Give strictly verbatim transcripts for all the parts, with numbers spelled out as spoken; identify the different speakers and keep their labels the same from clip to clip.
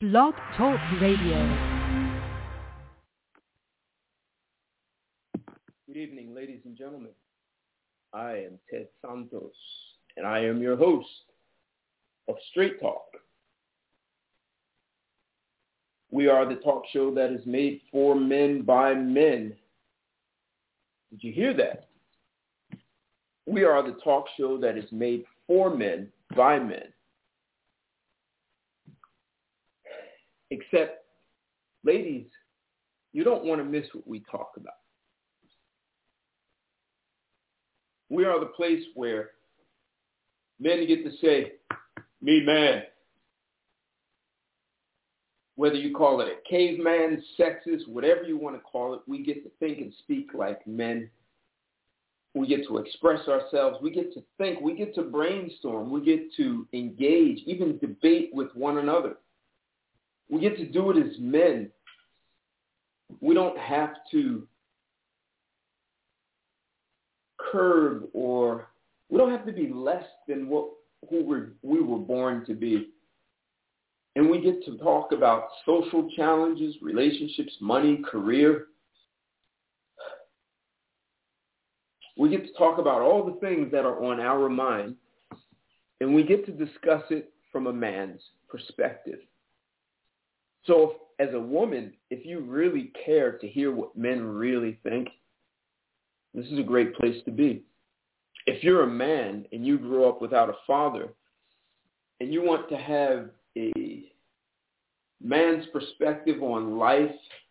Speaker 1: Blog Talk Radio.
Speaker 2: Good evening, ladies and gentlemen. I am Ted Santos, and I am your host of Straight Talk. We are the talk show that is made for men by men. Did you hear that? We are the talk show that is made for men by men. Except, ladies, you don't want to miss what we talk about. We are the place where men get to say, me man. Whether you call it a caveman, sexist, whatever you want to call it, we get to think and speak like men. We get to express ourselves. We get to think. We get to brainstorm. We get to engage, even debate with one another. We get to do it as men. We don't have to curb or we don't have to be less than what who we're, we were born to be. And we get to talk about social challenges, relationships, money, career. We get to talk about all the things that are on our mind, and we get to discuss it from a man's perspective. So if, as a woman, if you really care to hear what men really think, this is a great place to be. If you're a man and you grew up without a father and you want to have a man's perspective on life,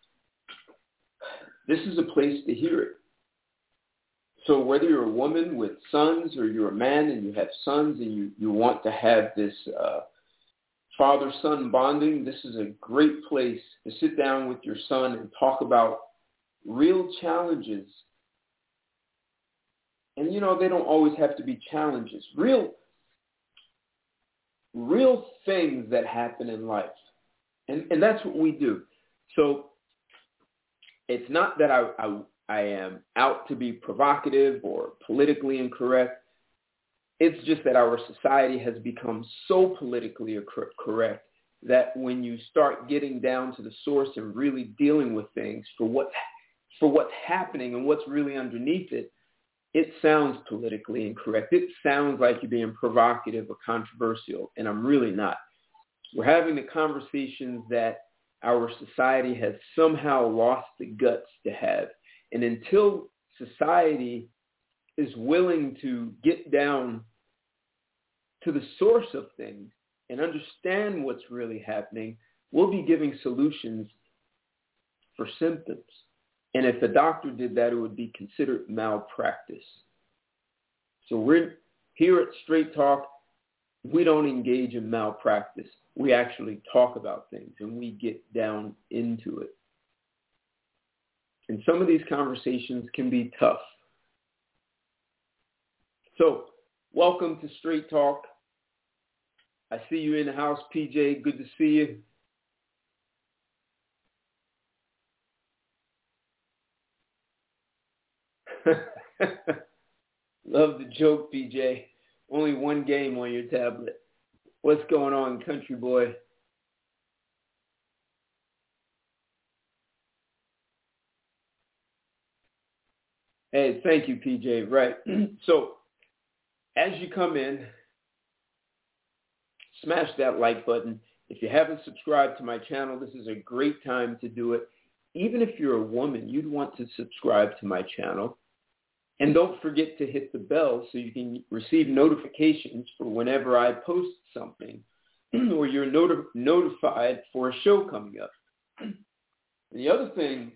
Speaker 2: this is a place to hear it. So whether you're a woman with sons or you're a man and you have sons and you, you want to have this uh, father-son bonding, this is a great place to sit down with your son and talk about real challenges. And, you know, they don't always have to be challenges. Real, real things that happen in life. And, and that's what we do. So it's not that I, I, I am out to be provocative or politically incorrect. It's just that our society has become so politically correct that when you start getting down to the source and really dealing with things for what's, for what's happening and what's really underneath it, it sounds politically incorrect. It sounds like you're being provocative or controversial, and I'm really not. We're having the conversations that our society has somehow lost the guts to have. And until society is willing to get down to the source of things and understand what's really happening, we'll be giving solutions for symptoms. And if a doctor did that, it would be considered malpractice. So we're here at Straight Talk. We don't engage in malpractice. We actually talk about things and we get down into it. And some of these conversations can be tough. So welcome to Straight Talk. I see you in the house, P J. Good to see you. Love the joke, P J. Only one game on your tablet. What's going on, country boy? Hey, thank you, P J. Right. So, as you come in, smash that like button. If you haven't subscribed to my channel, this is a great time to do it. Even if you're a woman, you'd want to subscribe to my channel. And don't forget to hit the bell so you can receive notifications for whenever I post something or you're noti- notified for a show coming up. And the other thing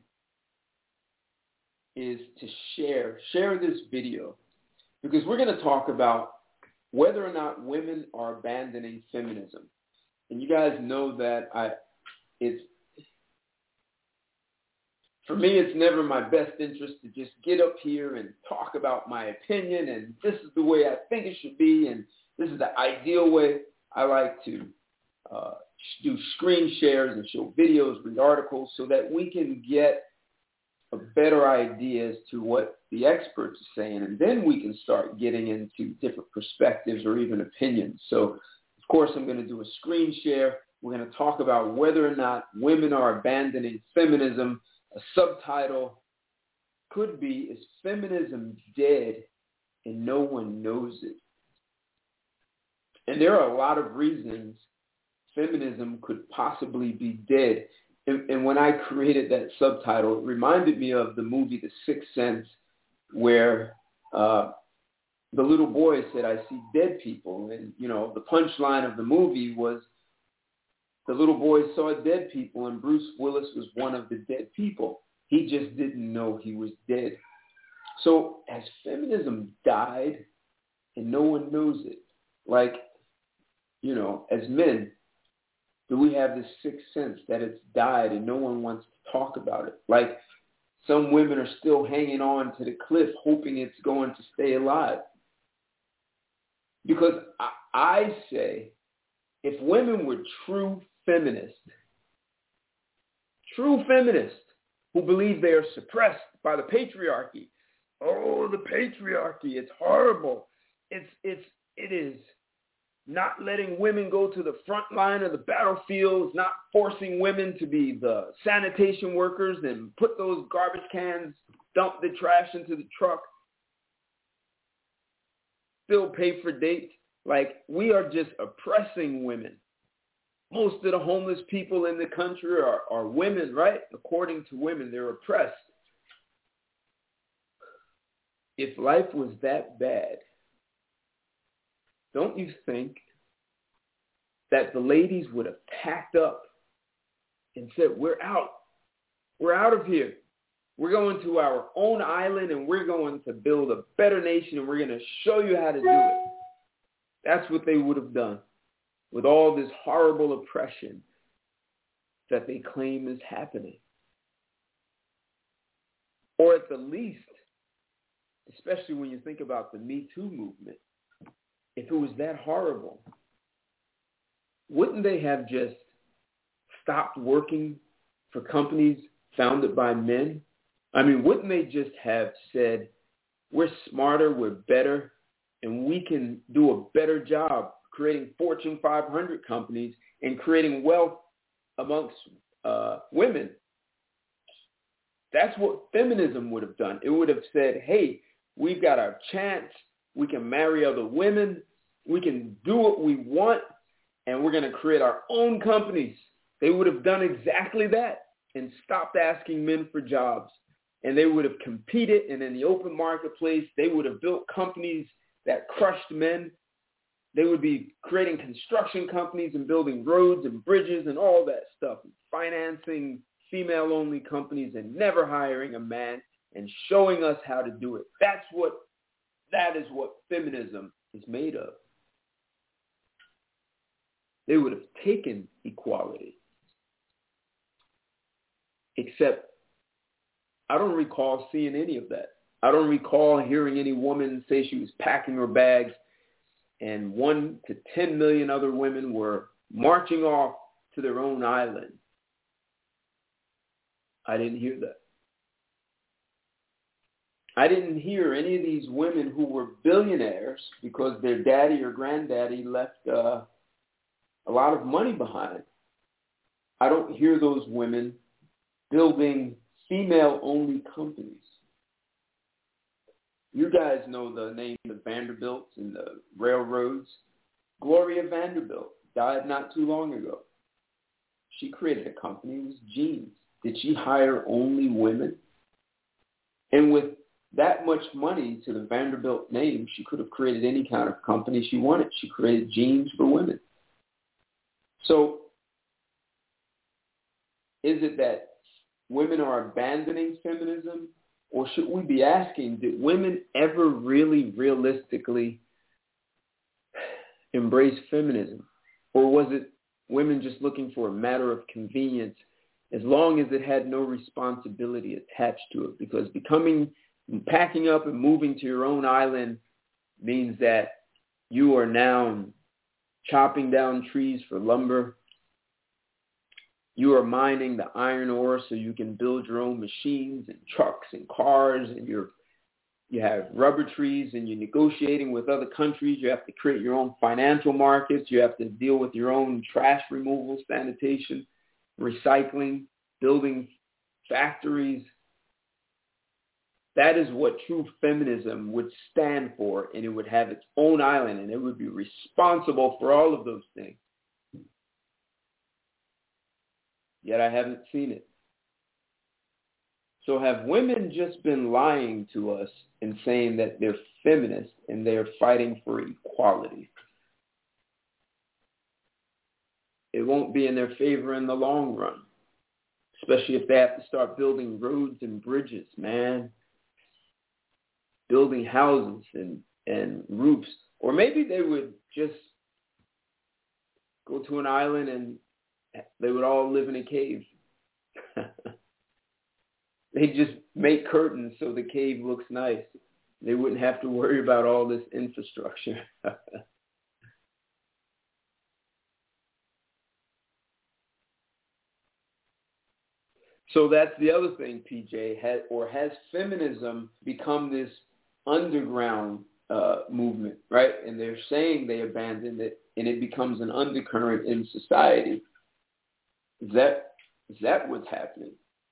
Speaker 2: is to share. Share this video because we're going to talk about whether or not women are abandoning feminism. And you guys know that I, it's, for me, it's never my best interest to just get up here and talk about my opinion and this is the way I think it should be and this is the ideal way. I like to uh, do screen shares and show videos, read articles so that we can get a better idea as to what the experts are saying, and then we can start getting into different perspectives or even opinions. So, of course, I'm going to do a screen share. We're going to talk about whether or not women are abandoning feminism. A subtitle could be, is feminism dead and no one knows it? And there are a lot of reasons feminism could possibly be dead. And, and when I created that subtitle, it reminded me of the movie The Sixth Sense, where uh, the little boy said, I see dead people. And, you know, the punchline of the movie was the little boy saw dead people, and Bruce Willis was one of the dead people. He just didn't know he was dead. So has feminism died and no one knows it? Like, you know, as men, do we have this sixth sense that it's died and no one wants to talk about it? Like, some women are still hanging on to the cliff hoping it's going to stay alive. Because I, I say, if women were true feminists, true feminists who believe they are suppressed by the patriarchy, oh, the patriarchy, it's horrible. It's, it's, it is not letting women go to the front line of the battlefields, not forcing women to be the sanitation workers and put those garbage cans, dump the trash into the truck, still pay for dates. Like, we are just oppressing women. Most of the homeless people in the country are, are women, right? According to women, they're oppressed. If life was that bad, don't you think that the ladies would have packed up and said, we're out. We're out of here. We're going to our own island and we're going to build a better nation and we're going to show you how to do it. That's what they would have done with all this horrible oppression that they claim is happening. Or at the least, especially when you think about the Me Too movement, if it was that horrible, wouldn't they have just stopped working for companies founded by men? I mean, wouldn't they just have said, we're smarter, we're better, and we can do a better job creating Fortune five hundred companies and creating wealth amongst uh, women? That's what feminism would have done. It would have said, hey, we've got our chance. We can marry other women. We can do what we want, and we're going to create our own companies. They would have done exactly that and stopped asking men for jobs. And they would have competed, and in the open marketplace, they would have built companies that crushed men. They would be creating construction companies and building roads and bridges and all that stuff, and financing female-only companies and never hiring a man and showing us how to do it. That's what, that is what feminism is made of. They would have taken equality. Except I don't recall seeing any of that. I don't recall hearing any woman say she was packing her bags and one to ten million other women were marching off to their own island. I didn't hear that. I didn't hear any of these women who were billionaires because their daddy or granddaddy left uh, a lot of money behind. I don't hear those women building female-only companies. You guys know the name of Vanderbilts and the railroads. Gloria Vanderbilt died not too long ago. She created a company. It was Jeans. Did she hire only women? And with that much money to the Vanderbilt name, she could have created any kind of company she wanted. She created Jeans for women. So is it that women are abandoning feminism? Or should we be asking, did women ever really realistically embrace feminism? Or was it women just looking for a matter of convenience as long as it had no responsibility attached to it? Because becoming, packing up and moving to your own island means that you are now chopping down trees for lumber. You are mining the iron ore so you can build your own machines and trucks and cars, and you're You have rubber trees and you're negotiating with other countries. You have to create your own financial markets. You have to deal with your own trash removal, sanitation, recycling, building factories. That is what true feminism would stand for, and it would have its own island, and it would be responsible for all of those things. Yet I haven't seen it. So have women just been lying to us and saying that they're feminists and they're fighting for equality? It won't be in their favor in the long run, especially if they have to start building roads and bridges, man. Building houses and, and roofs. Or maybe they would just go to an island and they would all live in a cave. They just make curtains so the cave looks nice. They wouldn't have to worry about all this infrastructure. So that's the other thing, P J, has, or has feminism become this underground uh, movement, right? And they're saying they abandoned it, and it becomes an undercurrent in society. Is that is that what's happening?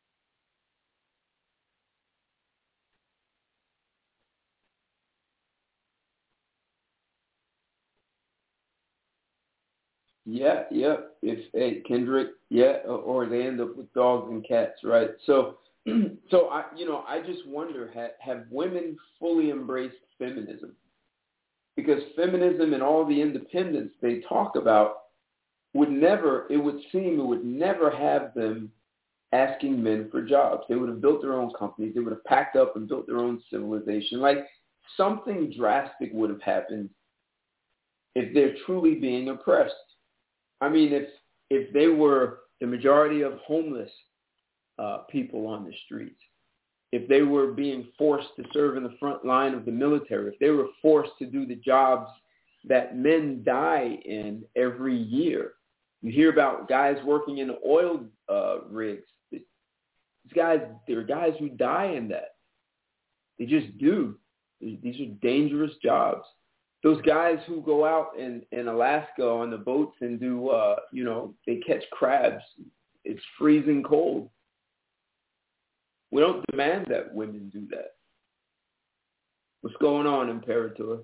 Speaker 2: Yeah, yeah. If hey, Kendrick, yeah, or, or they end up with dogs and cats, right? So, so I, you know, I just wonder, have, have women fully embraced feminism? Because feminism and all the independence they talk about would never, it would seem, it would never have them asking men for jobs. They would have built their own companies. They would have packed up and built their own civilization. Like something drastic would have happened if they're truly being oppressed. I mean, if if they were the majority of homeless uh, people on the streets, if they were being forced to serve in the front line of the military, if they were forced to do the jobs that men die in every year. You hear about guys working in oil uh, rigs. These guys, there are guys who die in that. They just do. These are dangerous jobs. Those guys who go out in, in Alaska on the boats and do, uh, you know, they catch crabs. It's freezing cold. We don't demand that women do that. What's going on, Imperator?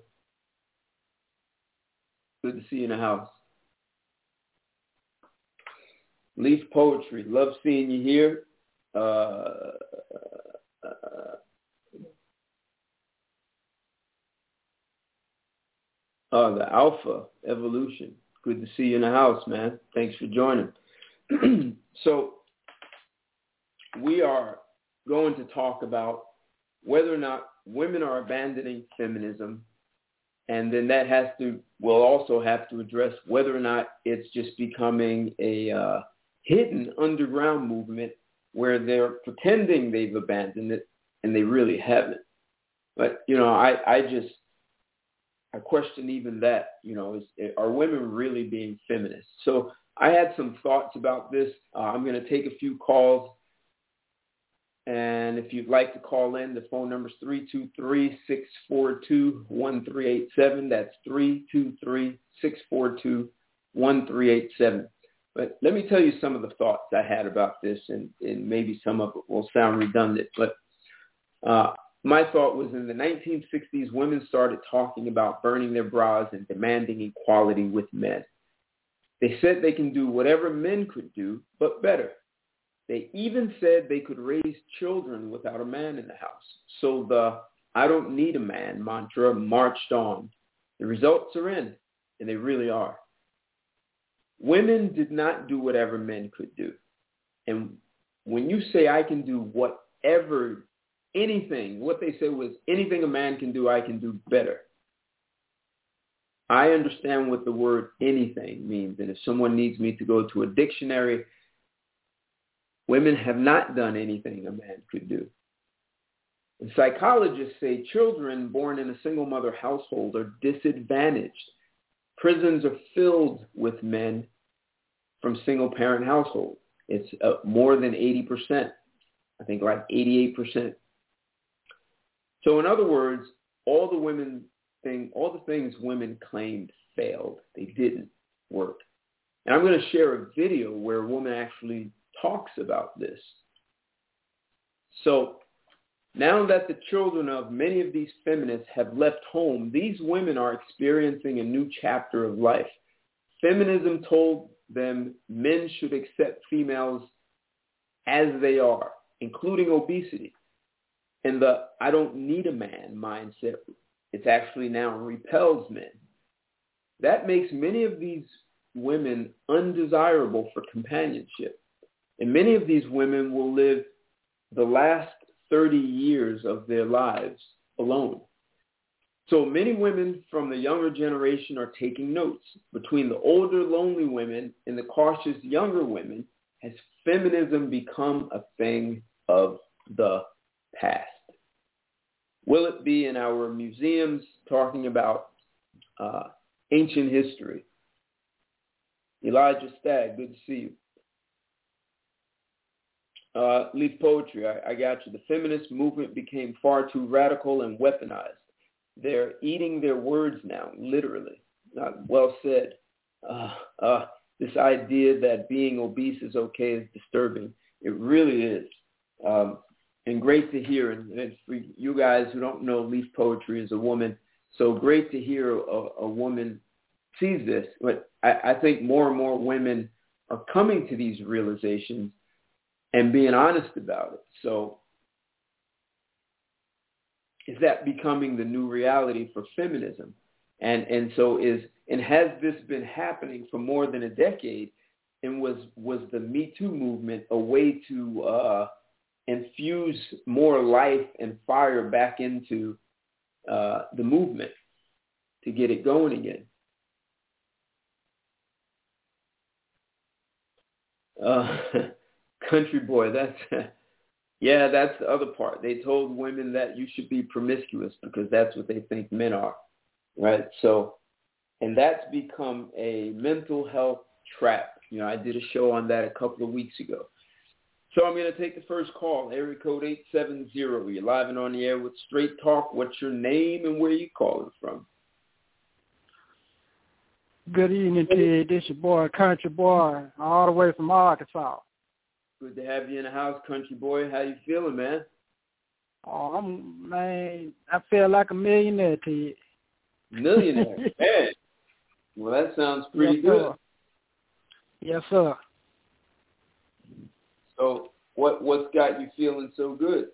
Speaker 2: Good to see you in the house. Leaf Poetry. Love seeing you here. Uh, uh, uh, the Alpha Evolution. Good to see you in the house, man. Thanks for joining. So we are going to talk about whether or not women are abandoning feminism, and then that has to, we'll also have to address whether or not it's just becoming a uh, hidden underground movement where they're pretending they've abandoned it and they really haven't. But, you know, I, I just, I question even that, you know, is, are women really being feminists? So I had some thoughts about this. Uh, I'm going to take a few calls. And if you'd like to call in, the phone number is three two three, six four two, one three eight seven. That's three two three, six four two, one three eight seven. But let me tell you some of the thoughts I had about this, and, and maybe some of it will sound redundant. But uh, my thought was in the nineteen sixties, women started talking about burning their bras and demanding equality with men. They said they can do whatever men could do, but better. They even said they could raise children without a man in the house. So the "I don't need a man" mantra marched on. The results are in, and they really are. Women did not do whatever men could do. And when you say I can do whatever, anything, what they said was anything a man can do, I can do better. I understand what the word anything means. And if someone needs me to go to a dictionary, women have not done anything a man could do. And psychologists say children born in a single mother household are disadvantaged. Prisons are filled with men from single parent households. It's uh, more than eighty percent. I think like eighty-eight percent. So in other words, all the women thing, all the things women claimed failed. They didn't work. And I'm going to share a video where a woman actually talks about this. So now that the children of many of these feminists have left home, these women are experiencing a new chapter of life. Feminism told them men should accept females as they are, including obesity. And the I don't need a man mindset, it's actually now repels men. That makes many of these women undesirable for companionship. And many of these women will live the last thirty years of their lives alone. So many women from the younger generation are taking notes. Between the older lonely women and the cautious younger women, has feminism become a thing of the past? Will it be in our museums talking about uh, ancient history? Elijah Stagg, good to see you. Uh, Leaf Poetry, I, I got you. The feminist movement became far too radical and weaponized. They're eating their words now, literally. Uh, well said. Uh, uh, this idea that being obese is okay is disturbing. It really is. Um, and great to hear. And, and for you guys who don't know, Leaf Poetry is a woman. So great to hear a, a woman sees this. But I, I think more and more women are coming to these realizations and being honest about it. So is that becoming the new reality for feminism? And and so is and has this been happening for more than a decade? And was was the Me Too movement a way to uh, infuse more life and fire back into uh, the movement to get it going again? Uh, country boy, that's yeah, that's the other part. They told women that you should be promiscuous because that's what they think men are, right? So, and that's become a mental health trap. You know, I did a show on that a couple of weeks ago. So I'm going to take the first call, area code eight seven zero. You're live and on the air with Straight Talk. What's your name and where are you calling from?
Speaker 3: Good evening, Ted. This your boy, Country Boy, all the way from Arkansas.
Speaker 2: Good to have you in the house, Country Boy. How you feeling, man?
Speaker 3: Oh, I'm, man, I feel like a millionaire, Ted.
Speaker 2: Millionaire? Man. Well, that sounds pretty
Speaker 3: yes,
Speaker 2: good.
Speaker 3: Sir. Yes, sir.
Speaker 2: So what, what's got you feeling so good?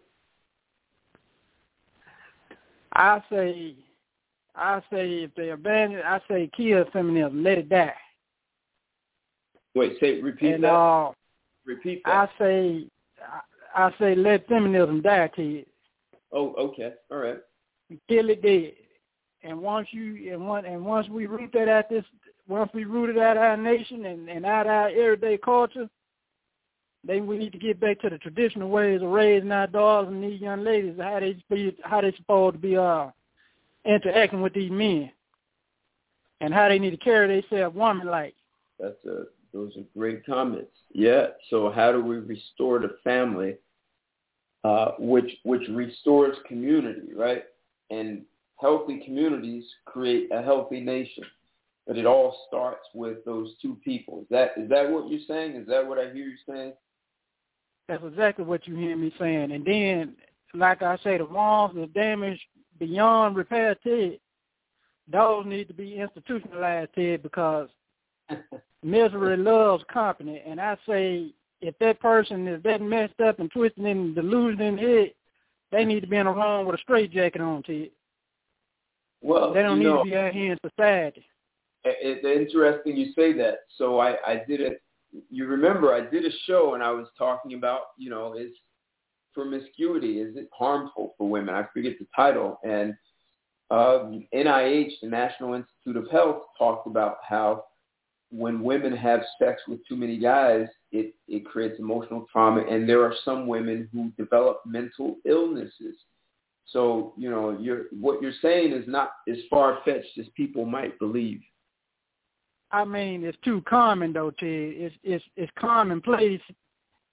Speaker 3: I say, I say if they abandon, I say kill feminism, let it die.
Speaker 2: Wait, say, repeat
Speaker 3: and,
Speaker 2: that.
Speaker 3: Uh,
Speaker 2: Repeat that.
Speaker 3: I say, I say, let feminism die, Ted.
Speaker 2: Oh, okay, all right.
Speaker 3: Kill it dead, and once you and one and once we root that out this, once we root it out of our nation and, and out of our everyday culture, then we need to get back to the traditional ways of raising our daughters and these young ladies, how they be, how they supposed to be uh interacting with these men, and how they need to carry themselves woman-like.
Speaker 2: That's a those are great comments. Yeah. So how do we restore the family, uh, which which restores community, right? And healthy communities create a healthy nation. But it all starts with those two people. Is that is that what you're saying? Is that what I hear you saying?
Speaker 3: That's exactly what you hear me saying. And then, like I say, the wrongs, the damage beyond repair, Ted, those need to be institutionalized, Ted, because misery loves company, and I say if that person is that messed up and twisted and delusioned in the head, they need to be in a room with a straitjacket on, Ted.
Speaker 2: Well,
Speaker 3: they don't
Speaker 2: you
Speaker 3: need
Speaker 2: know,
Speaker 3: to be out here in society.
Speaker 2: It's interesting you say that. So I, I did it. You remember I did a show and I was talking about, you know, is promiscuity, is it harmful for women? I forget the title. And um, N I H, the National Institute of Health, talked about how when women have sex with too many guys, it, it creates emotional trauma. And there are some women who develop mental illnesses. So, you know, you're, what you're saying is not as far-fetched as people might believe.
Speaker 3: I mean, it's too common, though, Ted. It's, it's, it's commonplace.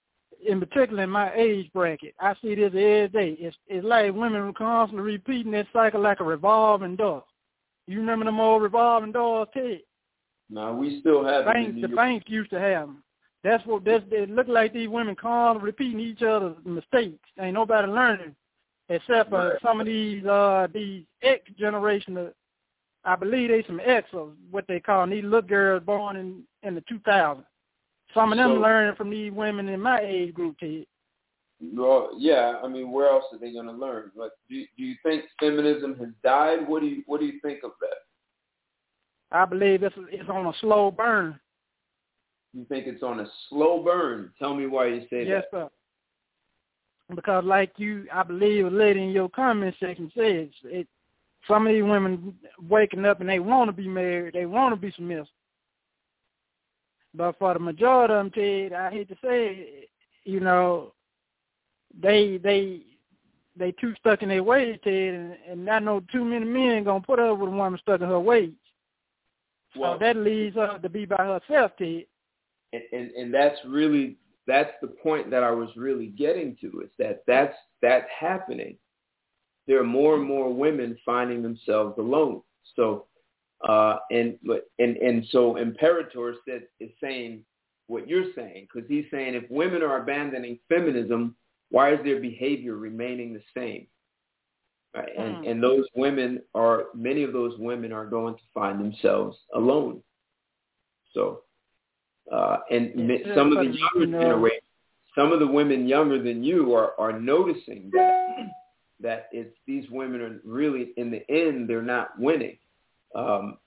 Speaker 3: in particular in my age bracket, I see this every day. It's it's like women constantly repeating that cycle like a revolving door. You remember them old revolving doors, Ted?
Speaker 2: No, we still have
Speaker 3: banks,
Speaker 2: it.
Speaker 3: The banks used to have them. That's what that's, it looked like. These women constantly repeating each other's mistakes. Ain't nobody learning except for
Speaker 2: right.
Speaker 3: some of these uh these X generation. Of, I believe they some X of what they call these little girls born in in the two thousands. Some of them
Speaker 2: So,
Speaker 3: learning from these women in my age group, Ted.
Speaker 2: Well, yeah. I mean, where else are they going to learn? But do do you think feminism has died? What do you What do you think of that?
Speaker 3: I believe it's it's on a slow burn.
Speaker 2: You think it's on a slow burn? Tell me why you say
Speaker 3: yes,
Speaker 2: that.
Speaker 3: Yes, sir. Because like you, I believe a lady in your comment section says, it, some of these women waking up and they want to be married, they want to be submissive. But for the majority of them, Ted, I hate to say it, you know, they they they too stuck in their ways, Ted, and, and I know too many men gonna put up with a woman stuck in her ways.
Speaker 2: Well,
Speaker 3: so that leads her to be by herself, Ted.
Speaker 2: And, and and that's really that's the point that I was really getting to, is that that's that's happening. There are more and more women finding themselves alone. So uh, and and and so Imperator said is saying what you're saying, because he's saying if women are abandoning feminism, why is their behavior remaining the same? Right? Mm. And and those women are many of those women are going to find themselves alone. So. Uh, and yeah, some of the younger you know, generation, some of the women younger than you are, are noticing that that it's these women are really, in the end, they're not winning. Um,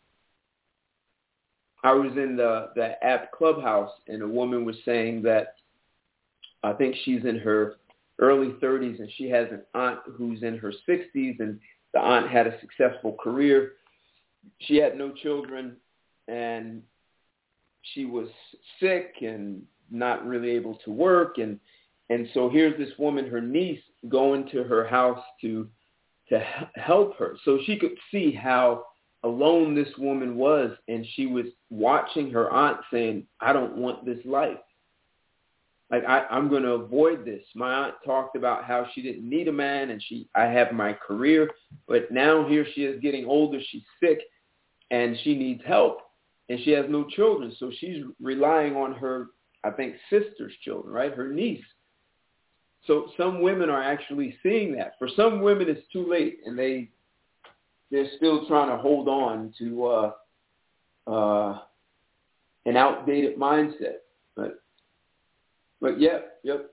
Speaker 2: I was in the, the app Clubhouse, and a woman was saying that I think she's in her early thirties, and she has an aunt who's in her sixties, and the aunt had a successful career. She had no children, and she was sick and not really able to work. And, and so here's this woman, her niece, going to her house to, to help her. So she could see how alone this woman was. And she was watching her aunt saying, I don't want this life. Like, I, I'm going to avoid this. My aunt talked about how she didn't need a man, and she, I have my career, but now here she is getting older. She's sick and she needs help. And she has no children, so she's relying on her, I think, sister's children, right? Her niece. So some women are actually seeing that. For some women, it's too late, and they, they're still trying to hold on to uh, uh, an outdated mindset. But, but yeah, yep.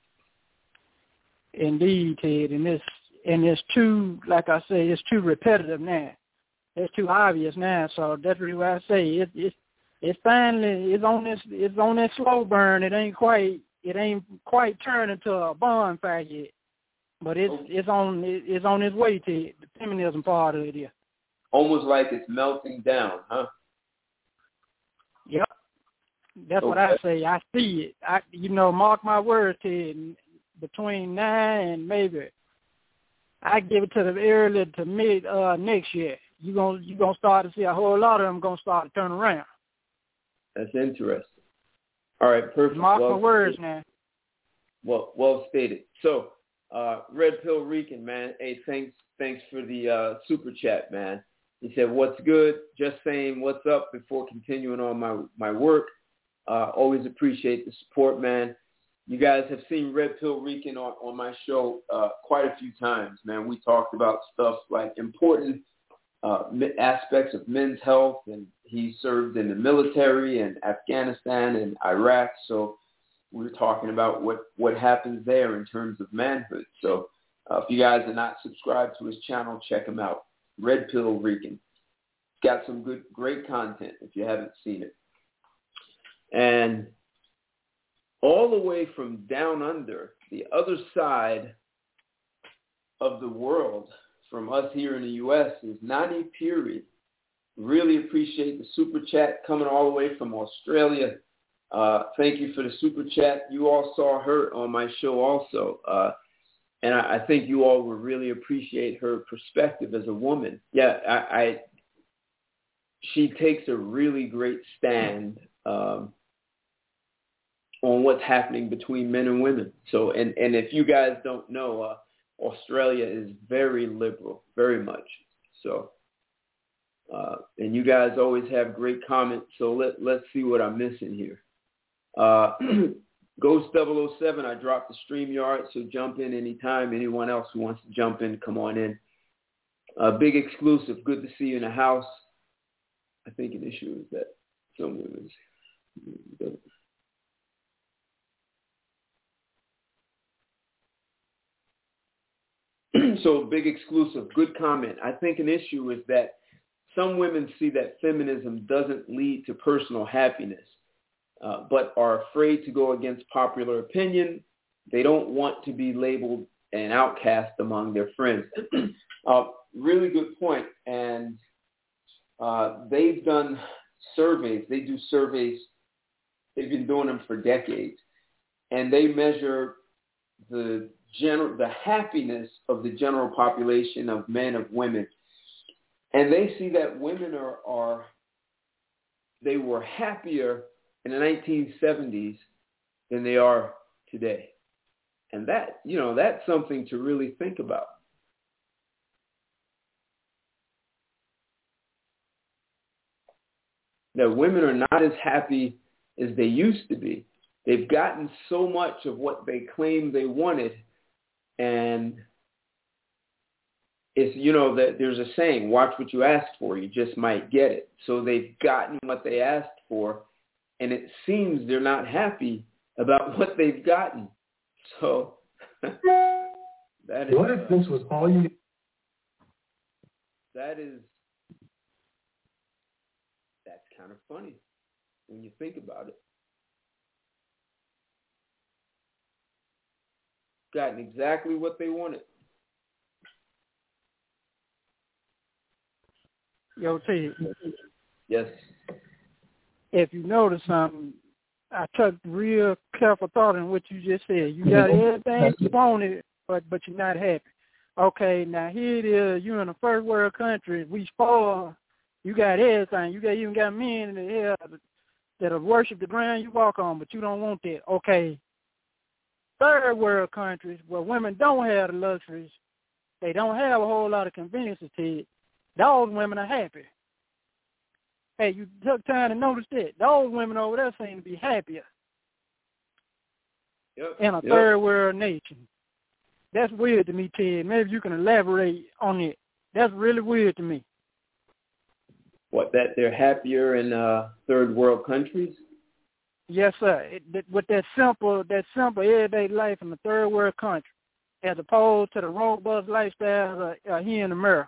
Speaker 3: Indeed, Ted, and it's and it's too, like I say, it's too repetitive now. It's too obvious now, so that's really what I say. It, it, it's finally, it's on this, it's on that slow burn. It ain't quite, it ain't quite turned into a bonfire yet, but it's, okay. it's on, it's on its way to it, the feminism part of it. Yeah.
Speaker 2: Almost like it's melting down, huh?
Speaker 3: Yep, that's okay. What I say. I see it. I, you know, mark my words, Ted. Between now and maybe, I give it to the early to mid uh, next year. You're going you gonna start to see a whole lot of them going to start to turn around.
Speaker 2: That's interesting. All right, perfect.
Speaker 3: Mark
Speaker 2: well,
Speaker 3: my words now.
Speaker 2: Well, well stated. So, uh, Red Pill Rican, man, hey, thanks thanks for the uh, super chat, man. He said, what's good? Just saying what's up before continuing on my, my work. Uh, always appreciate the support, man. You guys have seen Red Pill Rican on, on my show uh, quite a few times, man. We talked about stuff like important Uh, aspects of men's health, and he served in the military in Afghanistan and Iraq. So we were talking about what, what happens there in terms of manhood. So uh, if you guys are not subscribed to his channel, check him out. Red Pill Rican. He's got some good, great content if you haven't seen it. And all the way from down under, the other side of the world, from us here in the U S, is Nani Puri. Really appreciate the super chat coming all the way from Australia. Uh, thank you for the super chat. You all saw her on my show also. Uh, and I, I think you all will really appreciate her perspective as a woman. Yeah, I, I she takes a really great stand um, on what's happening between men and women. So, and, and if you guys don't know, uh, Australia is very liberal, very much. So, uh, and you guys always have great comments. So let, let's see what I'm missing here. Uh, Ghost double oh seven, I dropped the StreamYard, so jump in anytime. Anyone else who wants to jump in, come on in. Uh, big exclusive, good to see you in the house. I think an issue is that some women's... So big exclusive, good comment. I think an issue is that some women see that feminism doesn't lead to personal happiness, uh, but are afraid to go against popular opinion. They don't want to be labeled an outcast among their friends. uh, really good point. And uh, they've done surveys. They do surveys. They've been doing them for decades. And they measure the general, the happiness of the general population of men, of women. And they see that women are, are they were happier in the nineteen seventies than they are today. And that, you know, that's something to really think about. That women are not as happy as they used to be. They've gotten so much of what they claimed they wanted. And it's, you know, that there's a saying, watch what you ask for, you just might get it. So they've gotten what they asked for, and it seems they're not happy about what they've gotten. So that is...
Speaker 4: What if this was all you...
Speaker 2: That is... That's kind of funny when you think about it. Gotten exactly what they wanted.
Speaker 3: Yo, T.
Speaker 2: Yes.
Speaker 3: If you notice something, I took real careful thought in what you just said. You got everything you wanted, but but you're not happy. Okay, now here it is. You're in a first world country. We spoil. You got everything. You got even got men in the air that'll worship the ground you walk on, but you don't want that. Okay. Third world countries where women don't have the luxuries, they don't have a whole lot of conveniences to it, those women are happy. Hey, you took time to notice that. Those women over there seem to be happier
Speaker 2: yep.
Speaker 3: in a
Speaker 2: yep.
Speaker 3: third world nation. That's weird to me, Ted. Maybe you can elaborate on it. That's really weird to me.
Speaker 2: What, that they're happier in uh, third world countries?
Speaker 3: Yes, sir. It, that, with that simple, that simple everyday life in a third world country, as opposed to the robust lifestyle uh, uh, here in America.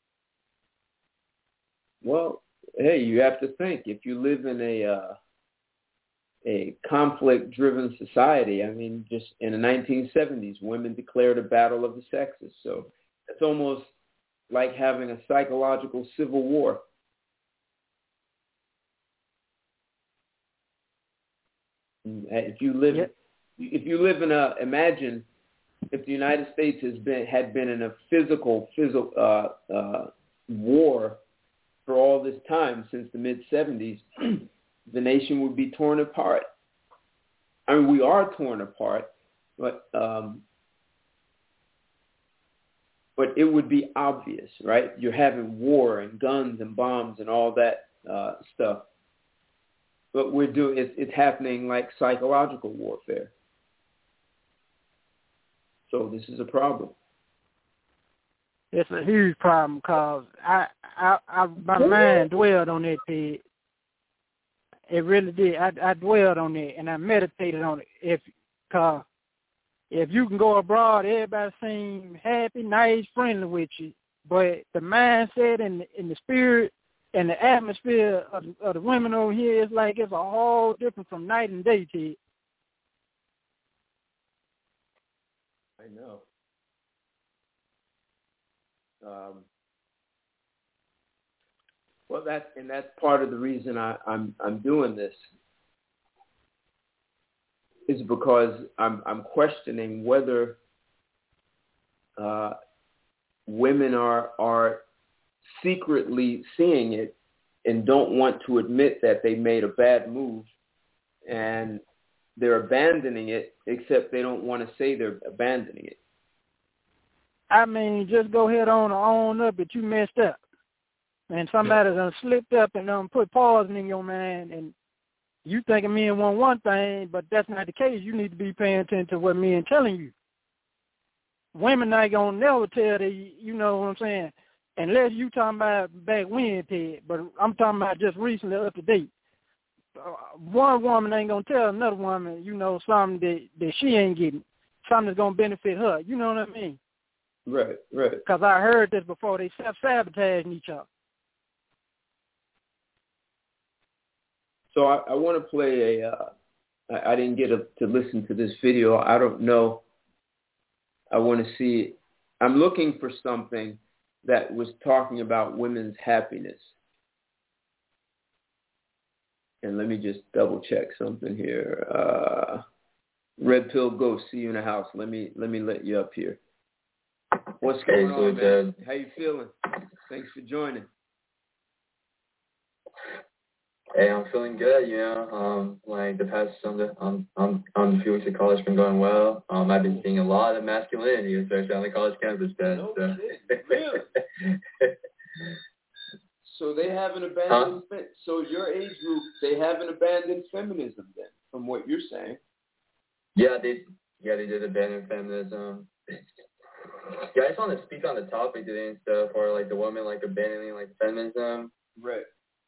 Speaker 2: Well, hey, you have to think. If you live in a uh, a conflict-driven society, I mean, just in the nineteen seventies, women declared a battle of the sexes. So it's almost like having a psychological civil war. If you live, yep. if you live in a, imagine if the United States has been had been in a physical, physical uh, uh, war for all this time since the mid seventies, the nation would be torn apart. I mean, we are torn apart, but um, but it would be obvious, right? You're having war and guns and bombs and all that uh, stuff. But we're doing it's, it's happening like psychological warfare. So this is a problem.
Speaker 3: It's a huge problem because I, I, I, my mind dwelled on that, Ted. It really did. I, I dwelled on it and I meditated on it. If, cause if you can go abroad, everybody seems happy, nice, friendly with you. But the mindset and, and the spirit and the atmosphere of, of the women over here is like it's a whole different from night and day, Ted.
Speaker 2: I know. Um, well, that's and that's part of the reason I, I'm I'm doing this is because I'm I'm questioning whether uh, women are are secretly seeing it and don't want to admit that they made a bad move, and they're abandoning it, except they don't want to say they're abandoning it.
Speaker 3: I mean, just go ahead on and own up that you messed up. And somebody done slipped up and done put poison in your mind, and you thinking men want one thing, but that's not the case. You need to be paying attention to what men telling you. Women ain't gonna never tell they, you know what I'm saying, unless you talking about back when, Ted, but I'm talking about just recently up to date. Uh, one woman ain't gonna tell another woman, you know, something that, that she ain't getting, something that's gonna benefit her. You know what I mean?
Speaker 2: Right, right.
Speaker 3: Because I heard this before. They self-sabotaging each other.
Speaker 2: So I, I want to play a, uh, I, I didn't get a, to listen to this video. I don't know. I want to see, I'm looking for something that was talking about women's happiness. And let me just double check something here. Uh, Red Pill Ghost, see you in the house. Let me, let me let you up here. What's going
Speaker 4: hey,
Speaker 2: on,
Speaker 4: man?
Speaker 2: man? How you feeling? Thanks for joining.
Speaker 4: Hey, I'm feeling good, you know. Um, like the past um, the, um, um, um, few weeks of college been going well. Um, I've been seeing a lot of masculinity, especially on the college campus. Ben,
Speaker 2: no
Speaker 4: so.
Speaker 2: shit. Really? So they haven't abandoned. Huh? So your age group, they haven't abandoned feminism then, from what you're saying.
Speaker 4: Yeah, they yeah they did abandon feminism. Yeah, I just want to speak on the topic today and stuff, or like the woman like abandoning like feminism.
Speaker 2: Right.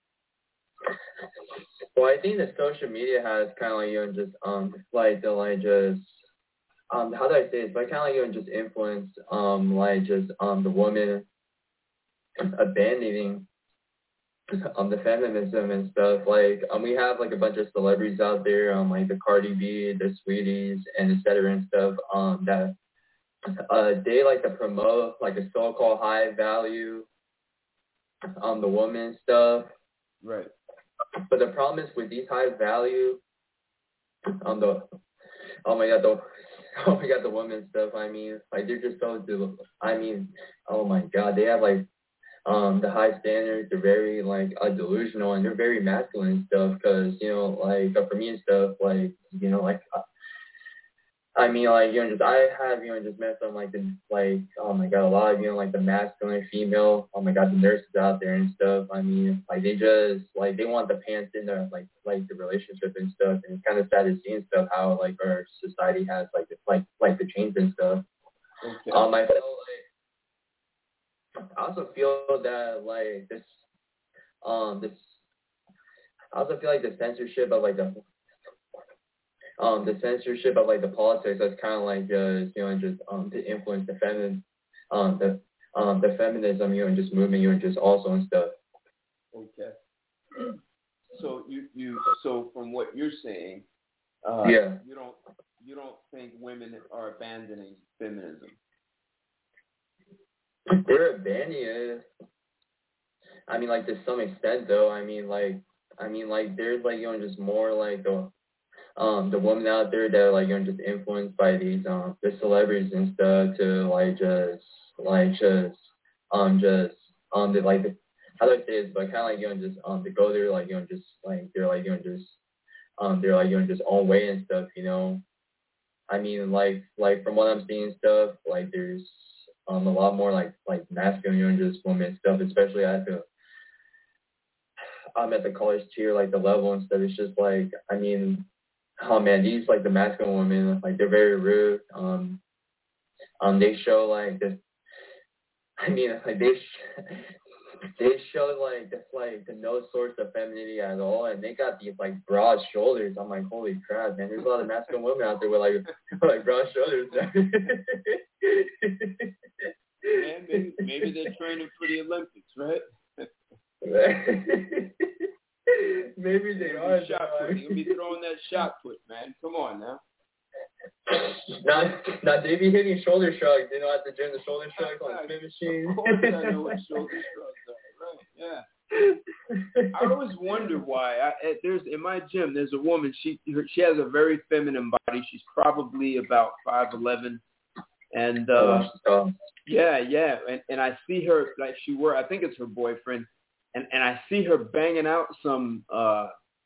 Speaker 4: Well, I think that social media has kind of like, you know, just, um, like, the, like, just, um, how do I say it? Like, kind of like, you know, just influence, um, like, just, um, the woman abandoning, um, the feminism and stuff. Like, um, we have, like, a bunch of celebrities out there, um, like the Cardi B, the Sweeties, and et cetera and stuff, um, that, uh, they like to promote, like, a so-called high value, um, the woman stuff.
Speaker 2: Right.
Speaker 4: But the problem is with these high value, um, the, oh my god, the, oh my god, the women stuff. I mean, like they're just so, I mean, oh my god, they have like, um, the high standards. They're very like uh, delusional, and they're very masculine and stuff. Cause you know, like uh, for me and stuff, like you know, like. Uh, I mean, like, you know, just, I have, you know, just met some, like, the, like, oh, my God, a lot of, you know, like, the masculine female, oh, my God, the nurses out there and stuff. I mean, like, they just, like, they want the pants in there, like, like, the relationship and stuff. And it's kind of sad to see and stuff how, like, our society has, like, the, like, like the chains and stuff.
Speaker 2: Okay.
Speaker 4: Um, I feel like, I also feel that, like, this, um, this, I also feel like the censorship of, like, the, Um, the censorship of like the politics, that's kind of like just, you know, just um to influence the feminine, um the um the feminism, you know, and just movement, you know, and just also and stuff.
Speaker 2: Okay. So you you so from what you're saying, uh,
Speaker 4: yeah,
Speaker 2: you don't you don't think women are abandoning feminism?
Speaker 4: They're abandoning it. I mean, like to some extent, though. I mean, like I mean, like there's like, you know, just more like the. Um, the women out there that are like, you know, just influenced by these um the celebrities and stuff to like just like just um just um the like the, how do I say this, but kind of like, you know, just um to go there like, you know, just like they're like, you know, just um they're like, you know, just own way and stuff, you know. I mean, like like from what I'm seeing and stuff, like there's um a lot more like like masculine, you know, just women and stuff, especially at the I'm at the college tier, like the level and stuff. It's just like, I mean. Oh man, these like the masculine women, like they're very rude. Um, um, they show like this. I mean, like they sh- they show like this like the no source of femininity at all, and they got these like broad shoulders. I'm like, holy crap, man! There's a lot of masculine women out there with like like broad shoulders.
Speaker 2: Yeah, maybe maybe they're training for the Olympics, right?
Speaker 4: Maybe they are.
Speaker 2: Shot put. You'll be throwing that shot put, man. Come on now.
Speaker 4: Now, now they be hitting shoulder shrugs. You know, at the gym, the shoulder shrugs on the spin machine.
Speaker 2: Of course, I know what shoulder shrugs are. Right? Yeah. I always wonder why. I, there's in my gym. There's a woman. She she has a very feminine body. She's probably about five eleven, and uh,
Speaker 4: oh,
Speaker 2: yeah, yeah. And and I see her like she were. I think it's her boyfriend. And and I see her banging out some uh,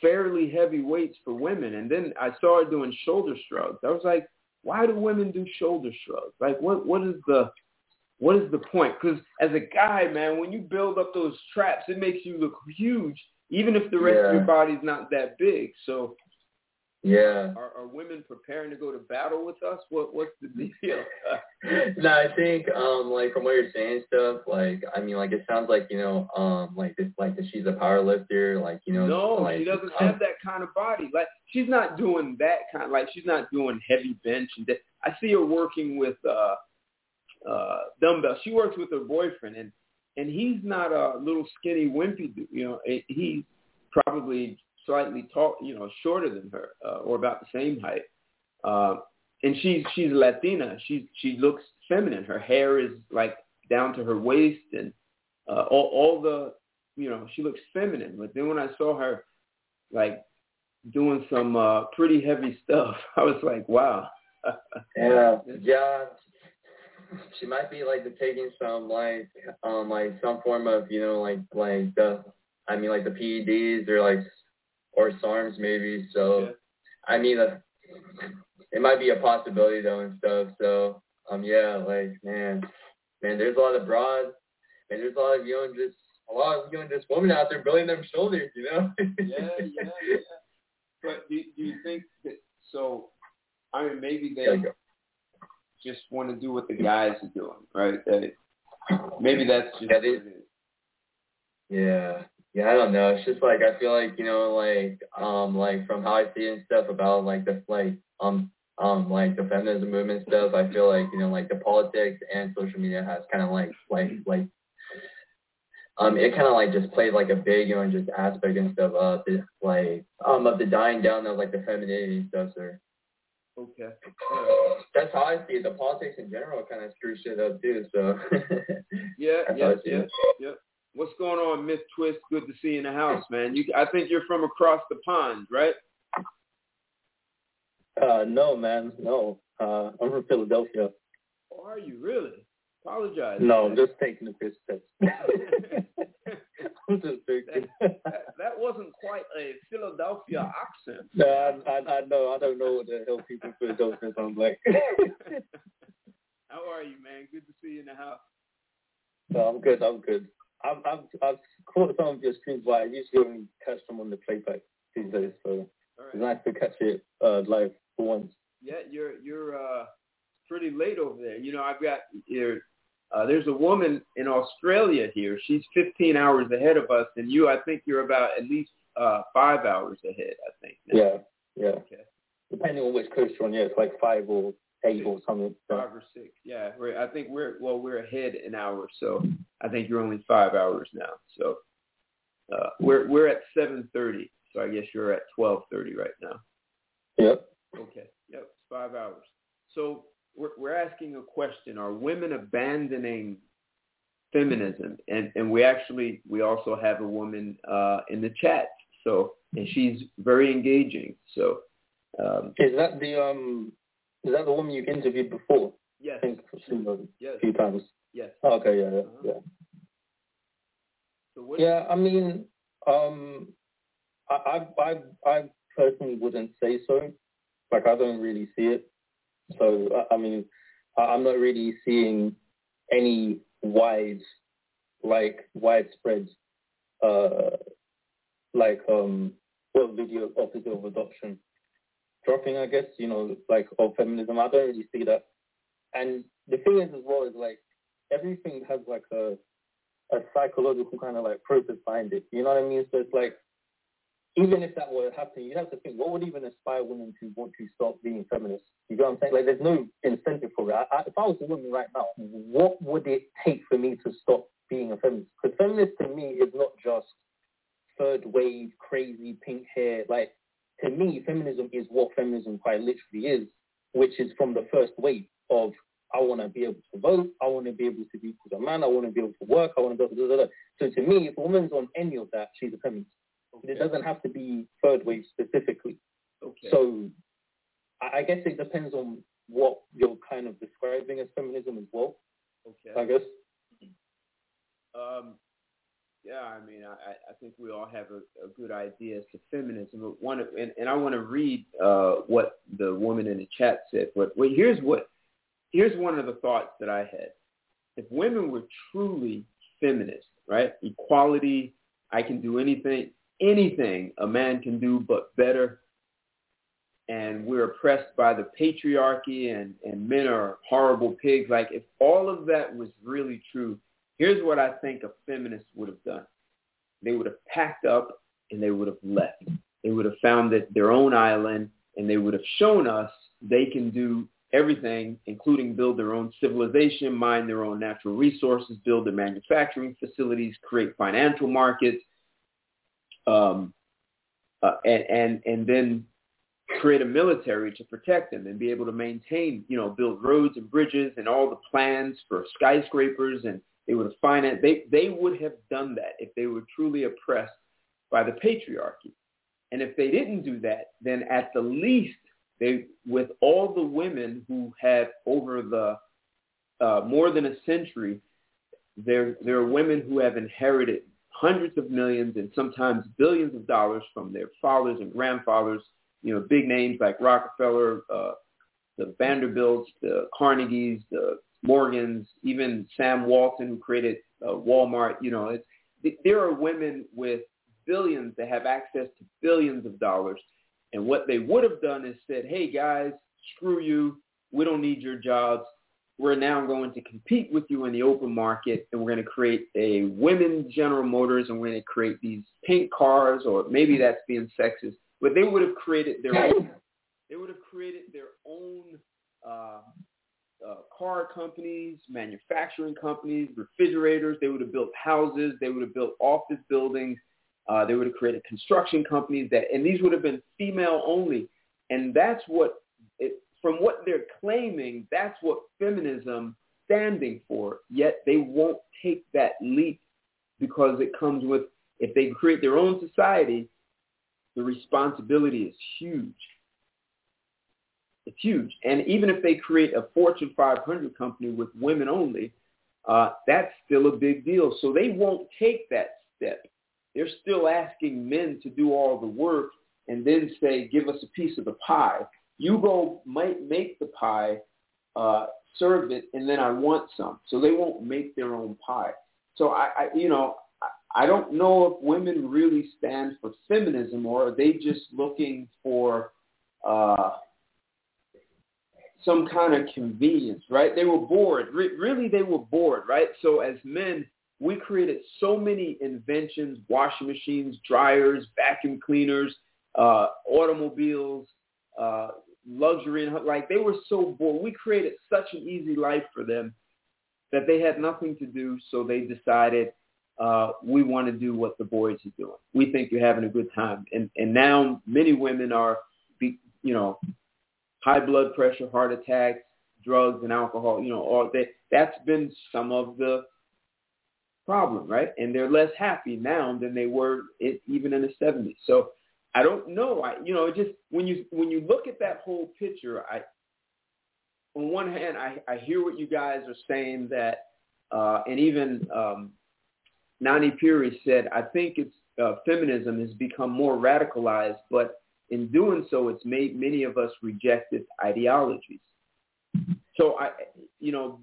Speaker 2: fairly heavy weights for women. And then I saw her doing shoulder shrugs. I was like, why do women do shoulder shrugs? Like, what what is the what is the point? Because as a guy, man, when you build up those traps, it makes you look huge, even if the rest
Speaker 4: Yeah.
Speaker 2: of your body's not that big. So,
Speaker 4: Yeah.
Speaker 2: are, are women preparing to go to battle with us? What what's the deal?
Speaker 4: No, I think um like from what you're saying stuff, like I mean like it sounds like, you know, um like this like that she's a power lifter, like, you know,
Speaker 2: No,
Speaker 4: like,
Speaker 2: she doesn't
Speaker 4: um,
Speaker 2: have that kind of body. Like, she's not doing that kind. Like, she's not doing heavy bench. And that. I see her working with uh, uh, dumbbells. She works with her boyfriend, and and he's not a little skinny wimpy dude. You know, he's probably slightly tall, you know, shorter than her, uh, or about the same height. Uh, and she's she's Latina. She she looks feminine. Her hair is like down to her waist, and uh, all all the you know, she looks feminine. But then when I saw her, like, doing some uh, pretty heavy stuff, I was like, wow.
Speaker 4: yeah, yeah. She might be, like, taking some, like, um, like, some form of, you know, like, like the, I mean, like, the P E Ds or, like, or SARMs maybe. So,
Speaker 2: Yeah.
Speaker 4: I mean, uh, it might be a possibility, though, and stuff. So, um, yeah, like, man, man, there's a lot of broad, and there's a lot of, you know, just, a lot of, you know, just women out there building them shoulders, you know?
Speaker 2: yeah, yeah, yeah. But do, do you think that, so, I mean, maybe they just want to do what the guys are doing, right? That maybe that's just
Speaker 4: yeah,
Speaker 2: what
Speaker 4: they,
Speaker 2: it is.
Speaker 4: Yeah. Yeah, I don't know. It's just like, I feel like, you know, like, um, like from how I see it and stuff about like the, like, um, um, like the feminism movement stuff, I feel like, you know, like the politics and social media has kind of like, like, like, Um, it kind of like just played like a big, you know, just aspect and stuff of the like um of the dying down of like the femininity and stuff, sir.
Speaker 2: Okay.
Speaker 4: That's how I see it. The politics in general kind of screw shit up too. So
Speaker 2: Yeah,
Speaker 4: That's
Speaker 2: yeah,
Speaker 4: how I see
Speaker 2: yeah,
Speaker 4: it.
Speaker 2: yeah. What's going on, Myth Twist? Good to see you in the house, man. You, I think you're from across the pond, right?
Speaker 5: Uh, no, man, no. Uh, I'm from Philadelphia.
Speaker 2: Oh, are you really? Apologize.
Speaker 5: No,
Speaker 2: man.
Speaker 5: I'm just taking a piss test. I'm just joking.
Speaker 2: that, that, that wasn't quite a Philadelphia accent.
Speaker 5: No, I, I, I know. I don't know what the hell people in Philadelphia sound like.
Speaker 2: How are you, man? Good to see you in the house.
Speaker 5: No, I'm good. I'm good. I've, I've, I've caught some of your streams, but I usually only catch them on the playback these days. So
Speaker 2: All right.
Speaker 5: it's nice to catch it uh, live for once.
Speaker 2: Yeah, you're you're uh, pretty late over there. You know, I've got here. Uh, there's a woman in Australia here. She's fifteen hours ahead of us, and you, I think you're about at least uh, five hours ahead. I think. Now.
Speaker 5: Yeah, yeah.
Speaker 2: Okay.
Speaker 5: Depending on which coast you're on, yeah, it's like five or eight or something. So.
Speaker 2: Five or six. Yeah, we're, I think we're well, we're ahead an hour, so I think you're only five hours now. So uh, we're we're at seven thirty. So I guess you're at twelve thirty right now.
Speaker 5: Yep.
Speaker 2: Okay. Yep. It's five hours. So we're we're asking a question: are women abandoning feminism? And and we actually we also have a woman uh, in the chat. So and she's very engaging. So um,
Speaker 5: is that the um is that the woman you interviewed before?
Speaker 2: yes.
Speaker 5: I think a
Speaker 2: Yes.
Speaker 5: few times.
Speaker 2: Yes.
Speaker 5: Oh, okay. Yeah. Yeah.
Speaker 2: Uh-huh.
Speaker 5: Yeah.
Speaker 2: So what,
Speaker 5: Yeah, I mean, um, I, I, I, I personally wouldn't say so. Like, I don't really see it. So, I, I mean, I, I'm not really seeing any wide, like, widespread, uh, like, um, well, video opposite of adoption dropping, I guess, you know, like, of feminism. I don't really see that. And the thing is, as well, is, like, everything has, like, a, a psychological kind of like process behind it. You know what I mean? So it's like, even if that were happening, you have to think, what would even inspire women to want to stop being feminists? You know what I'm saying? Like, there's no incentive for it. I, I, if I was a woman right now, what would it take for me to stop being a feminist? Because feminist to me is not just third wave, crazy, pink hair. Like, to me, feminism is what feminism quite literally is, which is from the first wave of, I want to be able to vote. I want to be able to be equal to a man. I want to be able to work. I want to be able to. So to me, if a woman's on any of that, she's a feminist. Okay. It doesn't have to be third wave specifically.
Speaker 2: Okay.
Speaker 5: So I, I guess it depends on what you're kind of describing as feminism as well.
Speaker 2: Okay.
Speaker 5: I guess.
Speaker 2: Um, Yeah, I mean, I, I think we all have a, a good idea as to feminism. But one, and, and I want to read uh, what the woman in the chat said. But well, here's what, here's one of the thoughts that I had. If women were truly feminist, right? Equality, I can do anything, anything a man can do, but better. And we're oppressed by the patriarchy, and, and men are horrible pigs. Like, if all of that was really true, here's what I think a feminist would have done. They would have packed up and they would have left. They would have founded their own island, and they would have shown us they can do everything, including build their own civilization, mine their own natural resources, build their manufacturing facilities, create financial markets, um, uh, and, and, and then create a military to protect them and be able to maintain, you know, build roads and bridges and all the plans for skyscrapers. And they would have financed, they, they would have done that if they were truly oppressed by the patriarchy. And if they didn't do that, then at the least, they, with all the women who have over the uh, more than a century, there, there are women who have inherited hundreds of millions and sometimes billions of dollars from their fathers and grandfathers. You know, big names like Rockefeller, uh, the Vanderbilts, the Carnegies, the Morgans, even Sam Walton, who created uh, Walmart. You know, it's, there are women with billions that have access to billions of dollars. And what they would have done is said, hey, guys, screw you. We don't need your jobs. We're now going to compete with you in the open market, and we're going to create a women's General Motors, and we're going to create these pink cars, or maybe that's being sexist. But they would have created their own, they would have created their own uh, uh, car companies, manufacturing companies, refrigerators. They would have built houses. They would have built office buildings. Uh, they would have created construction companies that, and these would have been female only. And that's what, it, from what they're claiming, that's what feminism standing for. Yet they won't take that leap because it comes with, if they create their own society, the responsibility is huge. It's huge. And even if they create a Fortune five hundred company with women only, uh, that's still a big deal. So they won't take that step. They're still asking men to do all the work and then say, give us a piece of the pie. You go might make the pie, uh, serve it, and then I want some. So they won't make their own pie. So, I, I you know, I don't know if women really stand for feminism, or are they just looking for uh, some kind of convenience, right? They were bored. Re- really, they were bored, right? So as men, we created so many inventions, washing machines, dryers, vacuum cleaners, uh, automobiles, uh, luxury. And like, they were so bored. We created such an easy life for them that they had nothing to do, so they decided, Uh, we want to do what the boys are doing. We think you're having a good time. And and now many women are, be, you know, high blood pressure, heart attacks, drugs and alcohol, you know, all that. That's been some of the problem, right? And they're less happy now than they were it, even in the seventies. So I don't know. I, you know, it just when you when you look at that whole picture, I, on one hand, I, I hear what you guys are saying that, uh, and even um, Nani Puri said, I think it's uh, feminism has become more radicalized, but in doing so, it's made many of us reject its ideologies. So I, you know,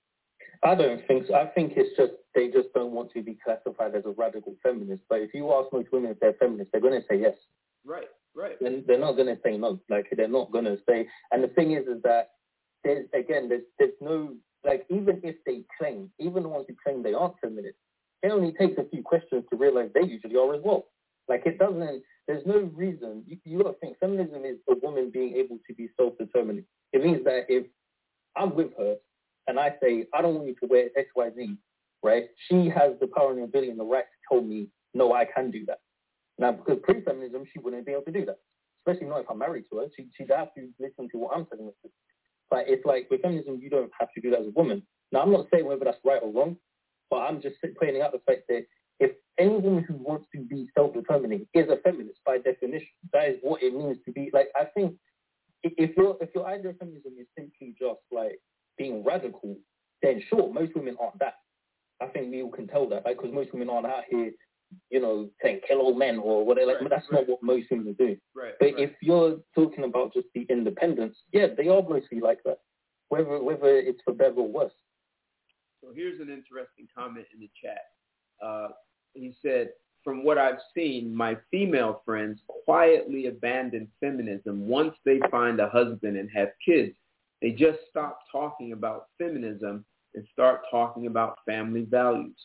Speaker 5: I don't think so. I think it's just they just don't want to be classified as a radical feminist. But if you ask most women if they're feminists, they're going to say yes.
Speaker 2: Right, right.
Speaker 5: And they're not going to say no. Like, they're not going to say. And the thing is, is that there's, again, there's there's no, like, even if they claim, even the ones who claim they aren't feminists, it only takes a few questions to realize they usually are as well. Like, it doesn't, there's no reason. You, you got to think feminism is a woman being able to be self-determining. It means that if I'm with her and I say, I don't want you to wear X Y Z, right? She has the power and the ability and the right to tell me, no, I can do that. Now, because pre-feminism, she wouldn't be able to do that. Especially not if I'm married to her. She, she'd have to listen to what I'm telling her to. But it's like, with feminism, you don't have to do that as a woman. Now, I'm not saying whether that's right or wrong, but I'm just pointing out the fact that if any woman who wants to be self-determining is a feminist by definition, that is what it means to be. Like, I think if your if your idea of feminism is simply just like being radical, then sure, most women aren't that. I think we all can tell that, like, because most women aren't out here, you know, saying kill all men or whatever. Like,
Speaker 2: Right,
Speaker 5: that's
Speaker 2: right.
Speaker 5: not what most women are doing.
Speaker 2: Right.
Speaker 5: But
Speaker 2: right.
Speaker 5: if you're talking about just the independence, yeah, they are mostly like that, whether whether it's for better or worse.
Speaker 2: So here's an interesting comment in the chat. Uh, he said, from what I've seen, my female friends quietly abandon feminism once they find a husband and have kids. They just stop talking about feminism and start talking about family values.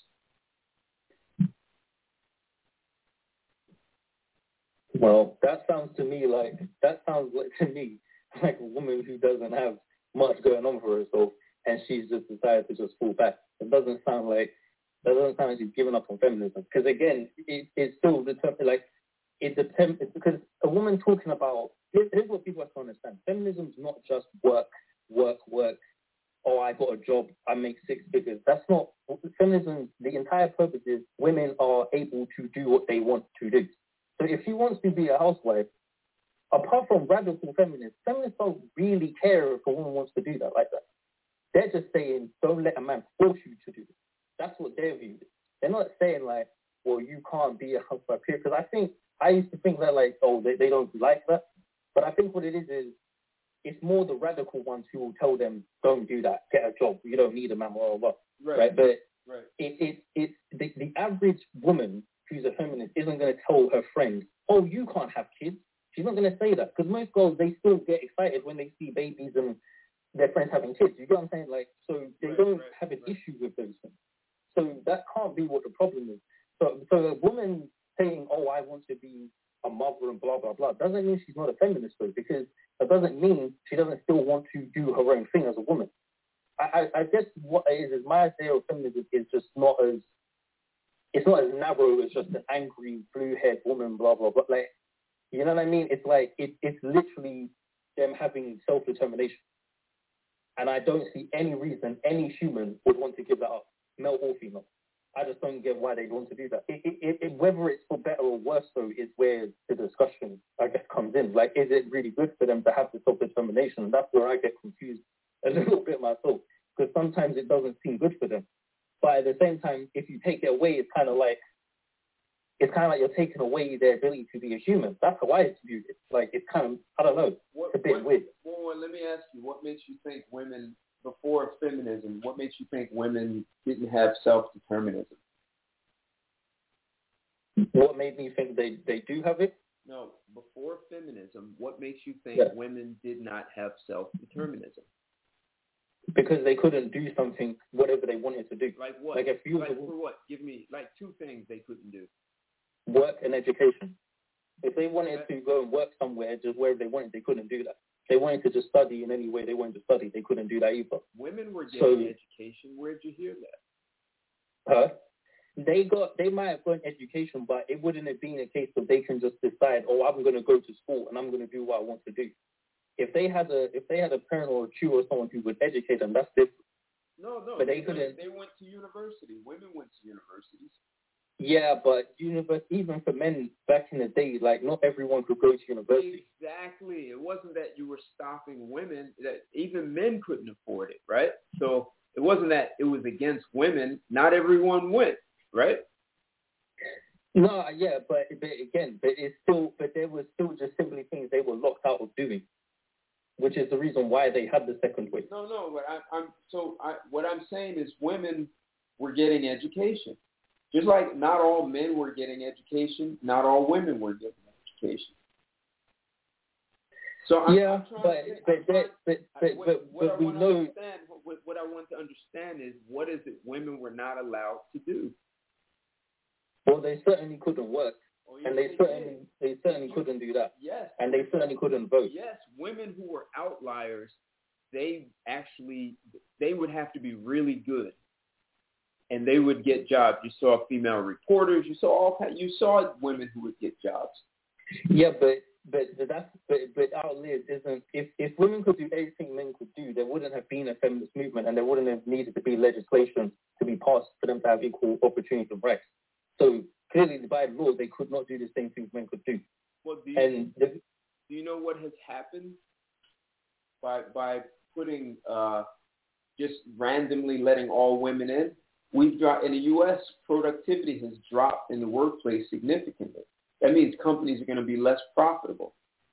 Speaker 5: Well, that sounds to me like, that sounds like to me like a woman who doesn't have much going on for herself and she's just decided to just fall back. It doesn't sound like, that doesn't sound like she's given up on feminism. Because again, it, it's still determined, like, it depends, because a woman talking about, here's, here's what people have to understand. Feminism is not just work, work, work. Oh, I got a job, I make six figures. That's not, feminism, the entire purpose is women are able to do what they want to do. So if she wants to be a housewife, apart from radical feminists, feminists don't really care if a woman wants to do that like that. They're just saying, don't let a man force you to do it. That's what their view is. They're not saying like, well, you can't be a housewife here. Because I think, I used to think that like, oh, they, they don't like that. But I think what it is is, it's more the radical ones who will tell them, don't do that, get a job, you don't need a man, blah, blah, blah.
Speaker 2: Right.
Speaker 5: right? But
Speaker 2: right.
Speaker 5: it, it, it, the, the average woman who's a feminist isn't going to tell her friend, oh, you can't have kids. She's not going to say that, because most girls, they still get excited when they see babies and their friends having kids. You get what I'm saying? Like, so they
Speaker 2: right,
Speaker 5: don't
Speaker 2: right,
Speaker 5: have an
Speaker 2: right.
Speaker 5: issue with those things. So that can't be what the problem is. So, so a woman saying, oh, I want to be a mother and blah, blah, blah, doesn't mean she's not a feminist, though, because that doesn't mean she doesn't still want to do her own thing as a woman. I, I, I guess what it is, is my idea of feminism is just not as, it's not as narrow as just an angry, blue-haired woman, blah, blah, blah. Like, you know what I mean? It's like, it, it's literally them having self-determination. And I don't see any reason any human would want to give that up, male or female. I just don't get why they'd want to do that. It, it, it, whether it's for better or worse, though, is where the discussion, I guess, comes in. Like, is it really good for them to have the self-determination? And that's where I get confused a little bit myself, because sometimes it doesn't seem good for them. But at the same time, if you take it away, it's kind of like, it's kind of like you're taking away their ability to be a human. That's how I view it. Like, it's kind of, I don't know,
Speaker 2: What,
Speaker 5: it's a bit
Speaker 2: what,
Speaker 5: weird.
Speaker 2: Well, let me ask you, what makes you think women, before feminism, what makes you think women didn't have self-determinism?
Speaker 5: What made me think they, they do have it?
Speaker 2: No, before feminism, what makes you think
Speaker 5: Yeah.
Speaker 2: women did not have self-determinism?
Speaker 5: Because they couldn't do something, whatever they wanted to do.
Speaker 2: Like what?
Speaker 5: Like if you
Speaker 2: like for what? Give me like two things they couldn't do.
Speaker 5: Work and education. If they wanted to go and work somewhere, just wherever they wanted, they couldn't do that. They wanted to just study in any way they wanted to study, they couldn't do that either.
Speaker 2: Women were getting
Speaker 5: So,
Speaker 2: education. Where'd you hear that?
Speaker 5: Huh? They got, they might have gotten education, but it wouldn't have been a case of they can just decide, oh, I'm going to go to school and I'm going to do what I want to do. If they had a, if they had a parent or a tutor or someone who would educate them, that's different.
Speaker 2: No, no,
Speaker 5: but they,
Speaker 2: they
Speaker 5: couldn't.
Speaker 2: They went to university. Women went to universities.
Speaker 5: Yeah, but universe, even for men back in the day, like not everyone could go to university.
Speaker 2: Exactly. It wasn't that you were stopping women; that even men couldn't afford it, right? So it wasn't that it was against women. Not everyone went, right?
Speaker 5: No, yeah, but, but again, but it's still, but there was still just simply things they were locked out of doing, which is the reason why they had the second wave.
Speaker 2: No, no, but I, I'm so I, what I'm saying is women were getting education, just like not all men were getting education, not all women were getting education. So I'm,
Speaker 5: yeah,
Speaker 2: I'm trying
Speaker 5: but
Speaker 2: to think,
Speaker 5: but,
Speaker 2: I'm trying,
Speaker 5: that, but,
Speaker 2: I,
Speaker 5: but,
Speaker 2: what,
Speaker 5: but,
Speaker 2: what
Speaker 5: but
Speaker 2: I
Speaker 5: we
Speaker 2: want to
Speaker 5: know.
Speaker 2: understand, what, what I want to understand is what is it women were not allowed to do?
Speaker 5: Well, they certainly couldn't work,
Speaker 2: Oh, yes,
Speaker 5: and they,
Speaker 2: they
Speaker 5: certainly
Speaker 2: did.
Speaker 5: they certainly
Speaker 2: You-
Speaker 5: couldn't do that,
Speaker 2: Yes.
Speaker 5: and they certainly couldn't vote.
Speaker 2: Yes, women who were outliers, they actually, they would have to be really good, and they would get jobs. You saw female reporters. You saw all kind. You saw women who would get jobs.
Speaker 5: Yeah, but but but that's but but outliers isn't. If if women could do everything men could do, there wouldn't have been a feminist movement, and there wouldn't have needed to be legislation to be passed for them to have equal opportunity of rights. So clearly, by law, they could not do the same things men could do.
Speaker 2: Well, do you,
Speaker 5: And the,
Speaker 2: do you know what has happened by by putting uh, just randomly letting all women in? we've dropped in the U S. Productivity has dropped in the workplace significantly. That means companies are going to be less profitable.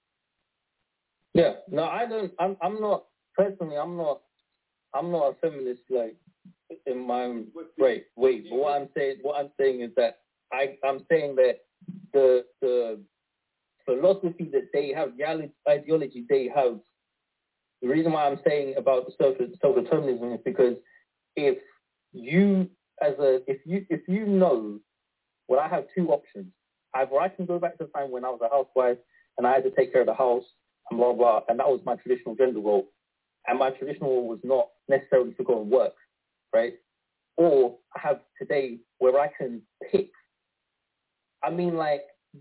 Speaker 5: Yeah, no, I don't. I'm. I'm not personally. I'm not. I'm not a feminist. Like in my right. Wait. But what I'm saying. What I'm saying is that I. I'm saying that the the philosophy that they have, the ideology they have. The reason why I'm saying about the self self-determinism is because if you as a if you if you know, well, I have two options. Either I can go back to the time when I was a housewife and I had to take care of the house and blah blah, and that was my traditional gender role, and my traditional role was not necessarily to go and work, right? Or I have today where I can pick. I mean, like,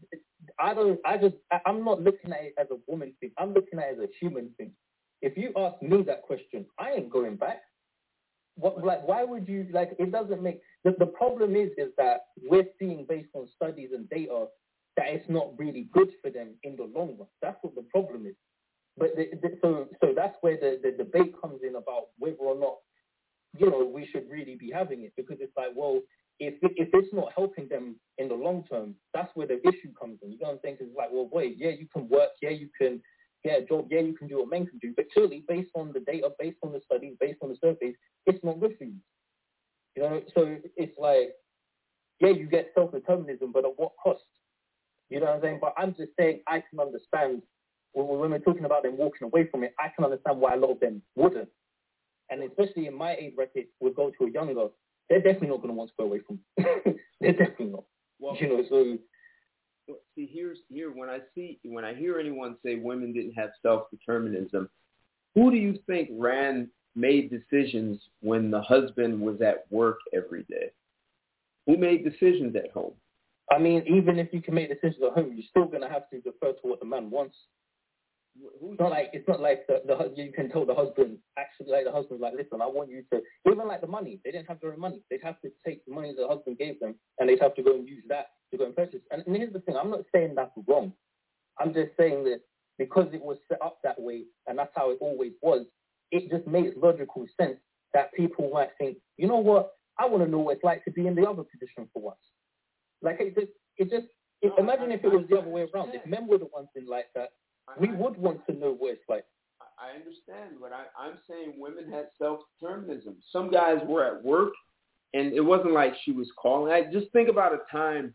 Speaker 5: I don't. I just. I'm not looking at it as a woman thing. I'm looking at it as a human thing. If you ask me that question, I ain't going back. What, like, why would you, like, it doesn't make, the, the problem is, is that we're seeing based on studies and data that it's not really good for them in the long run. That's what the problem is. But the, the, so, so that's where the, the debate comes in about whether or not, you know, we should really be having it, because it's like, well, if if it's not helping them in the long term, that's where the issue comes in. You know what I'm saying? Because it's like, well, wait, yeah, you can work, yeah, you can get a job, yeah, you can do what men can do, but clearly, based on the data, based on the studies, based on the surveys, it's not good for you. You know, so it's like, yeah, you get self-determinism, but at what cost? You know what I'm saying? But I'm just saying I can understand, when, when we're talking about them walking away from it, I can understand why a lot of them wouldn't. And especially in my age bracket, would go to a younger, they're definitely not going to want to go away from it. They're definitely not. Well, you know, so...
Speaker 2: See, here's here when I see when I hear anyone say women didn't have self-determinism, who do you think ran made decisions when the husband was at work every day? Who made decisions at home?
Speaker 5: I mean, even if you can make decisions at home, you're still gonna have to defer to what the man wants. It's not like it's not like the, the you can tell the husband actually like the husband's like, listen, I want you to, even like the money, they didn't have their own money. They'd have to take the money the husband gave them and they'd have to go and use that to go and purchase. And, and here's the thing, I'm not saying that's wrong. I'm just saying that because it was set up that way and that's how it always was, it just makes logical sense that people might think, you know what, I want to know what it's like to be in the other position for once. Like it just, it just it, no, imagine I, if it was I, the other way around. If men were the ones in like that, we would want to know what it's like.
Speaker 2: I understand, but I, I'm saying women had self-determinism. Some guys were at work, and it wasn't like she was calling. I just think about a time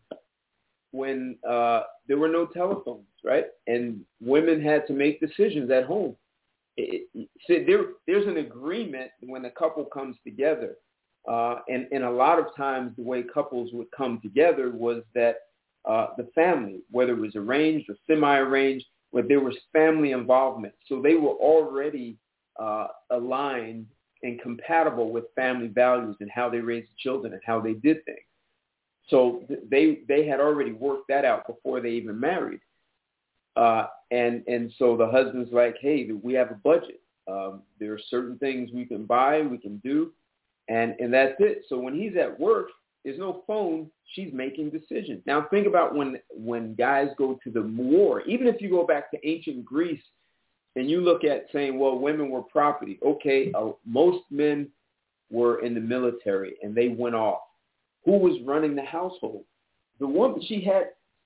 Speaker 2: when uh, there were no telephones, right? And women had to make decisions at home. It, it, so there, there's an agreement when a couple comes together, uh, and, and a lot of times the way couples would come together was that uh, the family, whether it was arranged or semi-arranged, where there was family involvement. So they were already uh, aligned and compatible with family values and how they raised children and how they did things. So th- they they had already worked that out before they even married. Uh, and, and so the husband's like, hey, we have a budget. Um, there are certain things we can buy, we can do, and, and that's it. So when he's at work, there's no phone. She's making decisions. Now think about when when guys go to the war. Even if you go back to ancient Greece and you look at saying, well, women were property. Okay, uh, most men were in the military and they went off. Who was running the household? The woman. She had.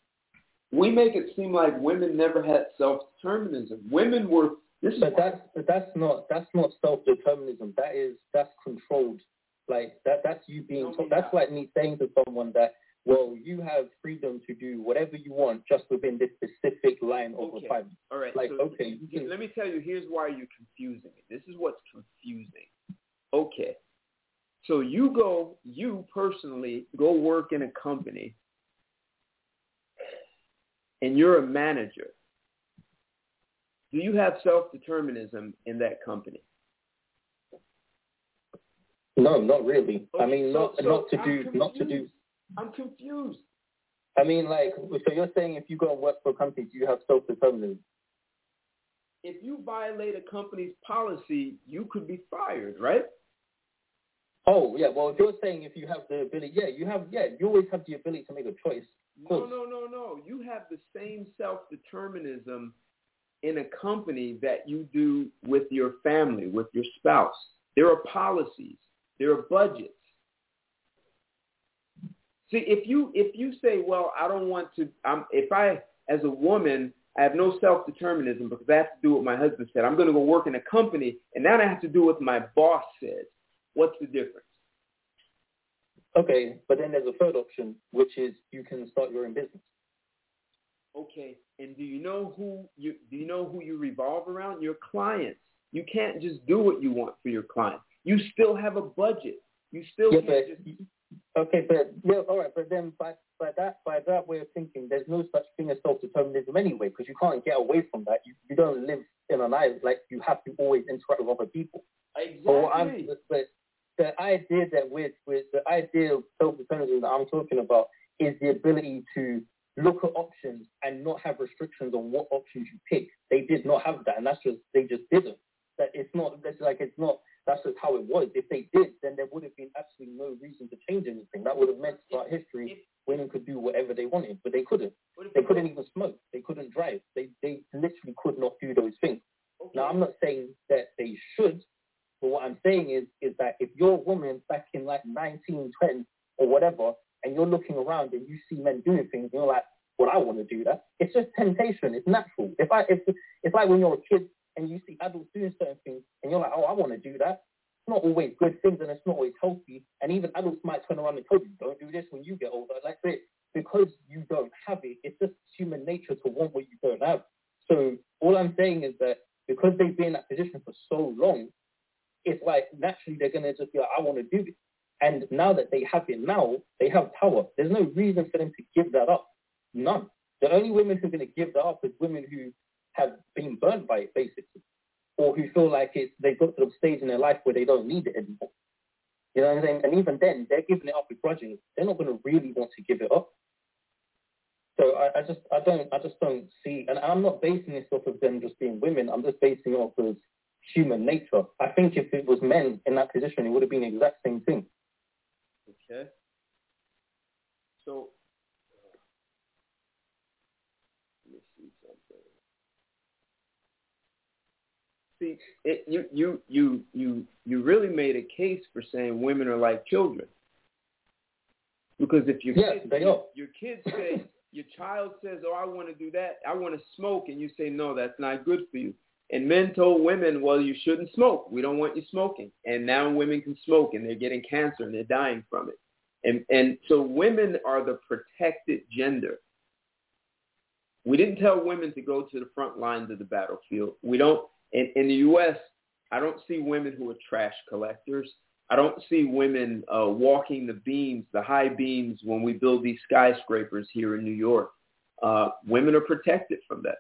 Speaker 2: We make it seem like women never had self-determinism. Women were. This
Speaker 5: but
Speaker 2: is
Speaker 5: that's but that's not that's not self-determinism. That is that's controlled. Like that that's you being told. That's like me saying to someone that, well, you have freedom to do whatever you want just within this specific line of
Speaker 2: okay.
Speaker 5: requirement.
Speaker 2: All right.
Speaker 5: Like,
Speaker 2: so
Speaker 5: okay. You can...
Speaker 2: Let me tell you, here's why you're confusing it. This is what's confusing. Okay. So you go, you personally go work in a company and you're a manager. Do you have self-determinism in that company?
Speaker 5: No, not really.
Speaker 2: Okay,
Speaker 5: I mean,
Speaker 2: so,
Speaker 5: not
Speaker 2: so
Speaker 5: not to
Speaker 2: I'm
Speaker 5: do,
Speaker 2: confused.
Speaker 5: not to do.
Speaker 2: I'm confused.
Speaker 5: I mean, like, so you're saying if you go and work for a company, do you have self-determinism?
Speaker 2: If you violate a company's policy, you could be fired, right?
Speaker 5: Oh, yeah. Well, if you're saying if you have the ability, yeah, you have, yeah, you always have the ability to make a choice.
Speaker 2: No, no, no, no. You have the same self-determinism in a company that you do with your family, with your spouse. There are policies. There are budgets. See, if you if you say, well, I don't want to, I'm, if I, as a woman, I have no self-determinism because I have to do what my husband said. I'm going to go work in a company, and now I have to do what my boss says. What's the difference?
Speaker 5: Okay, but then there's a third option, which is you can start your own business.
Speaker 2: Okay, and do you know who you do you know who you revolve around? Your clients. You can't just do what you want for your client. You still have a budget. You still
Speaker 5: yeah,
Speaker 2: can't
Speaker 5: but,
Speaker 2: just.
Speaker 5: Okay, but yeah, all right, but then by by that by that way of thinking, there's no such thing as self-determinism anyway, because you can't get away from that. You you don't live in an island, like you have to always interact with other people.
Speaker 2: Exactly.
Speaker 5: But, I'm, but the idea that with with the idea of self-determinism that I'm talking about is the ability to look at options and not have restrictions on what options you pick. They did not have that, and that's just they just didn't. That it's not. That's like it's not. That's just how it was. If they did, then there would have been absolutely no reason to change anything. That would have meant throughout history, if, women could do whatever they wanted, but they couldn't. They couldn't even smoke. They couldn't drive. They they literally could not do those things. Okay. Now, I'm not saying that they should, but what I'm saying is is that if you're a woman back in like nineteen ten or whatever, and you're looking around and you see men doing things, and you're like, well, I want to do that. It's just temptation. It's natural. If I if it's like when you're a kid and you see adults doing certain things, and you're like, oh, I want to do that. It's not always good things, and it's not always healthy. And even adults might turn around and tell you, don't do this when you get older. Like that, because you don't have it, it's just human nature to want what you don't have. So all I'm saying is that because they've been in that position for so long, it's like naturally they're going to just be like, I want to do it. And now that they have it now, they have power. There's no reason for them to give that up. None. The only women who are going to give that up is women who have been burnt by it, basically, or who feel like it's, they've got to the stage in their life where they don't need it anymore. You know what I'm saying? And even then, they're giving it up begrudgingly. They're not going to really want to give it up. So I, I just, I don't, I just don't see, and I'm not basing this off of them just being women. I'm just basing it off of human nature. I think if it was men in that position, it would have been the exact same thing.
Speaker 2: Okay. So. See, it, you, you, you, you, you really made a case for saying women are like children. Because if your,
Speaker 5: yeah,
Speaker 2: kids,
Speaker 5: they
Speaker 2: your,
Speaker 5: are.
Speaker 2: your kids say, your child says, oh, I want to do that, I want to smoke, and you say, no, that's not good for you. And men told women, well, you shouldn't smoke. We don't want you smoking. And now women can smoke, and they're getting cancer, and they're dying from it. And, and so women are the protected gender. We didn't tell women to go to the front lines of the battlefield. We don't. In, in the U S, I don't see women who are trash collectors. I don't see women uh, walking the beams, the high beams, when we build these skyscrapers here in New York. Uh, women are protected from that.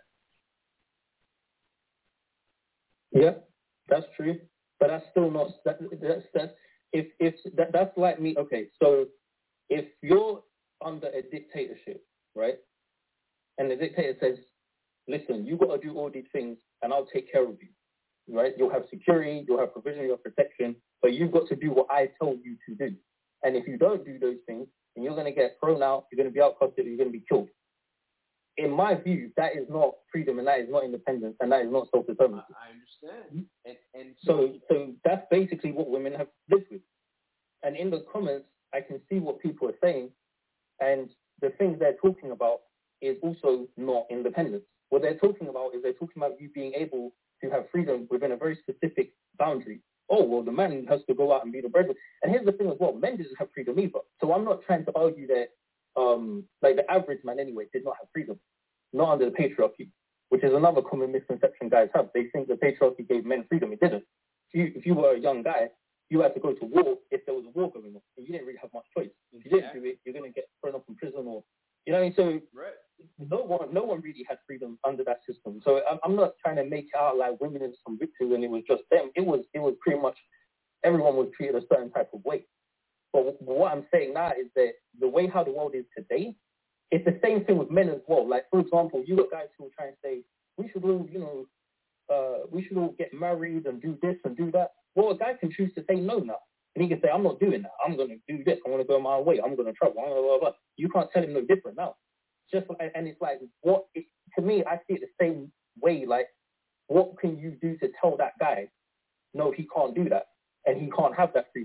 Speaker 5: Yeah, that's true. But that's still not, that, that's, that's, if, if, that, that's like me, okay, so if you're under a dictatorship, right, and the dictator says, listen, you got to do all these things, and I'll take care of you, right? You'll have security, you'll have provision, you'll have protection, but you've got to do what I told you to do. And if you don't do those things, then you're going to get thrown out, you're going to be outcasted, you're going to be killed. In my view, that is not freedom, and that is not independence, and that is not self-determination.
Speaker 2: I understand. And, and
Speaker 5: so, so that's basically what women have lived with. And in the comments, I can see what people are saying, and the things they're talking about is also not independence. What they're talking about is they're talking about you being able to have freedom within a very specific boundary. Oh, well, the man has to go out and be the breadwinner. And here's the thing as well, men didn't have freedom either. So I'm not trying to argue that, um, like the average man anyway, did not have freedom, not under the patriarchy, which is another common misconception guys have. They think the patriarchy gave men freedom. It didn't. If you, if you were a young guy, you had to go to war if there was a war going on. And you didn't really have much choice. If you didn't do it, you're going to get thrown up in prison or, you know what I mean? So
Speaker 2: right.
Speaker 5: no one, no one really had freedom under that system. So I'm, I'm not trying to make it out like women is some victims and it was just them. It was, it was pretty much everyone was treated a certain type of way. But what I'm saying now is that the way how the world is today, it's the same thing with men as well. Like, for example, you got guys who are trying to say, we should all, you know, uh, we should all get married and do this and do that. Well, a guy can choose to say no now. And he can say, I'm not doing that. I'm going to do this. I'm going to go my way. I'm going to travel. Blah, blah, blah. You can't tell him no different now. Just like, and it's like, what, it, to me, I see it the same way. Like, what can you do to tell that guy, no, he can't do that, and he can't have that freedom?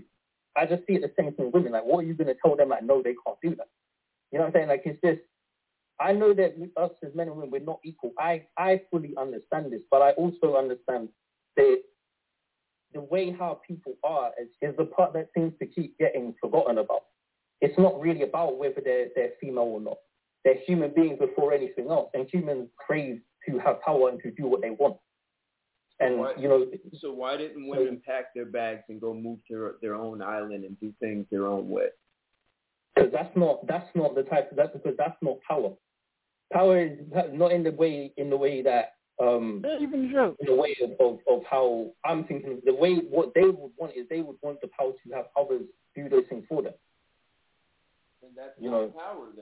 Speaker 5: I just see it the same thing with women. Like, what are you going to tell them? Like, no, they can't do that. You know what I'm saying? Like, it's just, I know that us as men and women, we're not equal. I, I fully understand this, but I also understand that the way how people are is, is the part that seems to keep getting forgotten about. It's not really about whether they're, they're female or not. They're human beings before anything else, and humans crave to have power and to do what they want. And,
Speaker 2: why,
Speaker 5: you know...
Speaker 2: So why didn't women so, pack their bags and go move to their own island and do things their own way?
Speaker 5: Because that's not, that's not the type... That's because that's not power. Power is not in the way in the way that um
Speaker 3: even in
Speaker 5: the way of, of, of how I'm thinking. The way what they would want is they would want the power to have others do those things for them.
Speaker 2: And that's
Speaker 5: you
Speaker 2: not
Speaker 5: know,
Speaker 2: power then.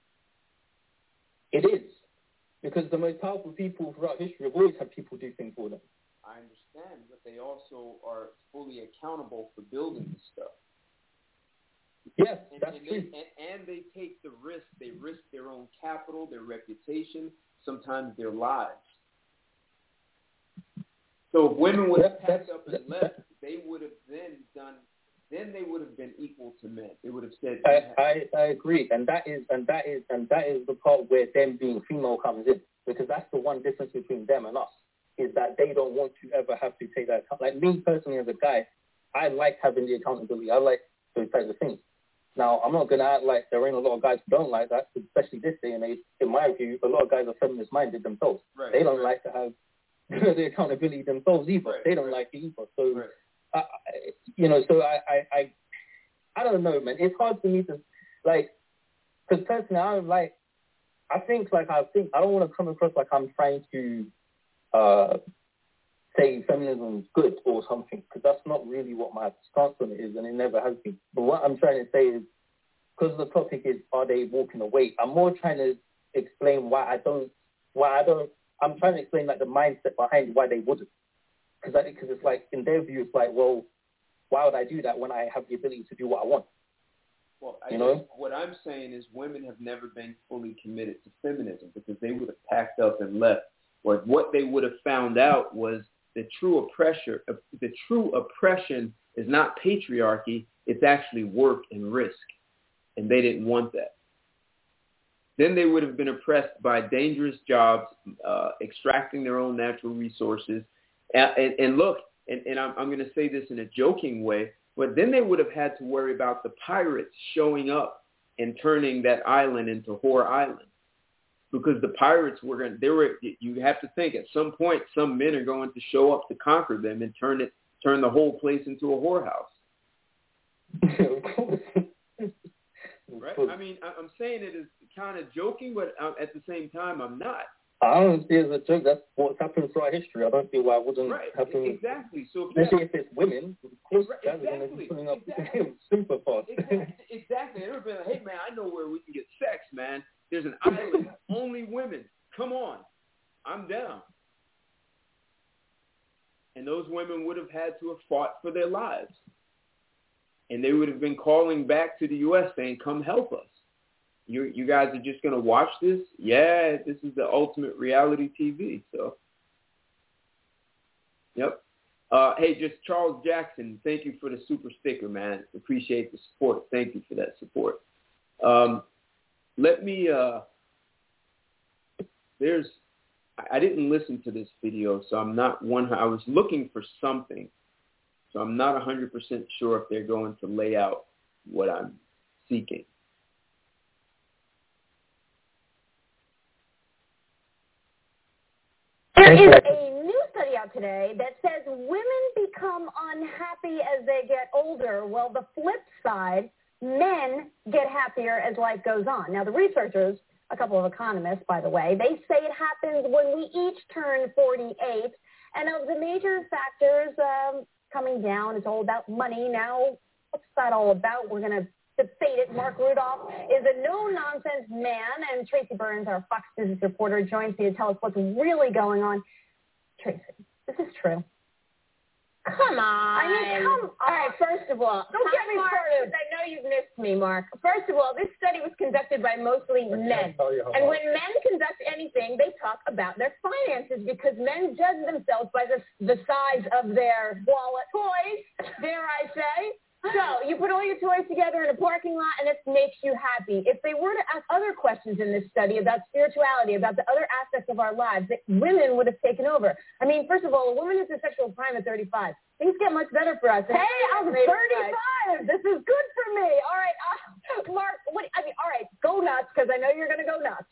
Speaker 5: It is, because the most powerful people throughout history have always had people do things for them.
Speaker 2: I understand, but they also are fully accountable for building the stuff.
Speaker 5: Yes,
Speaker 2: and,
Speaker 5: that's
Speaker 2: and
Speaker 5: true.
Speaker 2: They, and, and they take the risk. They risk their own capital, their reputation, sometimes their lives. So if women would have packed up and left, they would have then done. Then they would have been equal to men. They would have said.
Speaker 5: I, I, I agree, and that is and that is and that is the part where them being female comes in, because that's the one difference between them and us, is that they don't want to ever have to take that. Like me personally, as a guy, I like having the accountability. I like those types of things. Now, I'm not going to act like there ain't a lot of guys who don't like that, especially this day and age. In my view, a lot of guys are feminist-minded themselves.
Speaker 2: Right,
Speaker 5: they don't
Speaker 2: right.
Speaker 5: like to have the accountability themselves either.
Speaker 2: Right,
Speaker 5: they don't
Speaker 2: right.
Speaker 5: like it either. So,
Speaker 2: right.
Speaker 5: I, you know, so I, I, I, I don't know, man. It's hard for me to, like, because personally, I like, I think, like, I think, I don't want to come across like I'm trying to uh, say feminism is good or something, because that's not really what my stance on it is, and it never has been. But what I'm trying to say is, because the topic is, are they walking away? I'm more trying to explain why I don't, why I don't, I'm trying to explain, like, the mindset behind why they wouldn't. Because I think, because it's like, in their view, it's like, well, why would I do that when I have the ability to do what I want?
Speaker 2: Well, I
Speaker 5: you
Speaker 2: guess
Speaker 5: know?
Speaker 2: What I'm saying is women have never been fully committed to feminism, because they would have packed up and left. Or what they would have found out was the true oppressor, the true oppression is not patriarchy, it's actually work and risk. And they didn't want that. Then they would have been oppressed by dangerous jobs, uh, extracting their own natural resources. And, and, and look, and, and I'm, I'm going to say this in a joking way, but then they would have had to worry about the pirates showing up and turning that island into Whore Island. Because the pirates were going to, they were, you have to think, at some point, some men are going to show up to conquer them and turn it, turn the whole place into a whorehouse. Right? I mean, I'm saying it is kind of joking, but at the same time, I'm not.
Speaker 5: I don't see it as a joke. That's what's happened throughout history. I don't see why it wouldn't
Speaker 2: right.
Speaker 5: happen.
Speaker 2: Exactly. So if
Speaker 5: especially if it's women, of course,
Speaker 2: right.
Speaker 5: guys
Speaker 2: exactly.
Speaker 5: are going to be putting up
Speaker 2: exactly.
Speaker 5: super fast.
Speaker 2: exactly. Exactly. And everybody, like, hey man, I know where we can get sex, man. There's an island, only women. Come on, I'm down. And those women would have had to have fought for their lives, and they would have been calling back to the U S saying, "Come help us." You you guys are just going to watch this? Yeah, this is the ultimate reality T V. So, yep. Uh, hey, just Charles Jackson, thank you for the super sticker, man. Appreciate the support. Thank you for that support. Um, let me, uh, there's, I didn't listen to this video, so I'm not one, I was looking for something. So I'm not one hundred percent sure if they're going to lay out what I'm seeking.
Speaker 6: There is a new study out today that says women become unhappy as they get older. Well, the flip side, men get happier as life goes on. Now, the researchers, a couple of economists, by the way, they say it happens when we each turn forty-eight. And of the major factors um, coming down, it's all about money. Now, what's that all about? We're going to debate it. Mark Rudolph is a no-nonsense man, and Tracy Burns, our Fox Business reporter, joins me to tell us what's really going on. Tracy, this is true.
Speaker 7: Come on.
Speaker 6: I mean, come on.
Speaker 7: All right, first of all,
Speaker 6: don't get me started.
Speaker 7: I know you've missed me, Mark. First of all, this study was conducted by mostly men. And when men conduct anything, they talk about their finances, because men judge themselves by the, the size of their wallet, toys, dare I say. So you put all your toys together in a parking lot, and it makes you happy. If they were to ask other questions in this study about spirituality, about the other aspects of our lives, that women would have taken over. I mean, first of all, a woman is a sexual prime at thirty-five. Things get much better for us. Hey, I'm thirty-five. This is good for me. All right, uh, Mark. What? I mean, all right, go nuts, because I know you're going to go nuts.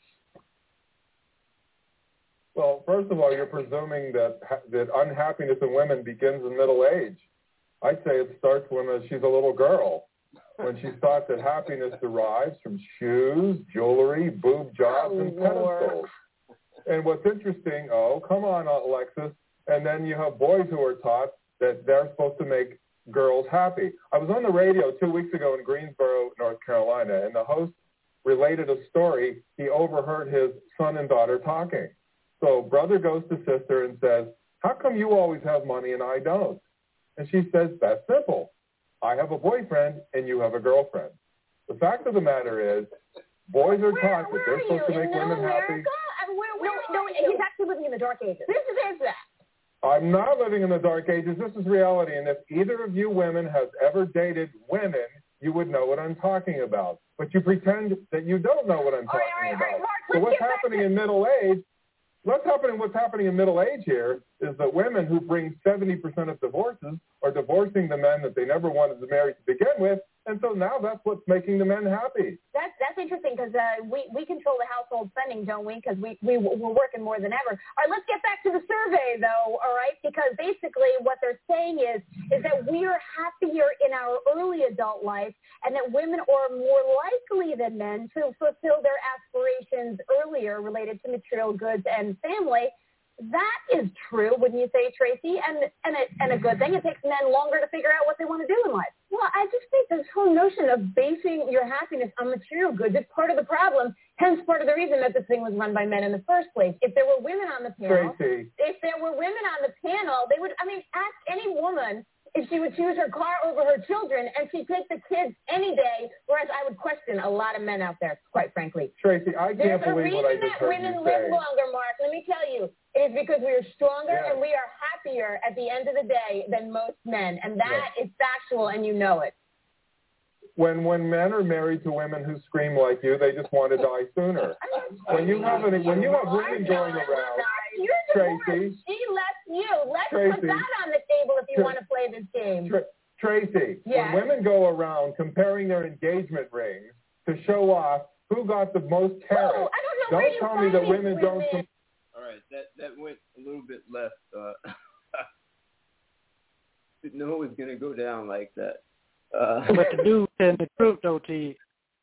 Speaker 8: Well, first of all, you're presuming that that unhappiness in women begins in middle age. I'd say it starts when uh, she's a little girl, when she's taught that happiness derives from shoes, jewelry, boob jobs,
Speaker 7: oh,
Speaker 8: and
Speaker 7: Lord.
Speaker 8: pedestals. And what's interesting, oh, come on, Alexis, and then you have boys who are taught that they're supposed to make girls happy. I was on the radio two weeks ago in Greensboro, North Carolina, and the host related a story. He overheard his son and daughter talking. So brother goes to sister and says, how come you always have money and I don't? And she says, that's simple. I have a boyfriend and you have a girlfriend. The fact of the matter is, boys are
Speaker 7: Where,
Speaker 8: taught that they're supposed to make women happy.
Speaker 7: I mean, where, where, no, no, he's actually living in the dark ages. This is that.
Speaker 8: I'm not living in the dark ages. This is reality. And if either of you women has ever dated women, you would know what I'm talking about. But you pretend that you don't know what I'm
Speaker 7: all
Speaker 8: talking
Speaker 7: right, all right,
Speaker 8: about.
Speaker 7: all right, Mark,
Speaker 8: so what's
Speaker 7: get
Speaker 8: happening
Speaker 7: back to-
Speaker 8: in middle age, what's happening, what's happening in middle age here is that women who bring seventy percent of divorces are divorcing the men that they never wanted to marry to begin with. And so now that's what's making the men happy.
Speaker 7: That's that's interesting because uh, we, we control the household spending, don't we? Because we, we, we're working more than ever. All right, let's get back to the survey, though, all right? Because basically what they're saying is, is that we are happier in our early adult life and that women are more likely than men to fulfill their aspirations earlier related to material goods and family. That is true, wouldn't you say, Tracy? And and a, and a good thing. It takes men longer to figure out what they want to do in life. Well, I just think this whole notion of basing your happiness on material goods is part of the problem, hence part of the reason that this thing was run by men in the first place. If there were women on the panel,
Speaker 8: Tracy.
Speaker 7: if there were women on the panel, they would, I mean, ask any woman if she would choose her car over her children, and she'd take the kids any day, whereas I would question a lot of men out there, quite frankly.
Speaker 8: Tracy, I can't
Speaker 7: There's a
Speaker 8: believe
Speaker 7: reason
Speaker 8: what I just
Speaker 7: that
Speaker 8: heard
Speaker 7: women
Speaker 8: you
Speaker 7: live
Speaker 8: say.
Speaker 7: longer, Mark. Let me tell you. It is because we are stronger
Speaker 8: Yes.
Speaker 7: and we are happier at the end of the day than most men. And that
Speaker 8: Yes.
Speaker 7: is factual, and you know it.
Speaker 8: When when men are married to women who scream like you, they just want to die sooner. When you have any, when you have women going around,
Speaker 7: You're divorced.
Speaker 8: Tracy.
Speaker 7: She left you. Let's
Speaker 8: Tracy.
Speaker 7: put that on the table if you
Speaker 8: Tra-
Speaker 7: want to play this game.
Speaker 8: Tra- Tracy,
Speaker 7: Yes.
Speaker 8: when women go around comparing their engagement rings to show off who got the most carats,
Speaker 7: Oh, I don't know where
Speaker 8: don't
Speaker 7: you
Speaker 8: tell
Speaker 7: find
Speaker 8: me that
Speaker 7: these
Speaker 8: women don't.
Speaker 7: women.
Speaker 8: Com-
Speaker 2: All right, that that went a little bit left. Uh, didn't know it was gonna go down like that. Uh,
Speaker 3: But the dude said the truth, though, T.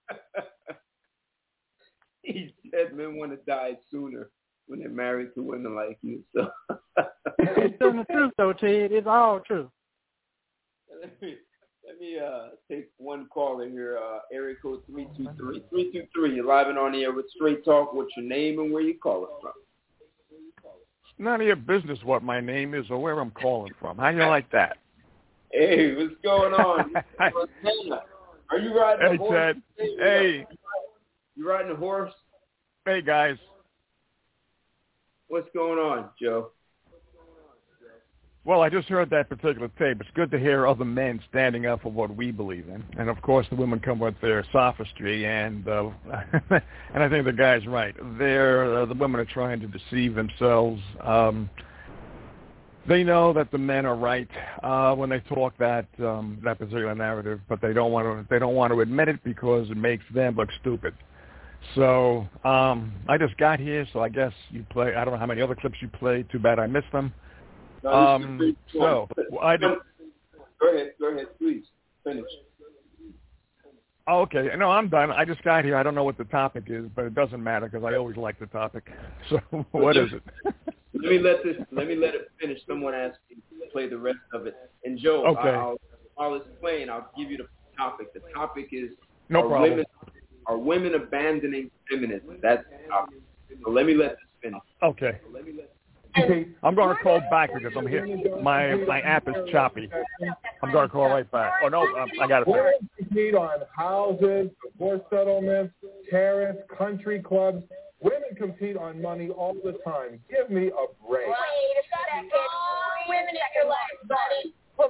Speaker 2: He said men want to die sooner when they're married to women like you. So
Speaker 3: It's telling the truth, though, Ted. It's all true.
Speaker 2: let me let me uh, take one caller here. Uh, area code three two three three two three. You're live and on the air with Straight Talk. What's your name and where you calling from?
Speaker 9: None of your business what my name is or where I'm calling from. How you like that?
Speaker 2: Hey, what's going on? Are you riding
Speaker 9: Hey,
Speaker 2: a horse?
Speaker 9: Ted. Hey.
Speaker 2: You riding a horse?
Speaker 9: Hey, guys.
Speaker 2: What's going on, Joe?
Speaker 9: Well, I just heard that particular tape. It's good to hear other men standing up for what we believe in. And, of course, the women come with their sophistry, and uh, and I think the guy's right. They're, uh, the women are trying to deceive themselves. Um, they know that the men are right uh, when they talk that um, that particular narrative, but they don't want to. They don't want to admit it because it makes them look stupid. So um, I just got here, so I guess you play. I don't know how many other clips you played. Too bad I missed them.
Speaker 2: No,
Speaker 9: Um, so I did.
Speaker 2: Go ahead, go ahead, please finish.
Speaker 9: Oh, okay, no, I'm done. I just got here. I don't know what the topic is, but it doesn't matter because I always like the topic. So what is it?
Speaker 2: Let me let this. Let me let it finish. Someone asked me to play the rest of it. And Joe,
Speaker 9: Okay.
Speaker 2: I'll, I'll explain. I'll give you the topic. The topic is
Speaker 9: No
Speaker 2: are
Speaker 9: problem.
Speaker 2: women are women abandoning feminism? That's the topic. So let me let this finish.
Speaker 9: Okay.
Speaker 2: Let me let.
Speaker 9: I'm going to call back because I'm here. My my app is choppy. I'm going to call right back. Oh, no, um, I got it back.
Speaker 8: Women compete on houses, divorce settlements, tariffs, country clubs. Women compete on money all the time. Give me a break.
Speaker 7: Wait a second. Women in your life, buddy. Put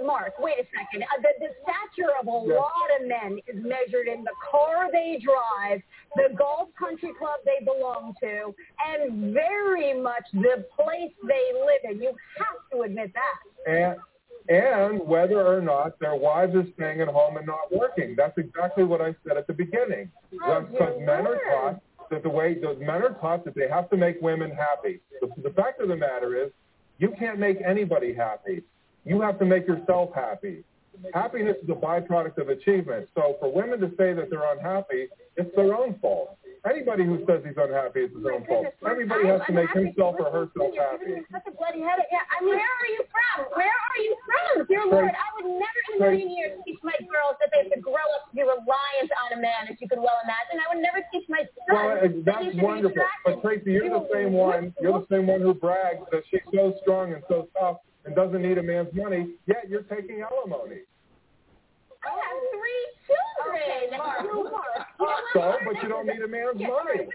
Speaker 6: Mark, wait a second. Uh, the, the stature of a
Speaker 8: Yes.
Speaker 6: lot of men is measured in the car they drive, the golf country club they belong to, and very much the place they live in. You have to admit that.
Speaker 8: And and whether or not their wives are staying at home and not working. That's exactly what I said at the beginning.
Speaker 6: Oh,
Speaker 8: Because
Speaker 6: dear
Speaker 8: men are
Speaker 6: Lord.
Speaker 8: taught that the way the men are taught that they have to make women happy. The, the fact of the matter is, you can't make anybody happy. You have to make yourself happy. Happiness is a byproduct of achievement. So for women to say that they're unhappy, it's their own fault. Anybody who says he's unhappy is his own fault. Everybody has to make himself or herself happy.
Speaker 6: Such a bloody headache. Yeah, I mean, where are you from? Where are you from? Dear Lord, I would never in a million years teach my girls that they have to grow up to be reliant on a man, as you could well imagine. I would never teach my son
Speaker 8: Well, uh,
Speaker 6: that he
Speaker 8: that's
Speaker 6: should be
Speaker 8: wonderful.
Speaker 6: attracted
Speaker 8: But Tracy, you're the
Speaker 6: to
Speaker 8: same one. You're the same one who brags that she's so strong and so tough and doesn't need a man's money. Yet you're taking alimony.
Speaker 6: I have three children. Okay, Mark. You, Mark.
Speaker 8: So, but you don't need a man's
Speaker 6: Yeah,
Speaker 8: money.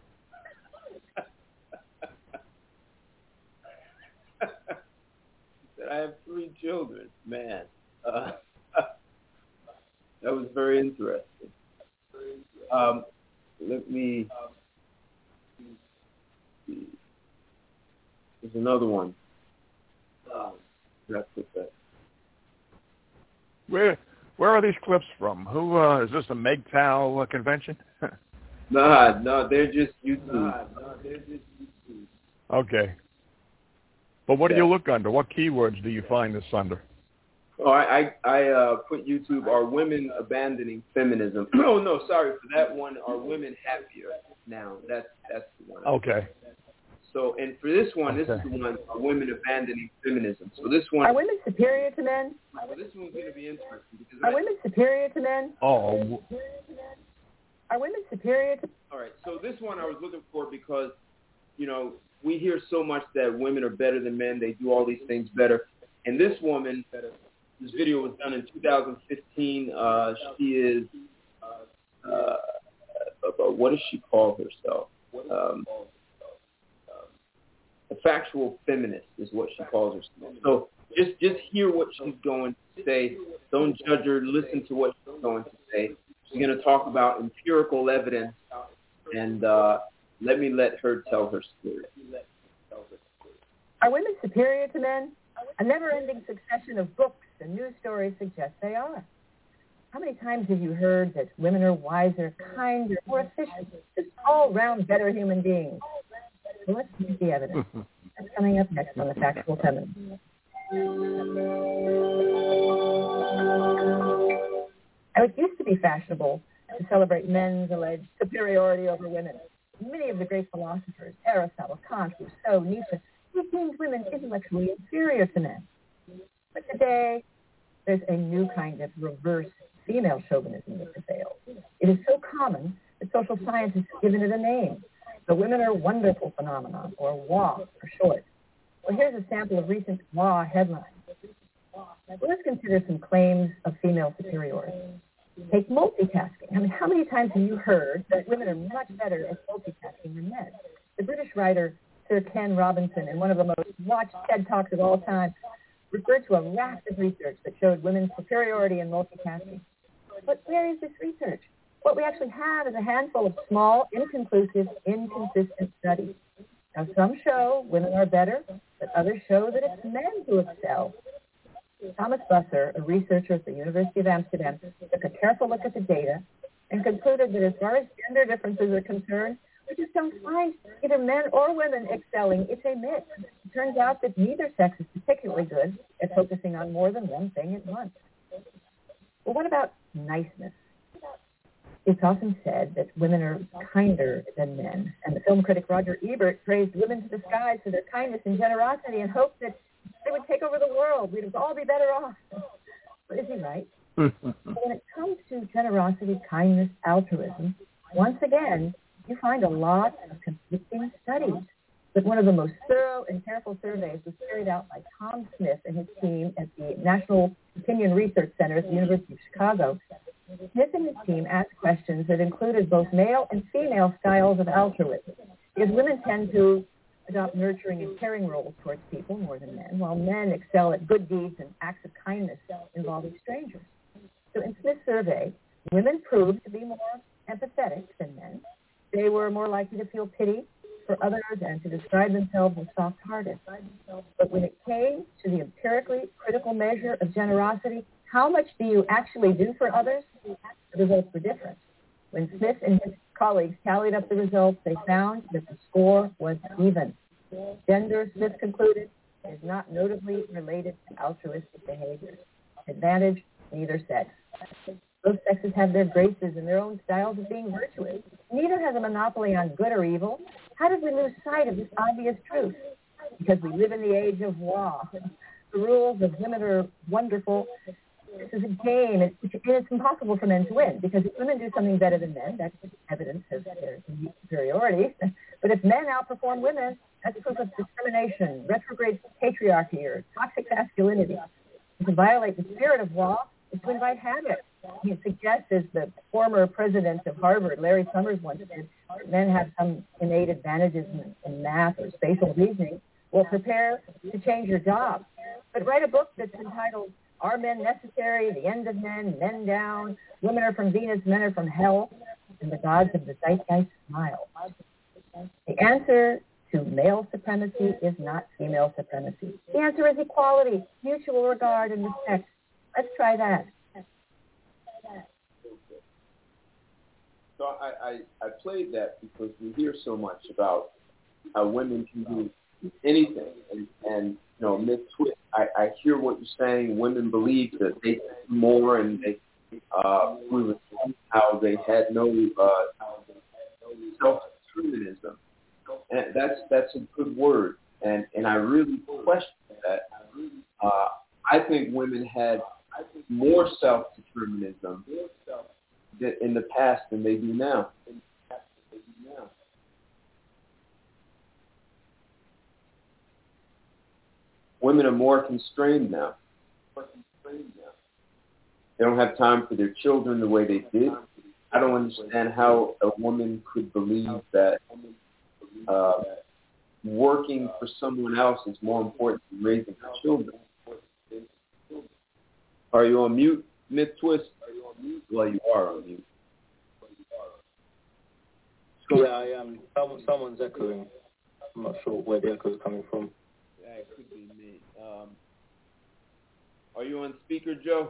Speaker 2: I have three children. Man, uh, that was very interesting. Um, let me see. There's another one. Um, that's what that.
Speaker 9: Where where are these clips from? Who uh, is this a M G T O W uh, convention?
Speaker 2: Nah, no, they're just YouTube. Nah, no, they're just YouTube.
Speaker 9: Okay. But what
Speaker 2: Yeah.
Speaker 9: do you look under? What keywords do you find this under?
Speaker 2: Oh, I I, I uh, put YouTube. Are women abandoning feminism? Oh no, sorry for that one. Are women happier now? That's that's the one.
Speaker 9: Okay.
Speaker 2: So, and for this one, this
Speaker 9: Okay.
Speaker 2: is the one. Are women abandoning feminism? So this one.
Speaker 10: Are women superior to men?
Speaker 2: Well, this one's going to be interesting because.
Speaker 10: Are
Speaker 2: I,
Speaker 10: women superior to men?
Speaker 9: Oh, w-
Speaker 10: Are women superior to
Speaker 2: all right. So this one I was looking for because, you know, we hear so much that women are better than men. They do all these things better. And this woman, this video was done in two thousand fifteen. Uh, she is, uh, uh, what does she call herself? Um, a factual feminist is what she calls herself. So just just hear what she's going to say. Don't judge her. Listen to what she's going to say. She's going to talk about empirical evidence, and uh, let me let her tell her story.
Speaker 10: Are women superior to men? A never-ending succession of books and news stories suggest they are. How many times have you heard that women are wiser, kinder, more efficient, just all-round better human beings? Well, let's see the evidence. That's coming up next on The Factual Feminist. Now, it used to be fashionable to celebrate men's alleged superiority over women. Many of the great philosophers, Aristotle, Kant, Rousseau, Nietzsche, they deemed women intellectually inferior to men. But today, there's a new kind of reverse female chauvinism that prevails. It is so common that social scientists have given it a name. The women are wonderful phenomenon, or W A for short. Well, here's a sample of recent W A headlines. Well, let's consider some claims of female superiority. Take multitasking. I mean, how many times have you heard that women are much better at multitasking than men? The British writer Sir Ken Robinson, in one of the most watched TED Talks of all time, referred to a raft of research that showed women's superiority in multitasking. But where is this research? What we actually have is a handful of small, inconclusive, inconsistent studies. Now, some show women are better, but others show that it's men who excel. Thomas Busser, a researcher at the University of Amsterdam, took a careful look at the data and concluded that as far as gender differences are concerned, we just don't find either men or women excelling. It's a mix. It turns out that neither sex is particularly good at focusing on more than one thing at once. Well, what about niceness? It's often said that women are kinder than men, and the film critic Roger Ebert praised women to the skies for their kindness and generosity and hoped that they would take over the world. We'd all be better off. But is he right? When it comes to generosity, kindness, altruism, once again, you find a lot of conflicting studies. But one of the most thorough and careful surveys was carried out by Tom Smith and his team at the National Opinion Research Center at the University of Chicago. Smith and his team asked questions that included both male and female styles of altruism, because women tend to adopt nurturing and caring roles towards people more than men, while men excel at good deeds and acts of kindness involving strangers. So in Smith's survey, women proved to be more empathetic than men. They were more likely to feel pity for others and to describe themselves as soft-hearted. But when it came to the empirically critical measure of generosity, how much do you actually do for others? The results were different. When Smith and his colleagues tallied up the results, they found that the score was even. Gender, Smith concluded, is not notably related to altruistic behaviors. Advantage, neither sex. Both sexes have their graces and their own styles of being virtuous. Neither has a monopoly on good or evil. How did we lose sight of this obvious truth? Because we live in the age of law. The rules of women are wonderful. This is a game, and it's impossible for men to win, because if women do something better than men, that's evidence of their superiority. But if men outperform women, that's proof of discrimination, retrograde patriarchy, or toxic masculinity. To violate the spirit of law is to invite havoc. He suggests, as the former president of Harvard, Larry Summers, once did, that men have some innate advantages in, in math or spatial reasoning. Well, prepare to change your job. But write a book that's entitled Are Men Necessary? The End of Men, Men Down, Women Are from Venus, Men Are from Hell, and the gods of the zeitgeist smile. The answer to male supremacy is not female supremacy. The answer is equality, mutual regard, and respect. Let's try that.
Speaker 2: So I, I, I played that because we hear so much about how women can do anything. And, and you know, Miss Twist, I, I hear what you're saying. Women believe that they can do more, and they, uh, we were how they had no uh, self-determinism. And that's that's a good word, and and I really question that. Uh, I think women had more self-determinism in the past than they do now. Women are more constrained now. They don't have time for their children the way they did. I don't understand how a woman could believe that uh, working for someone else is more important than raising her children. Are you on mute, Miss Twist? Well, you are on mute.
Speaker 5: Yeah, I am. Someone, someone's echoing. I'm not sure where the echo is coming from.
Speaker 2: Yeah, it could be me. Um, are you on speaker, Joe?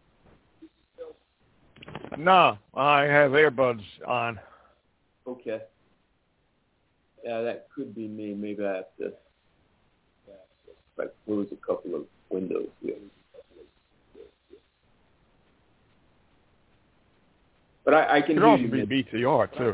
Speaker 9: No, I have earbuds on.
Speaker 2: Okay. Yeah, that could be me. Maybe I have to like close a couple of windows here. But I, I can
Speaker 9: it
Speaker 2: hear
Speaker 9: also
Speaker 2: you.
Speaker 9: Be B T R too.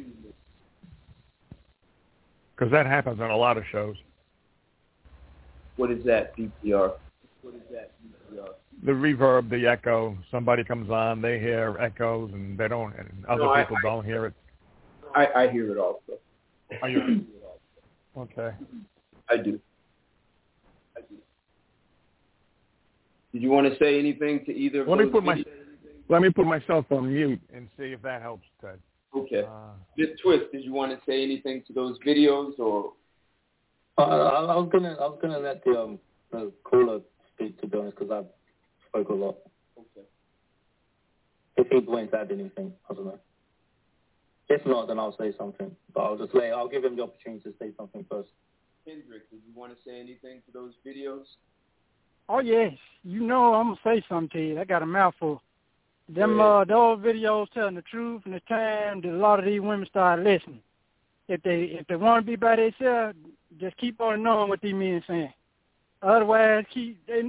Speaker 9: Because that happens on a lot of shows.
Speaker 2: What is that, B T R? What is that, B T R?
Speaker 9: The reverb, the echo. Somebody comes on, they hear echoes, and they don't, and other
Speaker 2: no,
Speaker 9: people
Speaker 2: I,
Speaker 9: don't hear it.
Speaker 2: I, I hear it also.
Speaker 9: Are you? Okay.
Speaker 2: I do. I do. Did you want to say anything to either of
Speaker 9: Let
Speaker 2: those
Speaker 9: me put
Speaker 2: videos?
Speaker 9: my Let me put myself on mute and see if that helps, Ted.
Speaker 2: Okay.
Speaker 9: Uh,
Speaker 2: Miss Twist, did you want to say anything to those videos, or?
Speaker 5: Uh, I, I was gonna, I was gonna let the, um, the caller speak, to be honest, because I spoke a lot.
Speaker 2: Okay.
Speaker 5: If he's going to add anything, I don't know. If not, then I'll say something. But I'll just lay. I'll give him the opportunity to say something first.
Speaker 2: Kendrick, did you want to say anything to those videos?
Speaker 3: Oh yes, you know I'm gonna say something to you. I got a mouthful. Them uh, those videos telling the truth, and the time that a lot of these women start listening. If they if they want to be by themselves, just keep on knowing what these men saying. Otherwise, keep they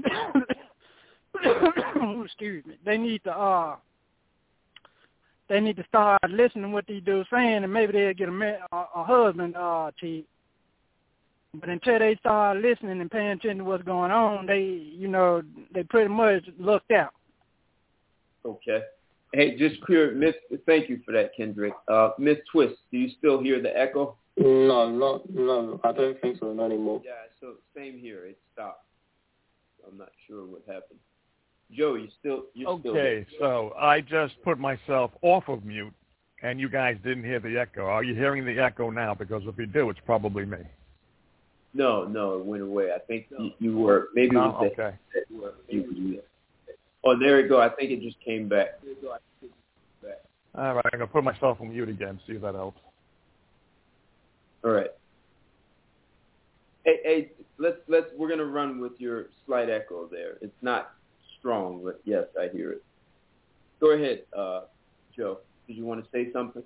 Speaker 3: excuse me. They need to uh they need to start listening to what these dudes saying, and maybe they'll get a a, a husband uh to. But until they start listening and paying attention to what's going on, they you know they pretty much looked out.
Speaker 2: Okay. Hey, just clear, Miss. Thank you for that, Kendrick. Uh, Miss Twist, do you still hear the echo?
Speaker 5: No, not no. I don't think so. Not anymore.
Speaker 2: Yeah. So same here. It stopped. I'm not sure what happened. Joe, you still you
Speaker 9: okay,
Speaker 2: still. Okay.
Speaker 9: So I just put myself off of mute, and you guys didn't hear the echo. Are you hearing the echo now? Because if you do, it's probably me.
Speaker 2: No, no, it went away. I think you, you were, maybe
Speaker 9: No?
Speaker 2: it was
Speaker 9: Okay.
Speaker 2: that you were using. Oh, there you go. I think it just came back.
Speaker 9: All right, I'm going to put myself on mute again, see if that helps.
Speaker 2: All right. Hey, hey, let's let's we're gonna run with your slight echo there. It's not strong, but yes, I hear it. Go ahead, uh, Joe. Did you want to say something?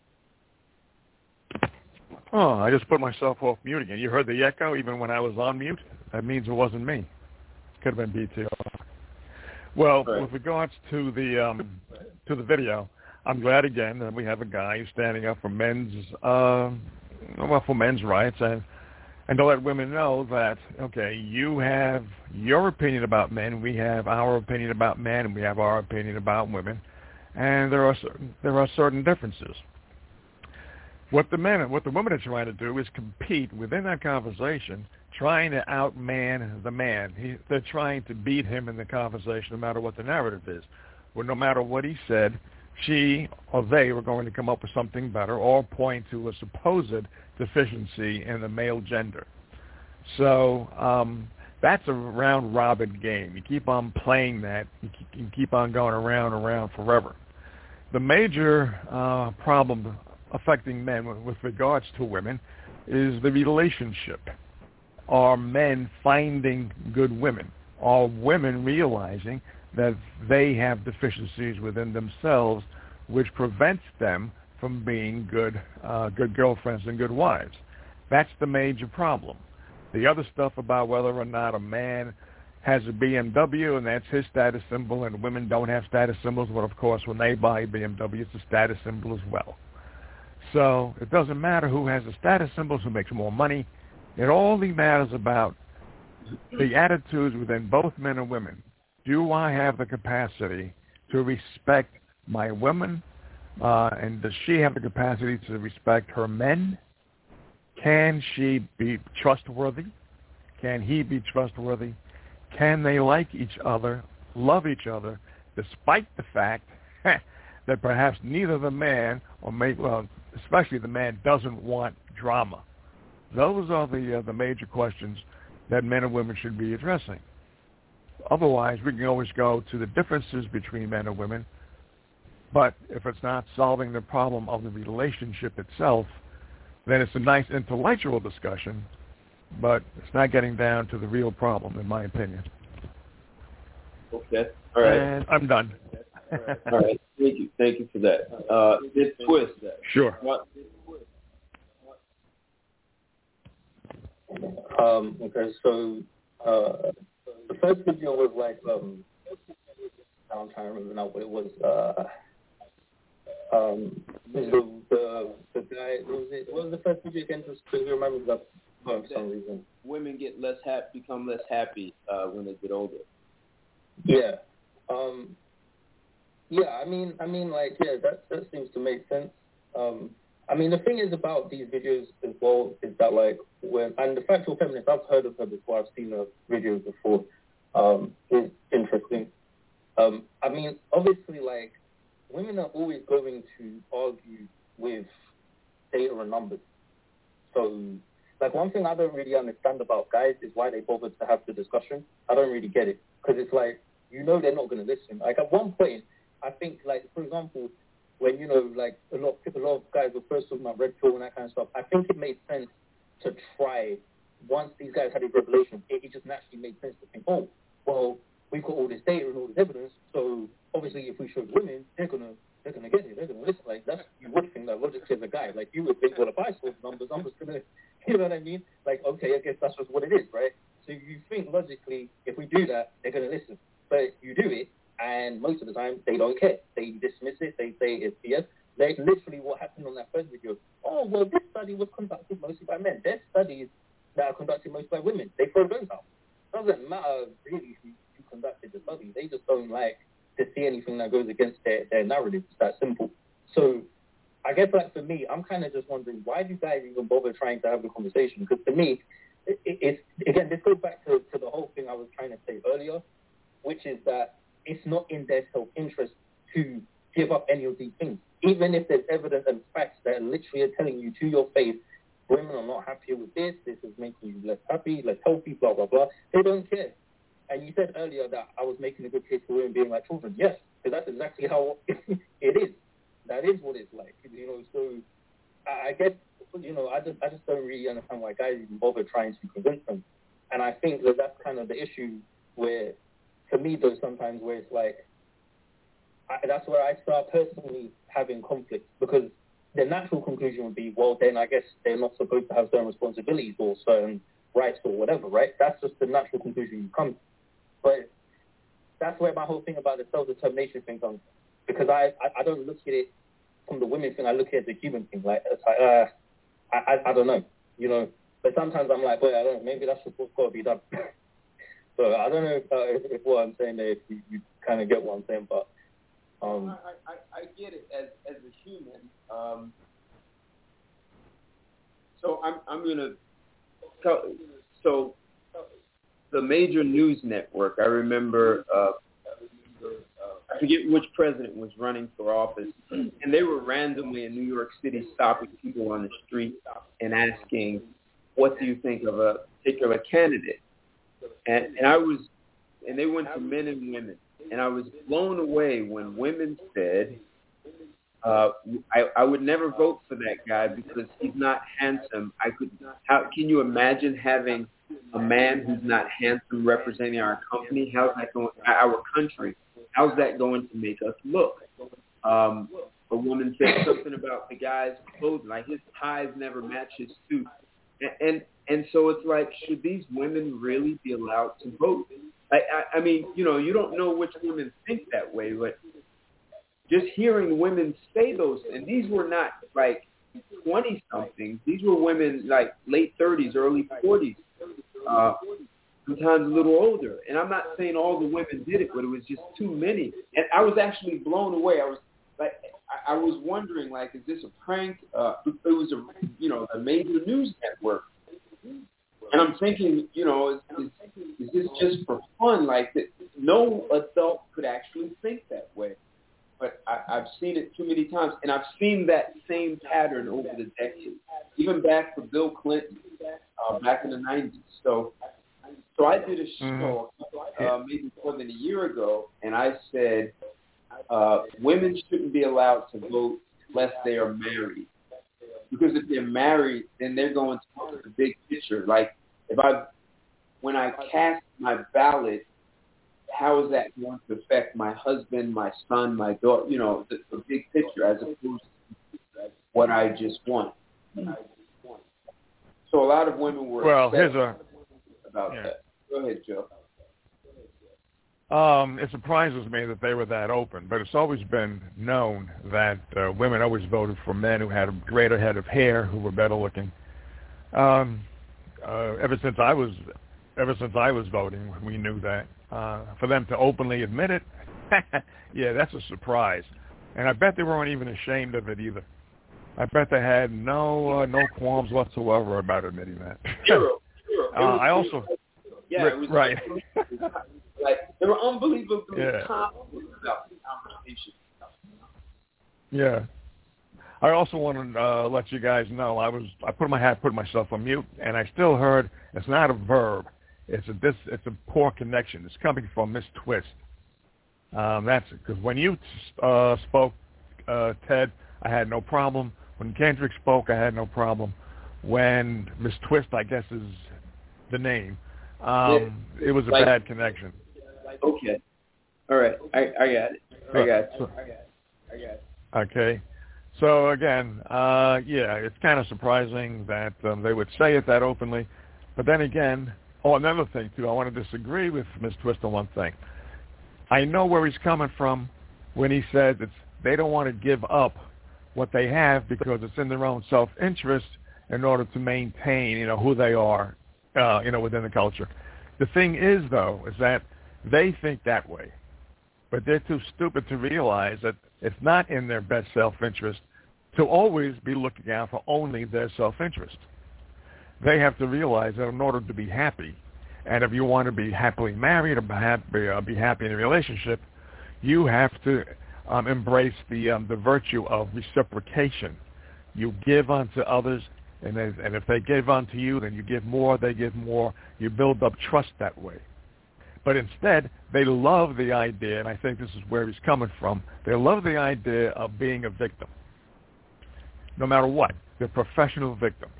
Speaker 9: Oh, I just put myself off mute again. You heard the echo even when I was on mute? That means it wasn't me. Could have been B T R. Well,
Speaker 2: right.
Speaker 9: with regards to the um, to the video, I'm glad again that we have a guy who's standing up for men's uh, well for men's rights and and to let women know that okay, you have your opinion about men, we have our opinion about men, and we have our opinion about women, and there are certain, there are certain differences. What the men and what the women are trying to do is compete within that conversation, trying to outman the man. He, they're trying to beat him in the conversation, no matter what the narrative is. Well, no matter what he said, she or they were going to come up with something better or point to a supposed deficiency in the male gender. So um, that's a round-robin game. You keep on playing that. You keep, you keep on going around and around forever. The major uh, problem affecting men with, with regards to women is the relationship. Are men finding good women? Are women realizing that they have deficiencies within themselves which prevents them from being good uh, good girlfriends and good wives? That's the major problem. The other stuff about whether or not a man has a B M W and that's his status symbol and women don't have status symbols, well, of course, when they buy a B M W, it's a status symbol as well. So it doesn't matter who has the status symbols, who makes more money. It only matters about the attitudes within both men and women. Do I have the capacity to respect my women? Uh, and does she have the capacity to respect her men? Can she be trustworthy? Can he be trustworthy? Can they like each other, love each other, despite the fact that perhaps neither the man, or may, well, especially the man, doesn't want drama? Those are the uh, the major questions that men and women should be addressing. Otherwise, we can always go to the differences between men and women, but if it's not solving the problem of the relationship itself, then it's a nice intellectual discussion, but it's not getting down to the real problem, in my opinion.
Speaker 2: Okay. All right.
Speaker 9: And I'm done.
Speaker 2: All right. All right. Thank you. Thank you for that. Uh, this twist.
Speaker 9: Sure.
Speaker 2: What?
Speaker 5: Um, okay, so uh, the first video was like, um, I'm trying to remember now what it was. Uh, um, the, the the guy, what was it? What was the first video again? Just to remember that for some reason.
Speaker 2: Women get less happy, become less happy uh, when they get older.
Speaker 5: Yeah. Um, yeah, I mean, I mean, like, yeah, that that seems to make sense. Um, I mean, the thing is about these videos as well is that, like, when, and the Factual Feminist, I've heard of her before, I've seen her videos before, um, is interesting. Um, I mean, obviously, like, women are always going to argue with data and numbers. So, like, one thing I don't really understand about guys is why they bothered to have the discussion. I don't really get it, because it's like, you know they're not going to listen. Like, at one point, I think, like, for example, when, you know, like, a lot, a lot of guys were first talking about red pill and that kind of stuff, I think it made sense to try, once these guys had a revelation, it, it just naturally made sense to think, oh, well, we've got all this data and all this evidence, so obviously if we showed women, they're going to they're gonna get it, they're going to listen. Like, that's, you would think that logically as a guy. Like, you would think, well, if I saw the numbers, I'm just going to, you know what I mean? Like, okay, I guess that's just what it is, right? So you think logically, if we do that, they're going to listen. But you do it, and most of the time, they don't care. They dismiss it. They say it's B S. Like, literally what happened on that first video. Oh, well, this study was conducted mostly by men. There's studies that are conducted mostly by women. They throw those out. Doesn't matter really who, who conducted the study. They just don't like to see anything that goes against their, their narrative. It's that simple. So I guess, like, for me, I'm kind of just wondering, why do you guys even bother trying to have the conversation? Because to me, it, it, it's, again, this goes back to, to the whole thing I was trying to say earlier, which is that it's not in their self-interest to give up any of these things. Even if there's evidence and facts that literally are telling you to your face women are not happier with this, this is making you less happy, less healthy, blah, blah, blah. They don't care. And you said earlier that I was making a good case for women being like children. Yes, because that's exactly how it is. That is what it's like, you know. So I guess, you know, I just I just don't really understand why guys even bother trying to convince them. And I think that that's kind of the issue where, for me, though, sometimes where it's like, I, that's where I start personally having conflict, because the natural conclusion would be, well, then I guess they're not supposed to have certain responsibilities or certain rights or whatever, right? That's just the natural conclusion you come to. But that's where my whole thing about the self-determination thing comes, because I, I, I don't look at it from the women thing, I look at it as a human thing. Like, it's like uh, I, I I don't know, you know. But sometimes I'm like, well, I don't know, maybe that's just what's got to be done. So I don't know if, uh, if, if what I'm saying there, if you, you kind of get what I'm saying, but um,
Speaker 2: I, I, I get it as as a human. Um, so I'm I'm gonna tell, so the major news network. I remember. Uh, I forget which president was running for office, and they were randomly in New York City stopping people on the street and asking, what do you think of a particular candidate? And, and I was, and they went to men and women, and I was blown away when women said, uh, I, I would never vote for that guy because he's not handsome. I could, how can you imagine having a man who's not handsome representing our company? How's that going, our country? How's that going to make us look? Um, a woman said something about the guy's clothing, like his ties never match his suit. And, and and so it's like, should these women really be allowed to vote? I, I, I mean, you know, you don't know which women think that way, but just hearing women say those, and these were not like twenty-somethings. These were women like late thirties, early forties. Uh, sometimes a little older. And I'm not saying all the women did it, but it was just too many. And I was actually blown away. I was like, I, I was wondering, like, is this a prank? Uh, it was a, you know, a major news network. And I'm thinking, you know, is, is, is this just for fun? Like, that no adult could actually think that way. But I, I've seen it too many times. And I've seen that same pattern over the decades, even back to Bill Clinton, uh, back in the nineties. So, So I did a show uh, maybe more than a year ago, and I said uh, women shouldn't be allowed to vote unless they are married. Because if they're married, then they're going to look at the big picture. Like, if I, when I cast my ballot, how is that going to affect my husband, my son, my daughter, you know, the, the big picture as opposed to what I just want. So a lot of women were
Speaker 9: well, here's a,
Speaker 2: about
Speaker 9: yeah.
Speaker 2: that. Go ahead, Joe.
Speaker 9: Um, it surprises me that they were that open, but it's always been known that uh, women always voted for men who had a greater head of hair, who were better looking. Um, uh, ever since I was, ever since I was voting, we knew that. Uh, for them to openly admit it, yeah, that's a surprise. And I bet they weren't even ashamed of it either. I bet they had no uh, no qualms whatsoever about admitting that.
Speaker 2: Zero. Zero.
Speaker 9: uh, I also.
Speaker 2: Yeah, it was
Speaker 9: right.
Speaker 2: Like, like they were unbelievably
Speaker 9: yeah.
Speaker 2: confident about the conversation.
Speaker 9: Yeah. I also want to uh, let you guys know I was I put my hat put myself on mute, and I still heard it's not a verb. It's a this it's a poor connection. It's coming from Miss Twist. Um, that's because when you uh, spoke, uh, Ted, I had no problem. When Kendrick spoke, I had no problem. When Miss Twist, I guess is the name. Um, it was a like, bad connection.
Speaker 2: Okay. All right. I, I got it. I got it. I got it. I got it.
Speaker 9: Okay. So, again, uh, yeah, it's kind of surprising that um, they would say it that openly. But then again, oh, another thing, too, I want to disagree with Miz Twist on one thing. I know where he's coming from when he says it's, they don't want to give up what they have because it's in their own self-interest in order to maintain, you know, who they are. Uh, you know, within the culture. The thing is, though, is that they think that way, but they're too stupid to realize that it's not in their best self-interest to always be looking out for only their self-interest. They have to realize that in order to be happy, and if you want to be happily married or be happy, uh, be happy in a relationship, you have to um, embrace the um, the virtue of reciprocation. You give unto others And, they, and if they give unto you, then you give more, they give more. You build up trust that way. But instead, they love the idea, and I think this is where he's coming from, they love the idea of being a victim. No matter what, they're professional victims.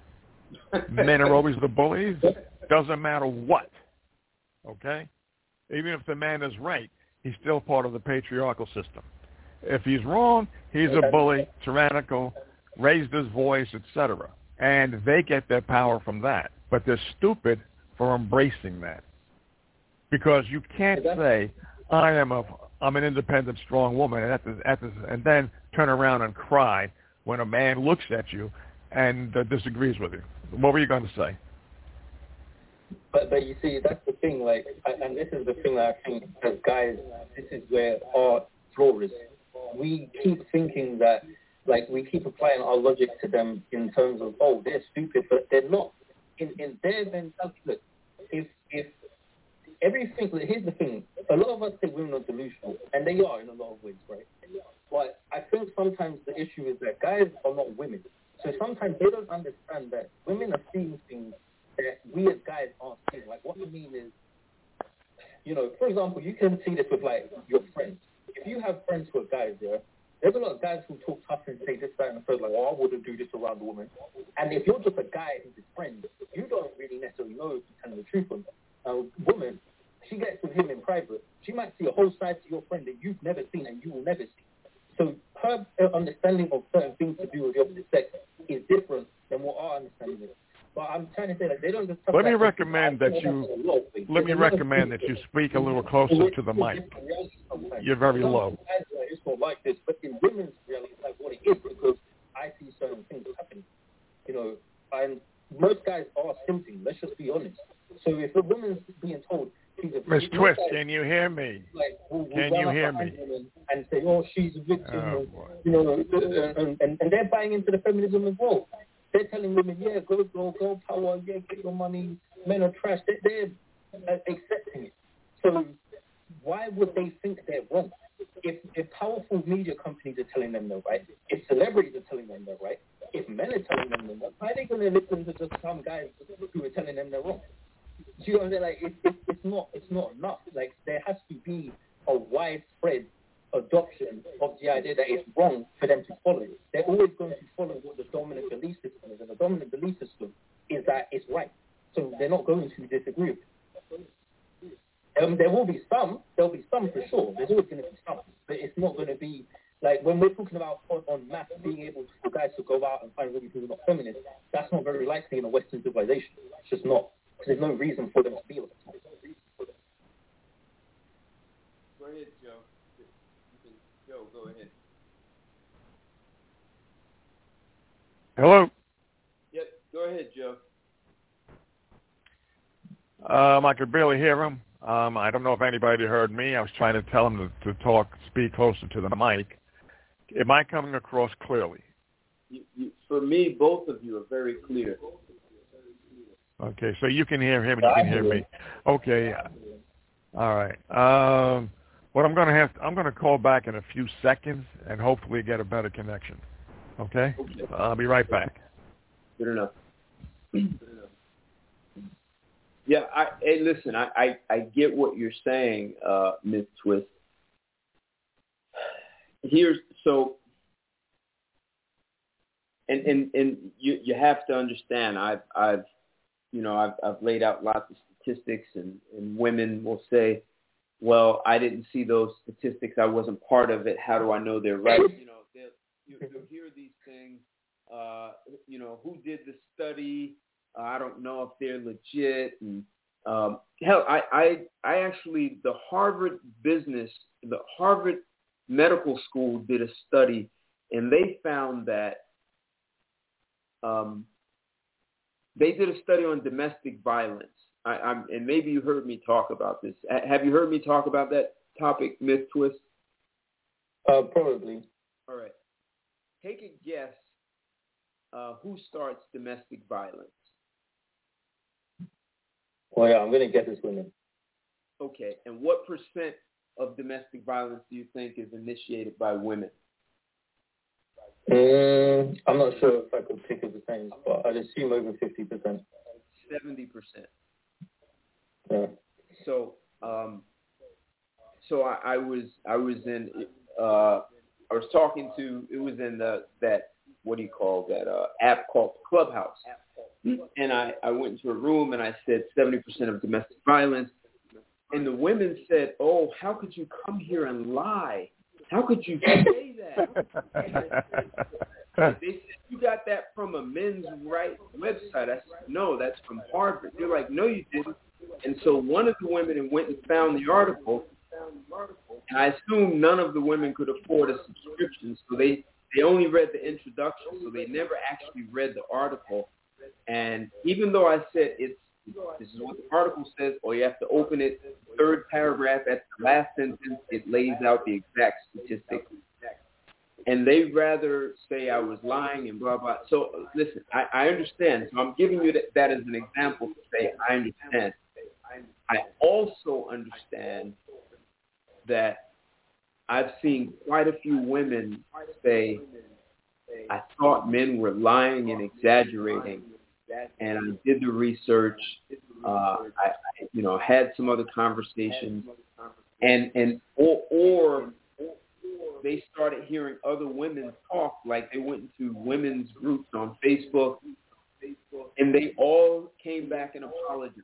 Speaker 9: Men are always the bullies. Doesn't matter what. Okay? Even if the man is right, he's still part of the patriarchal system. If he's wrong, he's a bully, tyrannical, raised his voice, et cetera. And they get their power from that. But they're stupid for embracing that. Because you can't say, I am a, I'm an independent, strong woman, and, at the, at the, and then turn around and cry when a man looks at you and uh, disagrees with you. What were you going to say?
Speaker 5: But but you see, that's the thing, like, and this is the thing that I think as guys, this is where our flaw is. We keep thinking that, like, we keep applying our logic to them in terms of, oh, they're stupid, but they're not. In in their mentality, look, if if everything, here's the thing, a lot of us think women are delusional, and they are in a lot of ways, right? But I think sometimes the issue is that guys are not women. So sometimes they don't understand that women are seeing things that we as guys aren't seeing. Like, what I mean is, you know, for example, you can see this with, like, your friends. If you have friends who are guys, yeah, there's a lot of guys who talk tough and say this, that, and the third, like, oh, I wouldn't do this around a woman. And if you're just a guy who's his friend, you don't really necessarily know if you're telling the truth or not. A woman, she gets with him in private. She might see a whole side to your friend that you've never seen and you will never see. So her understanding of certain things to do with the opposite sex is different than what our understanding is. But I'm trying to say that they don't just.
Speaker 9: Let me recommend that you. Let me recommend that you speak a little closer to the mic. You're very low.
Speaker 5: It's not like this, but in women's reality, it's like what it is, because I see certain things happening. You know, and most guys are simping. Let's just be honest. So if a woman's being told she's a
Speaker 9: Miss Twist, can you hear me?
Speaker 5: Like, we'll, we'll
Speaker 9: can you hear me?
Speaker 5: And say, oh, she's a victim.
Speaker 9: Oh,
Speaker 5: you know, and, and, and they're buying into the feminism as well. They're telling women, yeah, go, go, go, power, yeah, get your money. Men are trash. They're, they're uh, accepting it. So why would they think they're wrong? If, if powerful media companies are telling them they're right, if celebrities are telling them they're right, if men are telling them they're right, why are they going to listen to just some guys who are telling them they're wrong? Do you know what I'm saying? Like, it, it, it's not, it's not enough. Like, there has to be a widespread adoption of the idea that it's wrong for them to follow it. They're always going to follow what the dominant belief system is, and the dominant belief system is that it's right. So they're not going to disagree with it. Um, there will be some, there'll be some for sure. There's always going to be some, but it's not going to be like when we're talking about on, on math being able to, for guys to go out and find women who are not feminist. That's not very likely in a Western civilization. It's just not. There's no reason for them to be like that.
Speaker 2: Go ahead, Joe. Joe, go ahead.
Speaker 9: Hello.
Speaker 2: Yep, go ahead, Joe.
Speaker 9: Um, I could barely hear him. Um, I don't know if anybody heard me. I was trying to tell him to, to talk, speak closer to the mic. Am I coming across clearly?
Speaker 2: You, you, for me, both of you are very clear.
Speaker 9: Okay, so you can hear him and you can hear me. Okay. All right. Um, what I'm going to have, I'm going to call back in a few seconds and hopefully get a better connection. Okay?
Speaker 2: Okay.
Speaker 9: I'll be right back.
Speaker 2: Good enough. Good enough. Yeah, I, hey, listen, I, I, I get what you're saying, uh, Miz Twist. Here's, so, and, and, and you, you have to understand, I've, I've, you know, I've, I've laid out lots of statistics, and, and women will say, well, I didn't see those statistics. I wasn't part of it. How do I know they're right? You know, they'll, you, you'll hear these things, uh, you know, who did the study? Uh, I don't know if they're legit. And um, hell, I, I, I actually, the Harvard Business, the Harvard Medical School did a study, and they found that um, they did a study on domestic violence. I, I'm, and maybe you heard me talk about this. Have you heard me talk about that topic, Myth Twist?
Speaker 5: Uh, probably.
Speaker 2: All right. Take a guess. Uh, who starts domestic violence?
Speaker 5: Well, yeah, I'm going to guess it's women.
Speaker 2: Okay. And what percent of domestic violence do you think is initiated by women?
Speaker 5: Mm, I'm not sure if I could pick a percentage, but I'd assume over fifty percent.
Speaker 2: seventy percent.
Speaker 5: Yeah.
Speaker 2: So, um, so I, I was, I was in, uh, I was talking to, it was in the, that, what do you call that, uh, app called Clubhouse. And I, I went into a room and I said seventy percent of domestic violence. And the women said, oh, how could you come here and lie? How could you say that? They said, you got that from a men's rights website. I said, no, that's from Harvard. They're like, no, you didn't. And so one of the women went and found the article. And I assume none of the women could afford a subscription. So they, they only read the introduction. So they never actually read the article. And even though I said it's, this is what the article says, or you have to open it, third paragraph at the last sentence, it lays out the exact statistics. And they'd rather say I was lying and blah, blah. So listen, I, I understand. So I'm giving you that, that as an example to say I understand. I also understand that I've seen quite a few women say, I thought men were lying and exaggerating. And I did the research. Uh, I, I, you know, had some other conversations, and and or, or they started hearing other women talk. Like they went into women's groups on Facebook, and they all came back and apologized.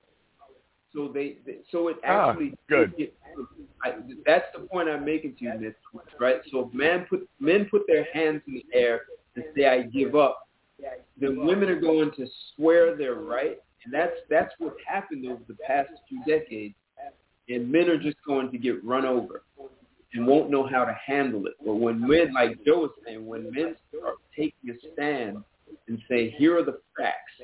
Speaker 2: So they, they so it actually
Speaker 9: ah, good.
Speaker 2: It, I, that's the point I'm making to you, Miss Twitch, right? So if men put men put their hands in the air and say I give up, then women are going to swear they're right, and that's that's what happened over the past few decades. And men are just going to get run over and won't know how to handle it. But when men, like Joe was saying, when men start taking a stand and say, here are the facts,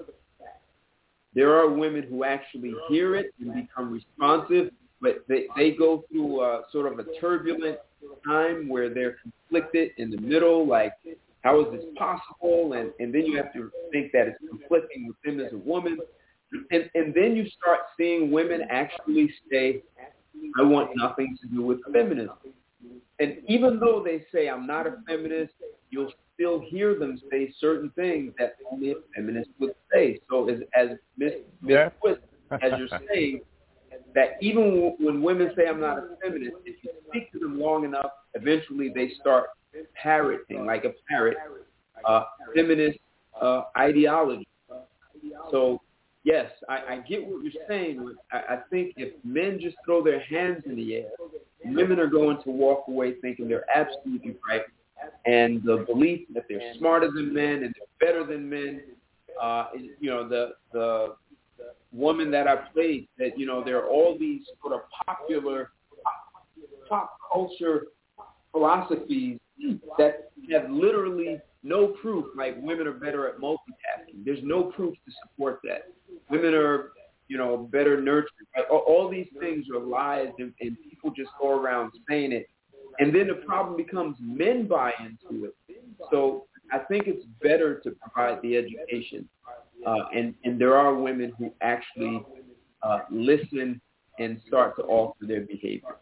Speaker 2: there are women who actually hear it and become responsive, but they, they go through a, sort of a turbulent time where they're conflicted in the middle, like, how is this possible? And, and then you have to think that it's conflicting with them as a woman. And, and then you start seeing women actually say, I want nothing to do with feminism. And even though they say, I'm not a feminist, you'll still hear them say certain things that only a feminist would say. So as, as Miss
Speaker 9: Yeah.
Speaker 2: Twist, as you're saying, that even when women say, I'm not a feminist, if you speak to them long enough, eventually they start parroting, like a parrot, uh, feminist uh, ideology. So, yes, I, I get what you're saying. I, I think if men just throw their hands in the air, women are going to walk away thinking they're absolutely right. And the belief that they're smarter than men and they're better than men, uh, you know, the the woman that I played, that, you know, there are all these sort of popular pop culture philosophies that have literally no proof, like women are better at multitasking. There's no proof to support that. Women are, you know, better nurtured. Like, all, all these things are lies, and, and people just go around saying it. And then the problem becomes men buy into it. So I think it's better to provide the education. Uh, and, and there are women who actually uh, listen and start to alter their behavior.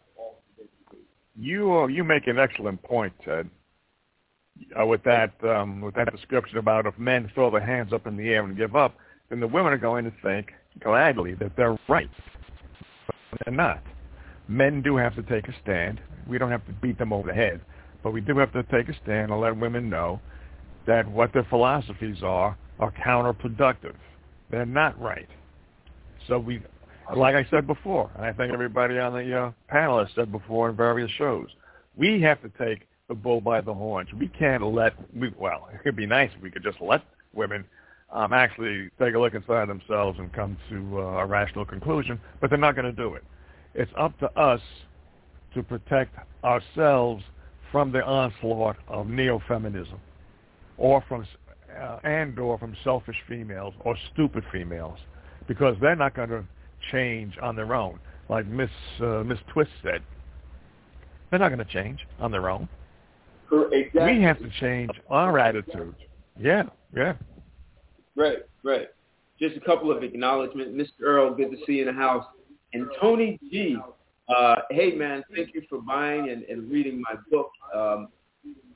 Speaker 9: You uh, you make an excellent point, Ted, uh, with that um, with that description about if men throw their hands up in the air and give up, then the women are going to think gladly that they're right. But they're not. Men do have to take a stand. We don't have to beat them over the head, but we do have to take a stand and let women know that what their philosophies are are counterproductive. They're not right. So we, like I said before, and I think everybody on the uh, panel has said before in various shows, we have to take the bull by the horns. We can't let, we, well, it could be nice if we could just let women um, actually take a look inside themselves and come to uh, a rational conclusion, but they're not going to do it. It's up to us to protect ourselves from the onslaught of neo-feminism, or from uh, and or from selfish females or stupid females, because they're not going to change on their own. Like Miss uh, Miss Twist said, they're not going to change on their own.
Speaker 2: Exactly.
Speaker 9: We have to change our attitude. Yeah, yeah.
Speaker 2: Right, right. Just a couple of acknowledgments. Mister Earl, good to see you in the house. And Tony G, uh, hey, man, thank you for buying and, and reading my book. Um,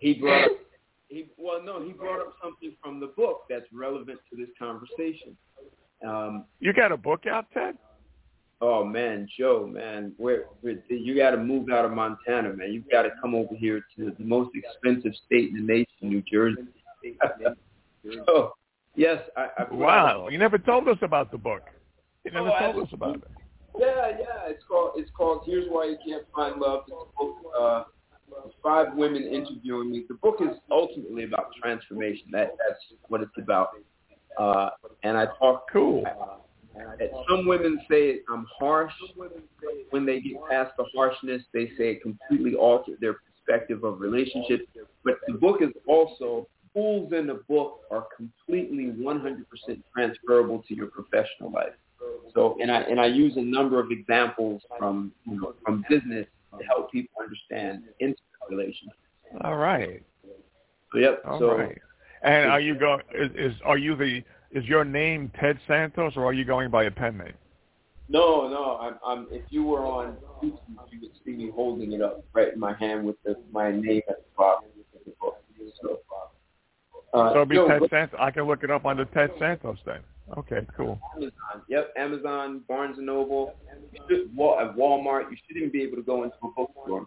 Speaker 2: he brought up, he, well, no, he brought up something from the book that's relevant to this conversation. Um,
Speaker 9: you got a book out, Ted?
Speaker 2: Oh man, Joe, man, where, where you got to move out of Montana, man. You've got to come over here to the most expensive state in the nation, New Jersey. So, yes, I. I
Speaker 9: wow, you never told us about the book. You never
Speaker 2: oh,
Speaker 9: told us about it.
Speaker 2: Yeah, yeah, it's called. It's called. Here's Why You Can't Find Love. It's a book. Uh, five women interviewing me. The book is ultimately about transformation. That that's what it's about. Uh, and I talk.
Speaker 9: Cool.
Speaker 2: Uh, Some women say I'm harsh. When they get past the harshness, they say it completely altered their perspective of relationships. But the book is also, tools in the book are completely one hundred percent transferable to your professional life. So, and I and I use a number of examples from you know from business to help people understand intimate relationships.
Speaker 9: All right.
Speaker 2: So, yep.
Speaker 9: All
Speaker 2: so,
Speaker 9: right. And are you going? Is, is are you the? Is your name Ted Santos, or are you going by a pen name?
Speaker 2: No, no. I'm. I'm if you were on YouTube, you would see me holding it up right in my hand with the, my name at the bottom. So, uh,
Speaker 9: so it'll be
Speaker 2: yo,
Speaker 9: Ted
Speaker 2: but,
Speaker 9: Santos. I can look it up under Ted Santos then. Okay, cool.
Speaker 2: Amazon. Yep, Amazon, Barnes and Noble. You should, Wal- at Walmart. You shouldn't even be able to go into a bookstore.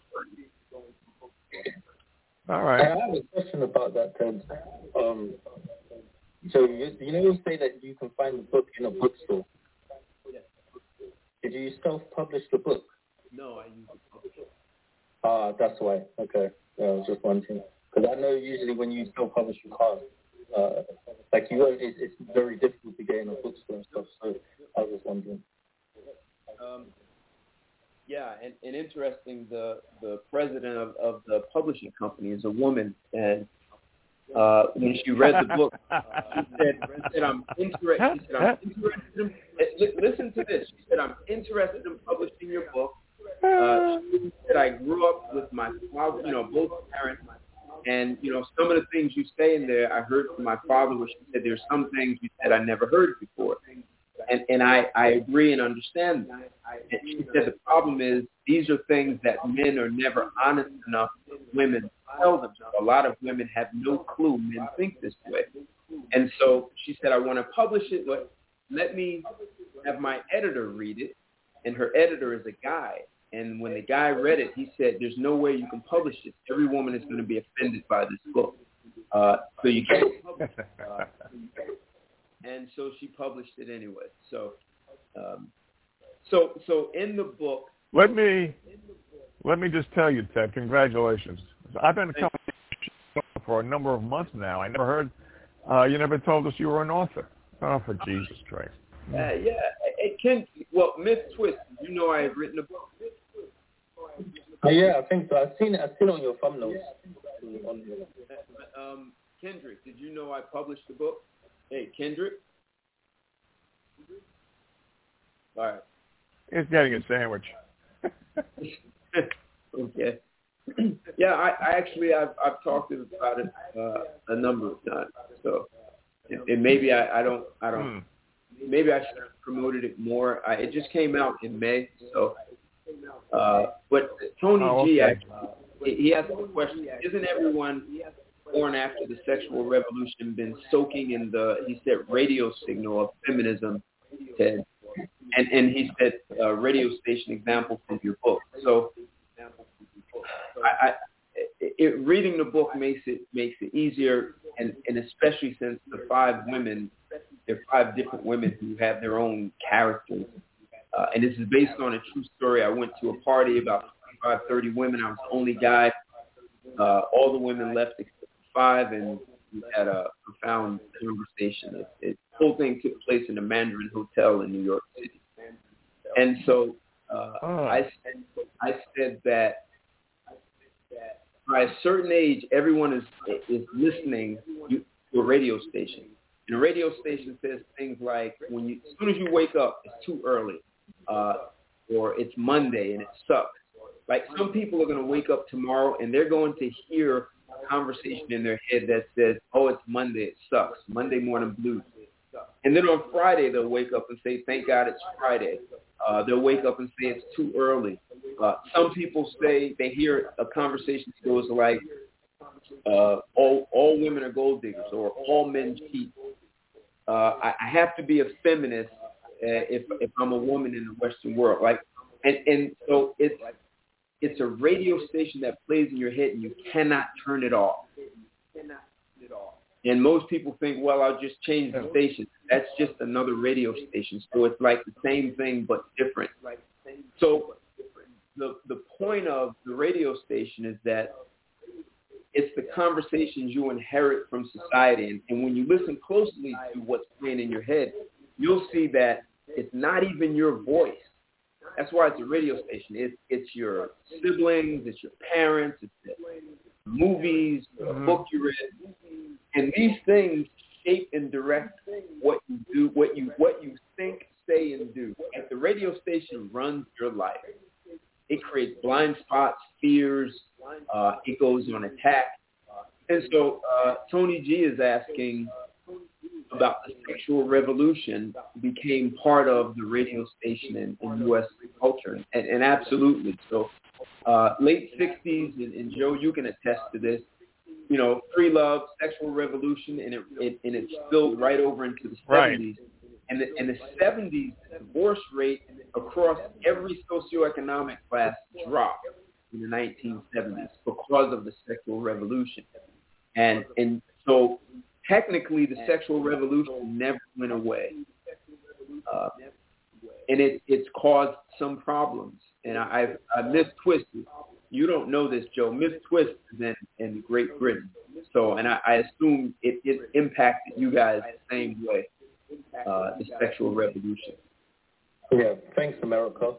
Speaker 9: All right.
Speaker 5: I have a question about that, Ted. Um, so you, you know you say that you can find the book in a bookstore. Did you self-publish the book?
Speaker 2: No, I use a publisher.
Speaker 5: Ah, that's why. Okay. Yeah, I was just wondering. Because I know usually when you self-publish, you can't. Uh, like you, won't, it's, it's very difficult to get in a bookstore and stuff. So I was just wondering.
Speaker 2: Um, yeah, and, and interesting. The the president of, of the publishing company is a woman, and uh, when she read the book, she said, she said "I'm interested." She said, "I'm interested." In, listen to this. She said, "I'm interested in publishing your book." Uh, she said, "I grew up with my father, you know, both parents." And, you know, some of the things you say in there, I heard from my father where she said, there's some things you said I never heard before. And and I, I agree and understand that. And she said the problem is these are things that men are never honest enough with women to tell them. A lot of women have no clue men think this way. And so she said, I want to publish it, but let me have my editor read it. And her editor is a guy. And when the guy read it, he said, there's no way you can publish it. Every woman is going to be offended by this book. Uh, so you can't publish it. Uh, and so she published it anyway. So, um, so, so in the book.
Speaker 9: Let me, let me just tell you, Ted, congratulations. I've been coming for a number of months now. I never heard, uh, you never told us you were an author. Oh, for Jesus Christ.
Speaker 2: Uh, yeah, it can. Well, Myth Twist, you know I have written a book.
Speaker 5: Oh, yeah, I think so. I've seen it. I've seen it on your thumbnails.
Speaker 2: Um, Kendrick, did you know I published the book? Hey, Kendrick. All right.
Speaker 9: He's getting a sandwich.
Speaker 2: Okay. Yeah, I, I actually I've I've talked about it uh, a number of times. So, and, and maybe I, I don't I don't. Hmm. Maybe I should have promoted it more. I, it just came out in May, so. Uh, but Tony
Speaker 9: oh,
Speaker 2: G,
Speaker 9: okay.
Speaker 2: actually, he asked a question. Isn't everyone born after the sexual revolution been soaking in the, he said, radio signal of feminism, Ted? And and he said uh, radio station example from your book. So I, I it, reading the book makes it makes it easier, and, and especially since the five women, there are five different women who have their own characters. Uh, and this is based on a true story. I went to a party, about twenty-five, thirty women. I was the only guy. Uh, all the women left except for five, and we had a profound conversation. It, it, the whole thing took place in the Mandarin Hotel in New York City. And so uh, oh. I, I said that by a certain age, everyone is is listening to a radio station. And a radio station says things like, "When you, as soon as you wake up, it's too early." Uh, or it's Monday and it sucks. Like some people are going to wake up tomorrow and they're going to hear a conversation in their head that says, oh, it's Monday, it sucks. Monday morning blues. And then on Friday, they'll wake up and say, thank God it's Friday. Uh, they'll wake up and say it's too early. Uh, some people say they hear a conversation that goes like, uh, all all women are gold diggers or all men cheat. Uh, I, I have to be a feminist uh, if if I'm a woman in the Western world. Like, and and so it's it's a radio station that plays in your head and you cannot turn it off. And most people think, well, I'll just change the station. That's just another radio station. So it's like the same thing but different. So the the point of the radio station is that it's the conversations you inherit from society. And, and when you listen closely to what's playing in your head, you'll see that it's not even your voice. That's why it's a radio station. It's, it's your siblings, it's your parents, it's the movies, the mm-hmm. book you read. And these things shape and direct what you do, what you what you think, say, and do. Like the radio station runs your life. It creates blind spots, fears. Uh, it goes on attack. And so uh, Tony G is asking about the sexual revolution became part of the radio station in, in U S culture. And, and absolutely. So uh, late sixties, and, and Joe, you can attest to this, you know, free love, sexual revolution, and it, it and it spilled right over into the seventies. Right. And the, in the seventies, the divorce rate across every socioeconomic class dropped in the nineteen seventies because of the sexual revolution. And and so technically the sexual revolution never went away. Uh, and it, it's caused some problems. And I, I, I Miss Twist, you don't know this, Joe. Miss Twist is in, in Great Britain. So, and I, I assume it, it impacted you guys the same way, uh, the sexual revolution.
Speaker 5: Yeah, thanks, America.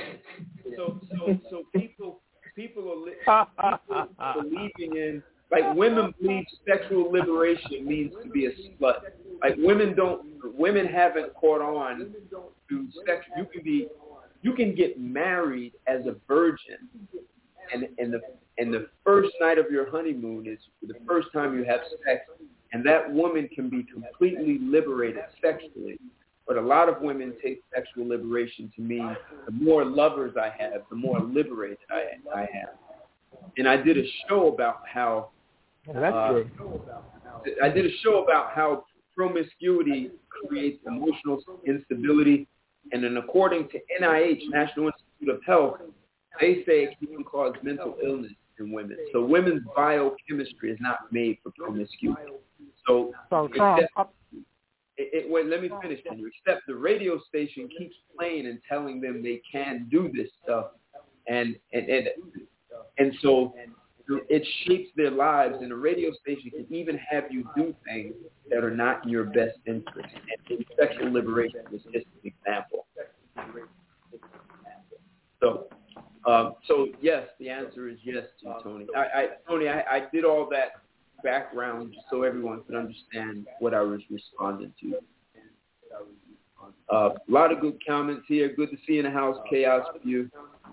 Speaker 2: So, so, so people, people are, li- people are believing in, like women believe sexual liberation means to be a slut. Like women don't, women haven't caught on to sex. You can be, you can get married as a virgin, and and the and the first night of your honeymoon is the first time you have sex, and that woman can be completely liberated sexually. But a lot of women take sexual liberation to mean the more lovers I have, the more liberated I I have. And I did a show about how.
Speaker 3: That's
Speaker 2: uh,
Speaker 3: true.
Speaker 2: I did a show about how promiscuity creates emotional instability, and then according to N I H, National Institute of Health, they say it can cause mental illness in women. So women's biochemistry is not made for promiscuity. So,
Speaker 3: so Trump,
Speaker 2: except, it, it, wait, let me finish, Andrew. Except the radio station keeps playing and telling them they can do this stuff, and and and, and so it shapes their lives. And the radio station can even have you do things that are not in your best interest. And sexual liberation is just an example. So, um, so yes, the answer is yes to Tony. I, I Tony, I, I did all that background just so everyone could understand what I was responding to. Uh, a lot of good comments here. Good to see you in the house. Chaos for you.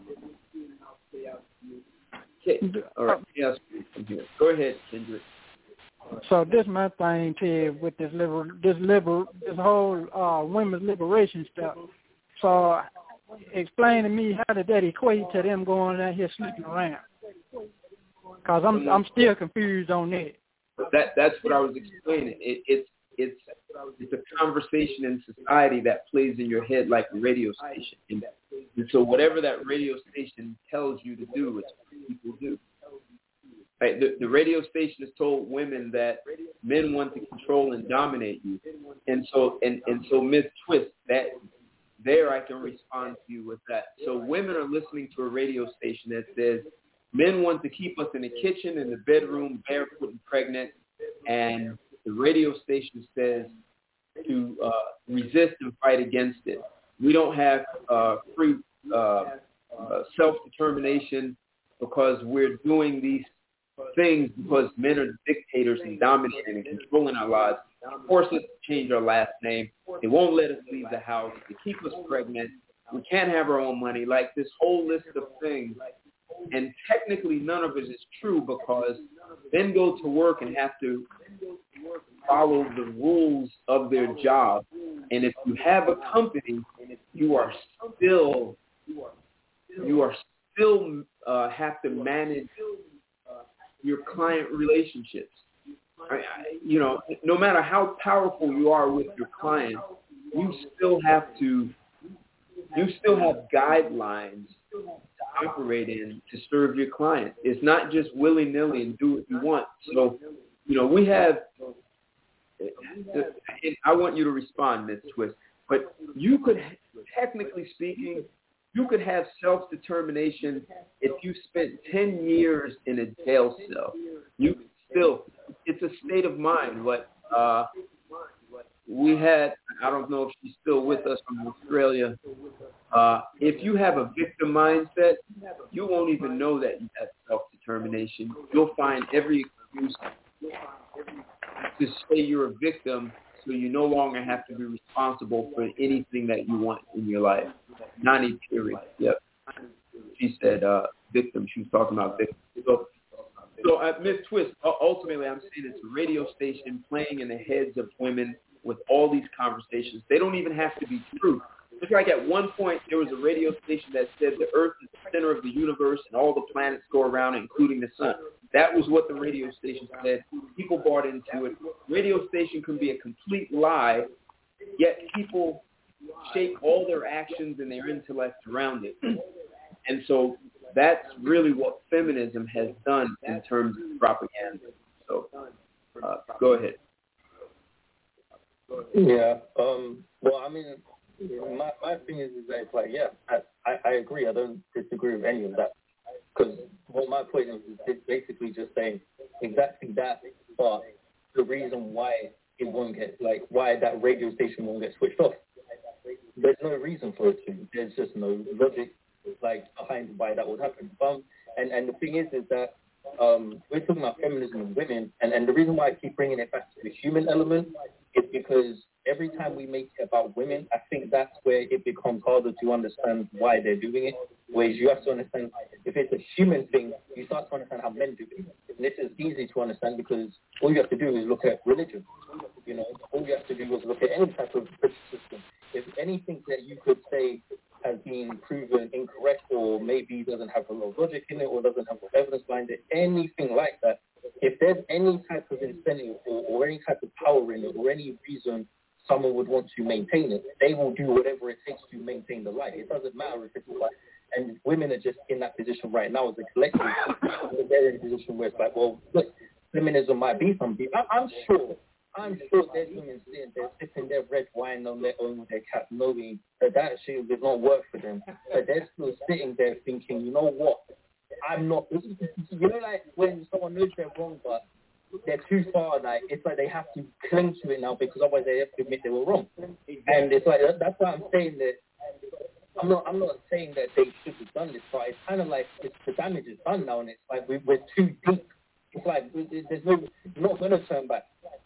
Speaker 2: Okay. All right. Chaos from here. Go ahead, Kendrick.
Speaker 3: So this my thing, Ted, with this liber, this liber, this whole uh, women's liberation stuff. So explain to me, how did that equate to them going out here sleeping around? Because I'm I'm still confused on that.
Speaker 2: That that's what I was explaining. It, it's it's it's a conversation in society that plays in your head like a radio station, and, and so whatever that radio station tells you to do, it's what people do. Right? The, the radio station has told women that men want to control and dominate you, and so and, and so Miss Twist, that there I can respond to you with that. So women are listening to a radio station that says men want to keep us in the kitchen, in the bedroom, barefoot and pregnant, and the radio station says to uh, resist and fight against it. We don't have uh, free uh, uh, self-determination because we're doing these things because men are dictators and dominating and controlling our lives. They force us to change our last name. They won't let us leave the house. They keep us pregnant. We can't have our own money. Like this whole list of things. And technically none of it is true because men go to work and have to follow the rules of their job. And if you have a company, you are still you are still uh, have to manage your client relationships. I, I, you know, no matter how powerful you are with your clients, you still have to, you still have guidelines to operate in to serve your client. It's not just willy-nilly and do what you want. So, you know, we have, and I want you to respond, Miz Twist, but you could, technically speaking, you could have self-determination if you spent ten years in a jail cell. You still, it's a state of mind. But uh, we had, I don't know if she's still with us from Australia. Uh, if you have a victim mindset, you won't even know that you have self-determination. You'll find every excuse to say you're a victim, so you no longer have to be responsible for anything that you want in your life. Nani Puri. Yep. She said uh, victim. She was talking about victim. So, so uh, Miz Twist, uh, ultimately I'm saying it's a radio station playing in the heads of women with all these conversations. They don't even have to be true. Just like at one point there was a radio station that said the Earth is the center of the universe and all the planets go around, including the sun. That was what the radio station said. People bought into it. Radio station can be a complete lie, yet people shape all their actions and their intellect around it. And so that's really what feminism has done in terms of propaganda. So uh, go ahead.
Speaker 5: Yeah. Um, well, I mean, my my thing is, is that it's like, yeah, I, I, I agree. I don't disagree with any of that. Because what my point is, is basically just saying exactly that, but the reason why it won't get, like, why that radio station won't get switched off. There's no reason for it to. There's just no logic, like, behind why that would happen. Um, and, and the thing is, is that um, we're talking about feminism and women, and, and the reason why I keep bringing it back to the human element is because every time we make it about women, I think that's where it becomes harder to understand why they're doing it. Whereas you have to understand, if it's a human thing, you start to understand how men do it. And this is easy to understand because all you have to do is look at religion. You know, all you have to do is look at any type of system. If anything that you could say has been proven incorrect or maybe doesn't have a lot of logic in it or doesn't have evidence behind it, anything like that, if there's any type of incentive or, or any type of power in it or any reason someone would want to maintain it, they will do whatever it takes to maintain the lie. It doesn't matter if it's like, and women are just in that position right now as a collective. They're in a position where it's like, well, look, feminism might be something. I'm sure, I'm sure there's women sitting there sipping their red wine on their own with their cat, knowing that that shit does not work for them. But they're still sitting there thinking, you know what? I'm not. You know, like when someone knows they're wrong, but they're too far. Like it's like they have to cling to it now because otherwise they have to admit they were wrong. And it's like that's why I'm saying that. I'm not. I'm not saying that they should have done this, but it's kind of like it's, the damage is done now, and it's like we, we're too deep. It's like there's no, you're not going to turn back.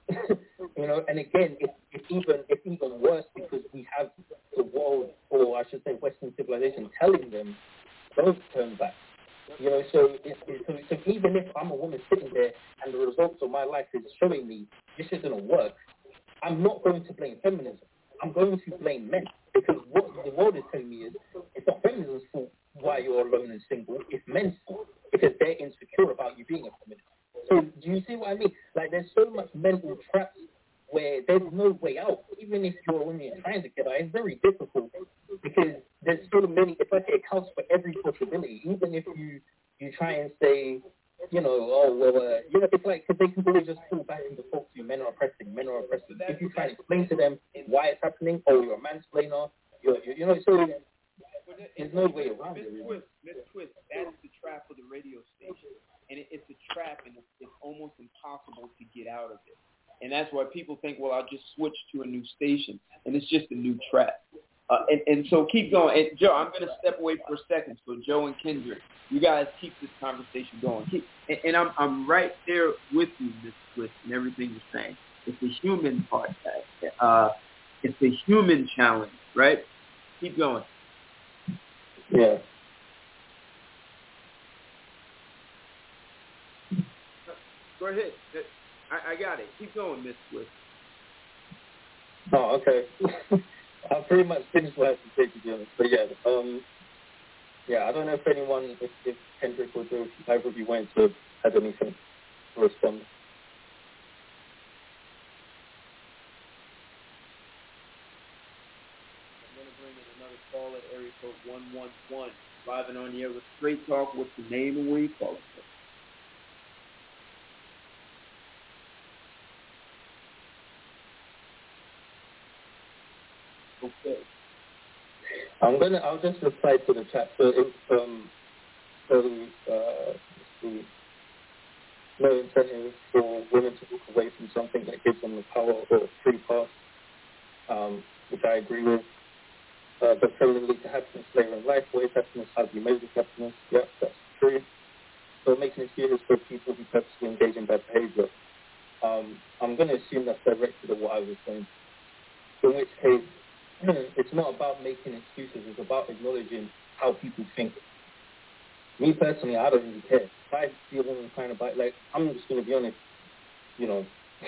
Speaker 5: You know. And again, it's, it's even it's even worse because we have the world, or I should say, Western civilization, telling them don't turn back. You know, so, it's, it's, so, so even if I'm a woman sitting there and the results of my life is showing me this isn't work, I'm not going to blame feminism. I'm going to blame men because what the world is telling me is it's not feminism's fault why you're alone and single. It's men's fault because they're insecure about you being a feminist. So do you see what I mean? Like there's so much mental traps where there's no way out. Even if you're only trying to get out, it's very difficult because there's so many. It's like it accounts for every possibility. Even if you you try and say, you know, oh well, uh, you know, it's like because they can always just fall back and default to men are oppressing, men are oppressing. If you try and explain to them why it's happening, oh, you're a mansplainer, you're, you're you know, so there's no way around it.
Speaker 2: Miz Twist, Miz Twist, that's the trap of the radio station, and it, it's a trap, and it's, it's almost impossible to get out of it. And that's why people think, well, I'll just switch to a new station, and it's just a new trap. Uh, and, and so keep going. And Joe, I'm going to step away for a second. So Joe and Kendrick, you guys keep this conversation going. Keep, and, and I'm I'm right there with you, Miz Twist, and everything you're saying. It's the human part. Uh, it's the human challenge, right? Keep going.
Speaker 5: Yeah.
Speaker 2: Go ahead. I, I got it. Keep going, Miz Twist.
Speaker 5: Oh, okay. I pretty much finished what I had to say, to be honest. But yeah, um, yeah, I don't know if anyone, if, if Kendrick or Joe, if either of you went to have anything to respond.
Speaker 2: I'm going to bring in another call at area code one one one. Live and on the air with Straight Talk. What's your name and where you calling from? Okay.
Speaker 5: I'm gonna. I'll just reply to the chat. So, if, um, so uh, let's see. No incentive for women to walk away from something that gives them the power or a free pass, um, which I agree with. Uh, but failing lead to happiness later in life. What is happiness? How do you measure happiness? Yep, that's true. So it makes me furious for people who purposely engage in bad behavior. Um, I'm going to assume that's directed at what I was saying. In which case, it's not about making excuses. It's about acknowledging how people think. Me personally, I don't really care. If I see a woman trying to bite, like, I'm just going to be honest, you know,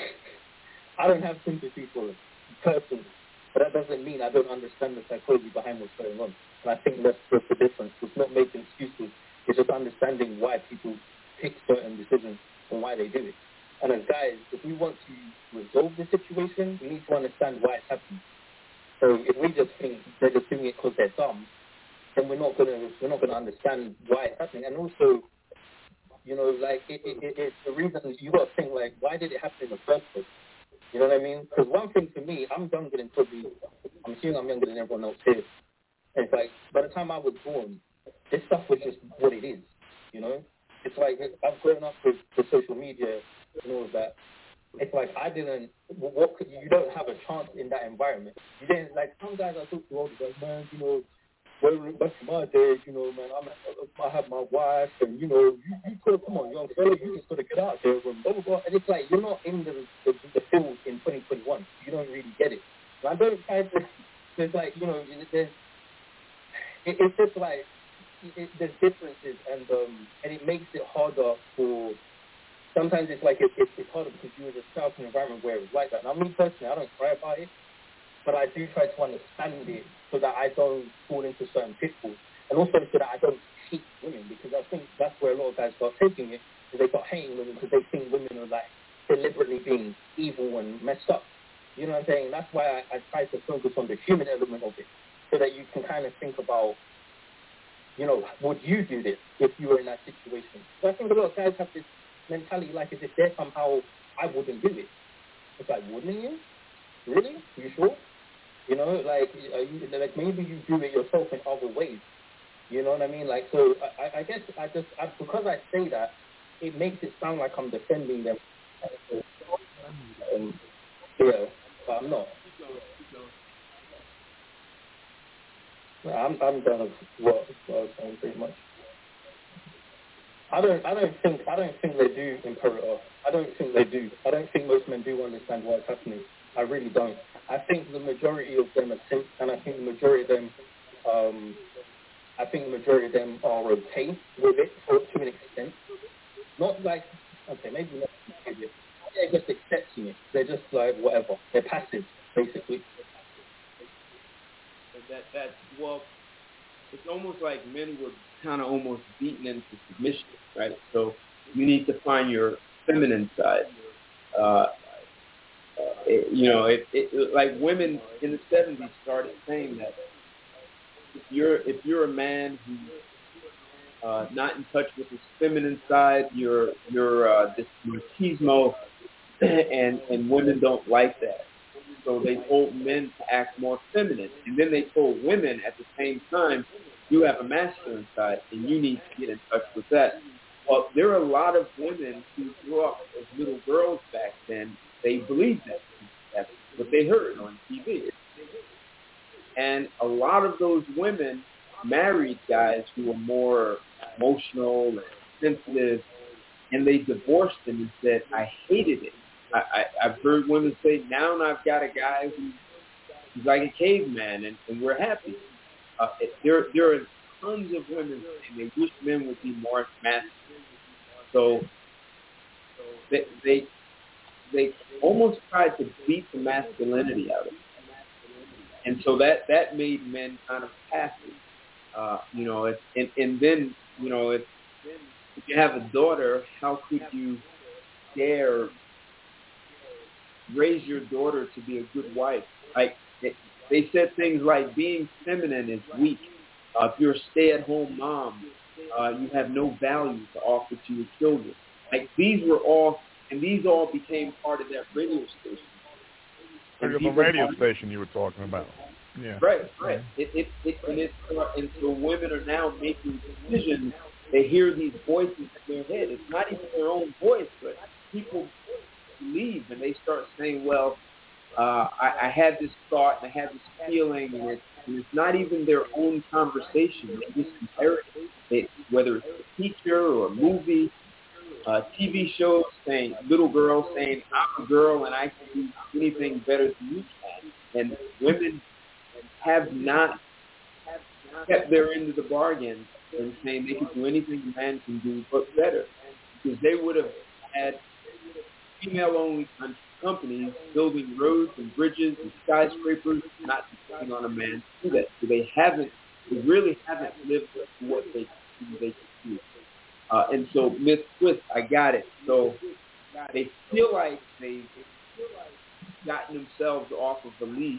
Speaker 5: I don't have sympathy for it, personally. But that doesn't mean I don't understand the psychology behind what's going on. And I think that's, that's the difference. It's not making excuses. It's just understanding why people pick certain decisions and why they do it. And as guys, if we want to resolve the situation, we need to understand why it's happening. So if we just think they're just doing it because they're dumb, then we're not gonna we're not gonna understand why it's happening. And also, you know, like it, it, it, it's the reason you got to think like, why did it happen in the first place? You know what I mean? Because one thing for me, I'm younger than probably, I'm assuming I'm younger than everyone else here. And it's like, by the time I was born, this stuff was just what it is, you know? It's like, I've grown up with, with social media and all of that. It's like, I didn't, what could, you don't have a chance in that environment. You didn't, like, some guys I talk to all the time, man, you know, well, back in my days, you know, man, I'm, I have my wife, and, you know, you, you could, come on, young fella, you just got to get out there, and blah, blah, blah. And it's like, you're not in the, the, the field in twenty twenty-one. You don't really get it. And I don't try to, there's like, you know, there's, it, it's just like, it, there's differences, and um, and it makes it harder for, sometimes it's like, it, it, it's harder because you were just out in an environment where it was like that. Now, me personally, I don't cry about it, but I do try to understand it so that I don't fall into certain pitfalls, and also so that I don't hate women, because I think that's where a lot of guys start taking it, is they start hating women because they think women are like deliberately being evil and messed up. You know what I'm saying? That's why I, I try to focus on the human element of it, so that you can kind of think about, you know, would you do this if you were in that situation? So I think a lot of guys have this mentality like as if they're somehow, I wouldn't do it. It's like, wouldn't you? Really? Are you sure? You know, like, are you, like maybe you do it yourself in other ways. You know what I mean? Like, so I, I guess I just, I, because I say that, it makes it sound like I'm defending them. Um, yeah, but I'm not. I'm, I'm done with what, what I was saying pretty much. I don't, I don't think, I don't think they do Imperator. I don't think they do. I don't think most men do understand what's happening. I really don't. I think the majority of them are simp, and I think the majority of them, um, I think the majority of them are okay with it to, to an extent. Not like, okay, maybe not. They're just accepting it. They're just like whatever. They're passive, basically.
Speaker 2: That that well, it's almost like men were kind of almost beaten into submission, right? So you need to find your feminine side. Uh, It, you know, it, it like women in the seventies started saying that if you're if you're a man who's uh, not in touch with his feminine side, you're you're uh, this machismo, and and women don't like that. So they told men to act more feminine, and then they told women at the same time, you have a masculine side, and you need to get in touch with that. Well, there are a lot of women who grew up as little girls back then. They believed that. That's what they heard on T V. And a lot of those women married guys who were more emotional and sensitive, and they divorced them and said, I hated it. I, I, I've heard women say, now I've got a guy who, who's like a caveman, and, and we're happy. Uh, it, there, there are tons of women saying they wish men would be more masculine. So they, they they almost tried to beat the masculinity out of it. And so that, that made men kind of passive. Uh, you know, it, and and then you know, if if you have a daughter, how could you dare raise your daughter to be a good wife? Like it, they said things like being feminine is weak. Uh, if you're a stay-at-home mom, uh, you have no value to offer to your children. Like these were all, and these all became part of that radio station.
Speaker 9: And the radio station you were talking about. Yeah.
Speaker 2: Right, right. It, it, it, and, it's, uh, and so women are now making decisions. They hear these voices in their head. It's not even their own voice, but people believe, and they start saying, well, uh, I, I had this thought and I had this feeling, and, it, and it's not even their own conversation. They just inherit it, whether it's a teacher or a movie, uh, T V shows saying, little girls saying, I'm a girl and I can do anything better than you can. And women have not kept their end of the bargain and saying they can do anything a man can do but better. Because they would have had female-only companies building roads and bridges and skyscrapers, not depending on a man to do that. So they haven't, they really haven't lived up to what they, they can do. Uh, and so, Miss Twist, I got it. So they feel like they've gotten themselves off of the leash.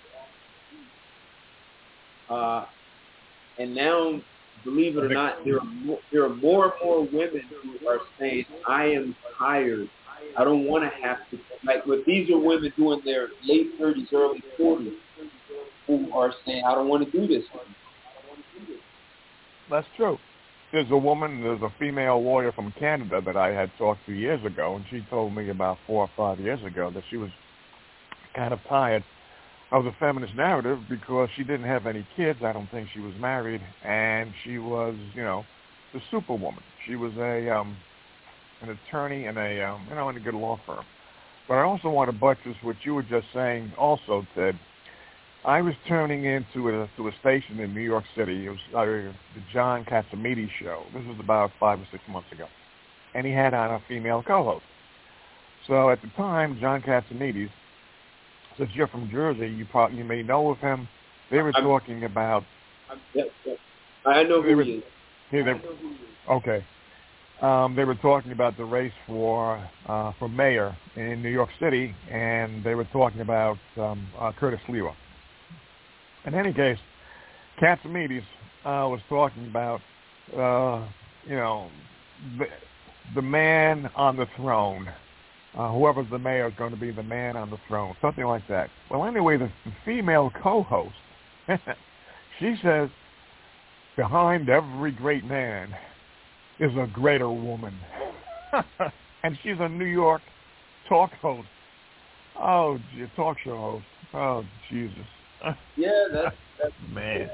Speaker 2: Uh, and now, believe it or not, there are more, there are more and more women who are saying, I am tired. I don't want to have to. Like, but these are women who in their late thirties, early forties, who are saying, I don't want to do this anymore.
Speaker 9: That's true. There's a woman, there's a female lawyer from Canada that I had talked to years ago, and she told me about four or five years ago that she was kind of tired of the feminist narrative because she didn't have any kids. I don't think she was married, and she was, you know, the superwoman. She was a um, an attorney in a, um, you know, in a good law firm. But I also want to buttress what you were just saying also, Ted. I was tuning into a, to a station in New York City. It was uh, the John Catsimatidis show. This was about five or six months ago. And he had on a female co-host. So at the time, John Catsimatidis, since you're from Jersey, you probably, you may know of him. They were I'm, talking about...
Speaker 2: I'm, yeah, yeah. I know who
Speaker 9: were,
Speaker 2: he is.
Speaker 9: Hey, they, okay. Um, they were talking about the race for uh, for mayor in New York City, and they were talking about um, uh, Curtis Lewa. In any case, Catsimatidis uh, was talking about, uh, you know, the, the man on the throne. Uh, whoever's the mayor is going to be the man on the throne, something like that. Well, anyway, the, the female co-host, she says, behind every great man is a greater woman. And she's a New York talk host. Oh, talk show host. Oh, Jesus.
Speaker 2: Yeah, that's, that's
Speaker 9: man.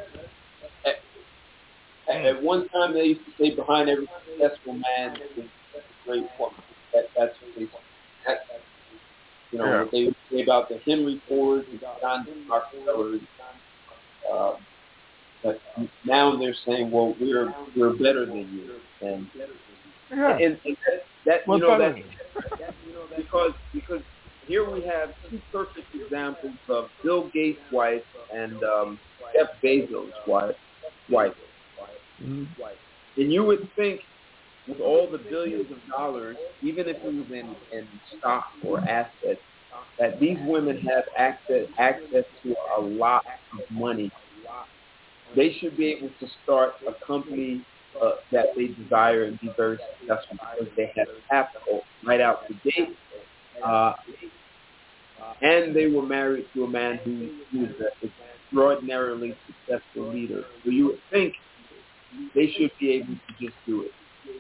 Speaker 2: At, at one time, they used to say behind every successful man is a great woman. That, that's what they that, You know,
Speaker 9: yeah.
Speaker 2: what they would say about the Henry Fords and John Rockefeller. Uh, but now they're saying, well, we're we're better than you, and
Speaker 9: yeah.
Speaker 2: and, and that, that you
Speaker 9: What's
Speaker 2: know
Speaker 9: that,
Speaker 2: that because because. Here we have two perfect examples of Bill Gates' wife and um, Jeff Bezos' wife. wife.
Speaker 9: Mm-hmm.
Speaker 2: And you would think with all the billions of dollars, even if it was in, in stock or assets, that these women have access access to a lot of money. They should be able to start a company uh, that they desire and be very successful because they have capital right out the gate. Uh, and they were married to a man who, who was an extraordinarily successful leader. So you would think they should be able to just do it.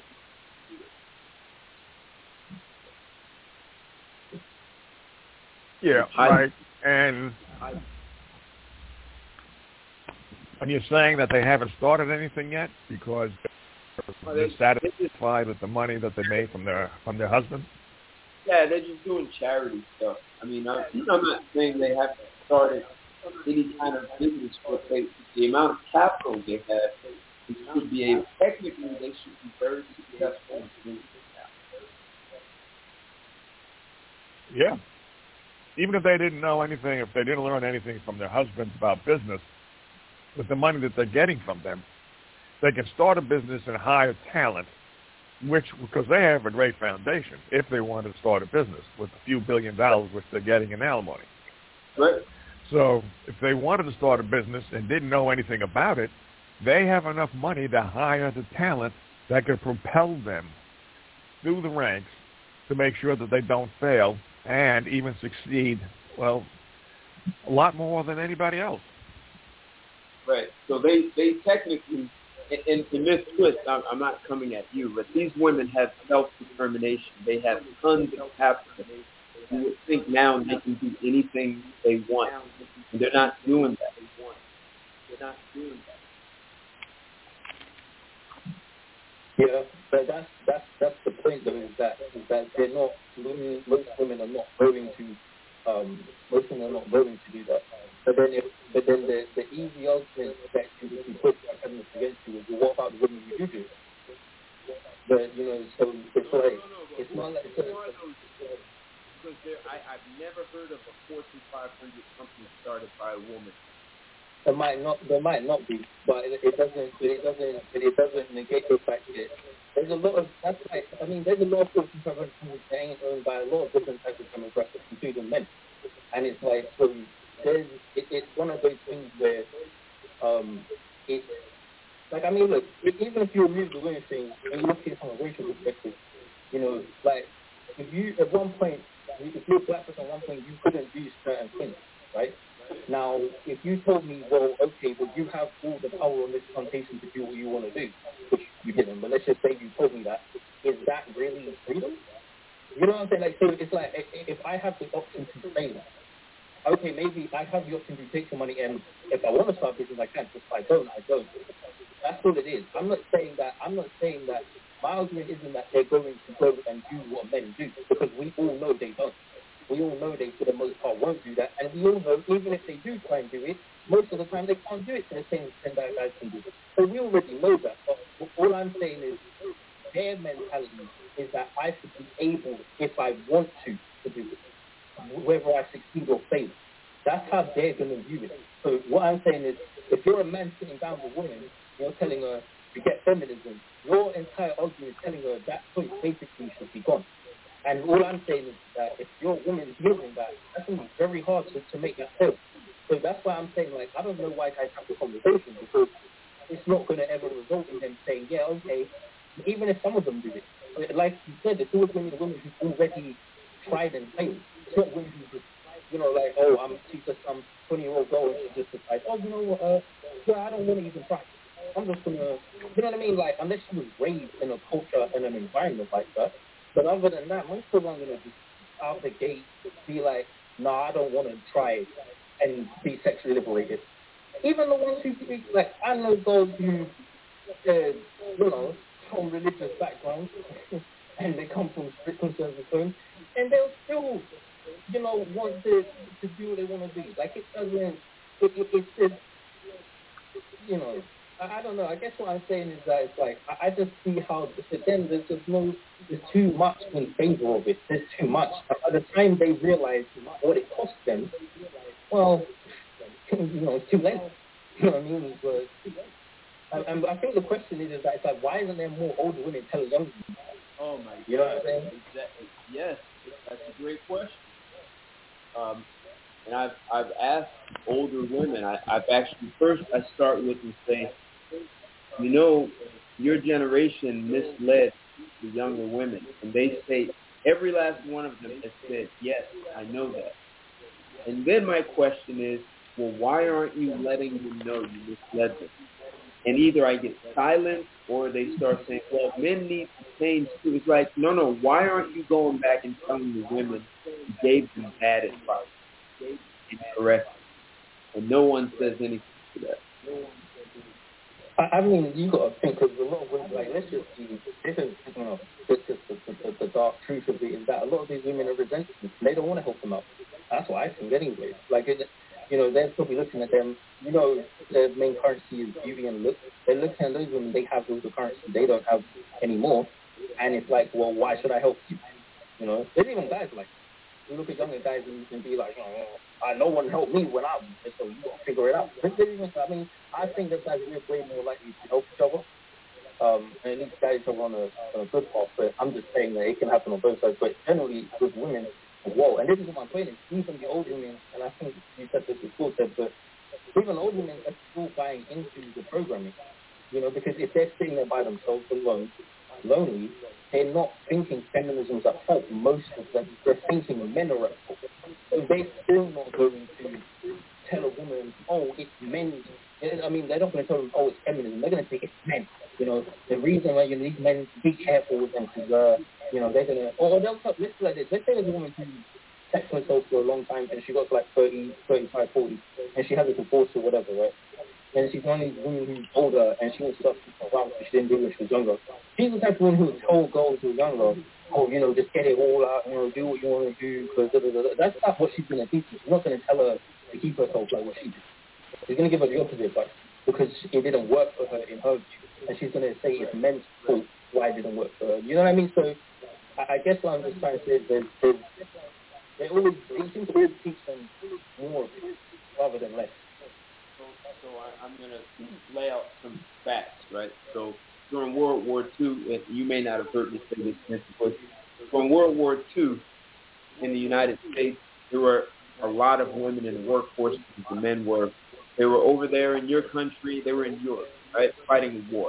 Speaker 9: Yeah, right. And and you're saying that they haven't started anything yet because they're satisfied with the money that they made from their from their husband?
Speaker 2: Yeah, they're just doing charity stuff. I mean, I'm, I'm not saying they haven't started any kind of business, but they, the amount of capital they have, they should be able, technically, they should be very successful in business now.
Speaker 9: Yeah. Even if they didn't know anything, if they didn't learn anything from their husbands about business, with the money that they're getting from them, they can start a business and hire talent, which because they have a great foundation if they wanted to start a business with a few billion dollars which they're getting in alimony.
Speaker 2: Right.
Speaker 9: So if they wanted to start a business and didn't know anything about it, they have enough money to hire the talent that could propel them through the ranks to make sure that they don't fail and even succeed, well, a lot more than anybody else.
Speaker 2: Right. So they, they technically, in, in this twist, I'm, I'm not coming at you, but these women have self-determination. They have tons of capital. You would think now they can do anything they want. And they're not doing that. They're not doing that.
Speaker 5: Yeah, but that's that's that's the point though, is that is that they're not women, most women are not going to um most women are not going to do that. But then if but then the the easy argument that you you put against you is, well, what about the women who do do it? But you know, so it's like it's not like it's a,
Speaker 2: because there, I, I've never heard of a Fortune five hundred company started by a woman.
Speaker 5: There might not, there might not be, but it, it doesn't, it doesn't, it doesn't negate the fact that there's a lot of, that's like, I mean, there's a lot of Fortune five hundred companies that ain't owned by a lot of different types of demographics, including men, and it's like, so there's, it, it's one of those things where, um, it's like, I mean, look, even if you remove the women thing and you look at it from a racial perspective, you know, like, if you at one point, if you're a black person at one point, you couldn't do certain things, right? Now, if you told me, well, okay, but you have all the power on this plantation to do what you want to do, which you didn't, but let's just say you told me that, is that really freedom? You know what I'm saying? Like, so it's like, if I have the option to say that, okay, maybe I have the option to take some money, and if I want to start business, I can. If I don't, I don't. That's all it is. I'm not saying that, I'm not saying that, my argument isn't that they're going to go and do what men do, because we all know they don't. We all know they, for the most part, won't do that. And we all know, even if they do try and do it, most of the time they can't do it to the same extent that guys can do it. So we already know that. But all I'm saying is their mentality is that I should be able, if I want to, to do it, whether I succeed or fail. That's how they're going to view it. So what I'm saying is, if you're a man sitting down with a woman, you're telling her to get feminism, your entire argument is telling her that choice basically should be gone. And all I'm saying is that if your woman is hearing that, that's going to be very hard to, to make that fail. So that's why I'm saying, like, I don't know why guys have the conversation, because it's not going to ever result in them saying, yeah, okay, even if some of them do it. Like you said, it's always going to be the women who've already tried and failed. It's not women who just, you know, like, oh, I'm she's just some twenty-year-old girl and she just decides, oh, you know what, uh, yeah, I don't want to even try. I'm just going to, you know what I mean? Like, unless she was raised in a culture and an environment like that. But other than that, most of them are going to just out the gate be like, no, nah, I don't want to try it and be sexually liberated. Even the ones who, like, I know girls who, uh, you know, from religious backgrounds and they come from strict conservative homes, and they'll still, you know, want to, to do what they want to do. Like, it doesn't, it, it, it's just, you know, I don't know. I guess what I'm saying is that it's like, I, I just see how, for them, there's just no, there's too much in favor of it. There's too much. By the time they realize what it costs them, well, you know, it's too late. You know what I mean? But, and, and I think the question is, is that it's like, why isn't there more older women telling younger women?
Speaker 2: Oh, my God.
Speaker 5: You know what I'm saying?
Speaker 2: Exactly. Yes, that's a great question. Um, and I've, I've asked older women, I, I've actually, first I start with and say, you know, your generation misled the younger women. And they say, every last one of them has said, yes, I know that. And then my question is, well, why aren't you letting them know you misled them? And either I get silent or they start saying, well, men need to change too. It's like, no, no, why aren't you going back and telling the women you gave them bad advice, incorrect? And no one says anything to that.
Speaker 5: I, I mean, you got to think, because a lot of women, like, let's just see, this is, you know, this is the, the, the dark truth of it, is that a lot of these women are resentful. They don't want to help them out. That's what I think anyway. Like, it, you know, they're probably looking at them, you know, their main currency is beauty and looks. They're looking at those women, they have all the currency they don't have anymore. And it's like, well, why should I help you? You know, there's even guys like, You look at younger guys and, and be like, oh, uh, no one helped me when I was there, so you got to figure it out. I mean, I think that guys are way more likely to help each other. Um, and at least guys are on a, on a good path, but I'm just saying that it can happen on both sides. But generally, with women, whoa, and this is what my point is, even the old women, and I think you said this before, said, but even old women are still buying into the programming, you know, because if they're sitting there by themselves alone, lonely, they're not thinking feminism's at fault. Most of them, they're thinking men are at fault. So they're still not going to tell a woman, oh, it's men. I mean, they're not going to tell them, oh, it's feminism. They're going to say it's men. You know, the reason why you need men to be careful with them because, uh, you know, they're going to, or they'll tell, let's do like this. Let's say there's a woman who texts herself for a long time and she got to like thirty, thirty-five, forty, and she has a divorce or whatever, right? And she's one of these women who's older and she wants stuff for a while because she didn't do it when she was younger. She's the type of woman who would tell girls who are younger, oh, you know, just get it all out, you know, do what you want to do. Cause da, da, da, da. That's not what she's going to teach you. She's not going to tell her to keep herself like what she did. She's going to give her the opposite advice because it didn't work for her in her view. And she's going to say it's men's fault why it didn't work for her. You know what I mean? So I, I guess what I'm just trying to say is that there's, they always, they seem to always teach them more of it rather than less.
Speaker 2: So I, I'm going to lay out some facts, right? So during World War Two, and you may not have heard me say this, but during World War Two in the United States, there were a lot of women in the workforce because the men were, they were over there in your country, they were in Europe, right, fighting the war.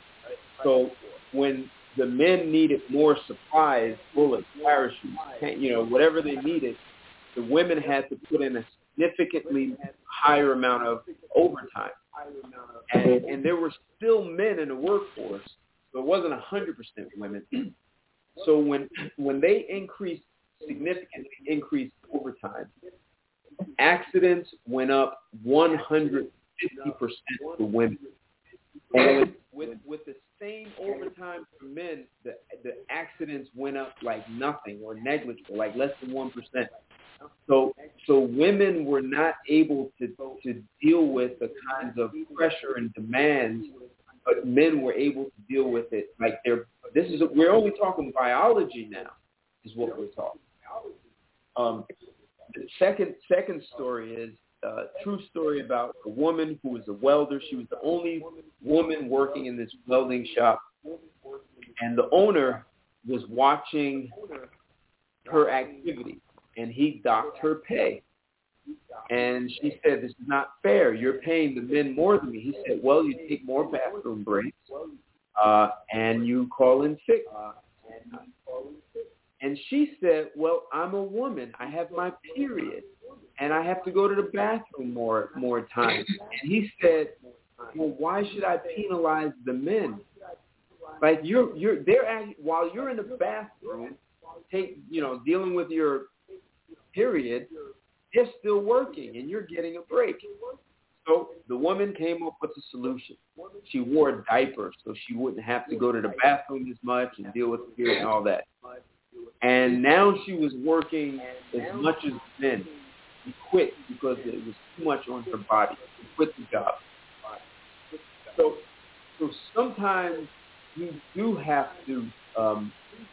Speaker 2: So when the men needed more supplies, bullets, parachutes, you know, whatever they needed, the women had to put in a significantly higher amount of overtime. And, and there were still men in the workforce, so it wasn't one hundred percent women. So when when they increased, significantly increased overtime, accidents went up one hundred fifty percent for women. And with, with, with the same overtime for men, the, the accidents went up like nothing or negligible, like less than one percent. So so women were not able to to deal with the kinds of pressure and demands, but men were able to deal with it. Like they're this is we're only talking biology now, is what we're talking. Um, the second second story is a true story about a woman who was a welder. She was the only woman working in this welding shop, and the owner was watching her activity. And he docked her pay. And she said, this is not fair. You're paying the men more than me. He said, well, you take more bathroom breaks uh, and you call in sick. And she said, well, I'm a woman. I have my period. And I have to go to the bathroom more more times. And he said, well, why should I penalize the men? Like you're you're they're at, while you're in the bathroom, take you know, dealing with your period, they're still working and you're getting a break. So the woman came up with a solution. She wore a diaper so she wouldn't have to go to the bathroom as much and deal with the period and all that. And now she was working as much as men. She quit because it was too much on her body. She quit the job. So, so sometimes you do have to um,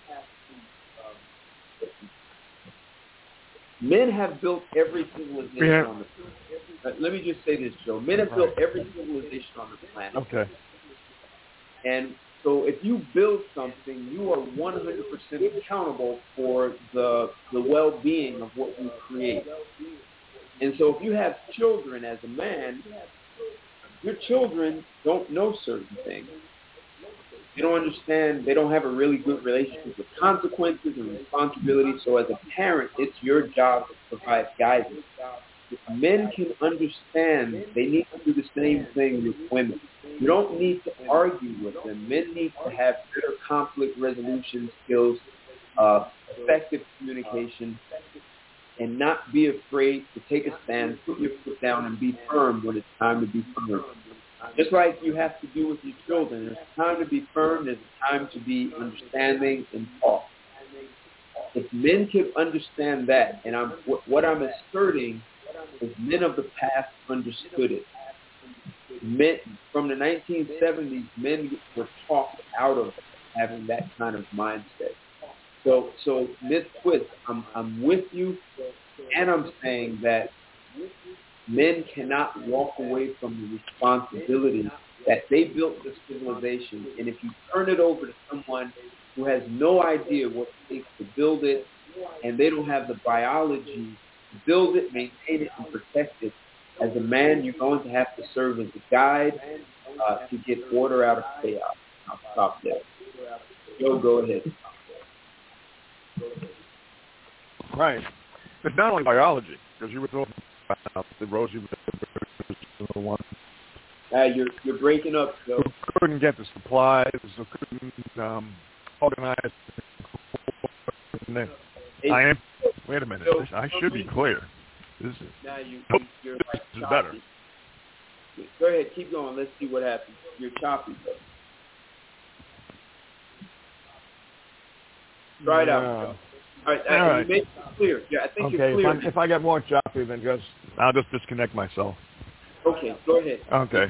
Speaker 2: men have built every civilization
Speaker 9: yeah.
Speaker 2: on the planet. Uh, let me just say this, Joe. Men have built every civilization on the planet.
Speaker 9: Okay.
Speaker 2: And so if you build something, you are one hundred percent accountable for the the well-being of what you create. And so if you have children as a man, your children don't know certain things. They don't understand, they don't have a really good relationship with consequences and responsibilities. So as a parent, it's your job to provide guidance. If men can understand, they need to do the same thing with women. You don't need to argue with them. Men need to have better conflict resolution skills, uh, effective communication, and not be afraid to take a stand, put your foot down, and be firm when it's time to be firm. Just like you have to do with your children. There's a time to be firm. There's a time to be understanding and talk. If men can understand that, and I'm, what I'm asserting is men of the past understood it. Men, from the nineteen seventies, men were talked out of having that kind of mindset. So, so Miss Twist, I'm, I'm with you, and I'm saying that men cannot walk away from the responsibility that they built this civilization, and if you turn it over to someone who has no idea what it takes to build it, and they don't have the biology to build it, maintain it, and protect it, as a man, you're going to have to serve as a guide uh, to get order out of chaos. I'll stop there. Joe, go ahead.
Speaker 9: Right. It's not only biology, because you were talking about the Rosie the one.
Speaker 2: Uh, you're you're breaking up, Joe.
Speaker 9: Who couldn't get the supplies, who couldn't um, organize. I am. Wait a minute. This, I should be clear. This is.
Speaker 2: Now you,
Speaker 9: Nope,
Speaker 2: you're
Speaker 9: this
Speaker 2: like
Speaker 9: is
Speaker 2: choppy.
Speaker 9: better.
Speaker 2: Go ahead, keep going. Let's see what happens. You're choppy, though. Try it out,
Speaker 9: Yeah.
Speaker 2: Joe. All right,
Speaker 9: All
Speaker 2: uh,
Speaker 9: right.
Speaker 2: you make it clear. Yeah, I think
Speaker 9: Okay,
Speaker 2: you're
Speaker 9: if,
Speaker 2: clear.
Speaker 9: I'm, if I get more choppy, then just I'll just disconnect myself.
Speaker 2: Okay, go ahead.
Speaker 9: Okay.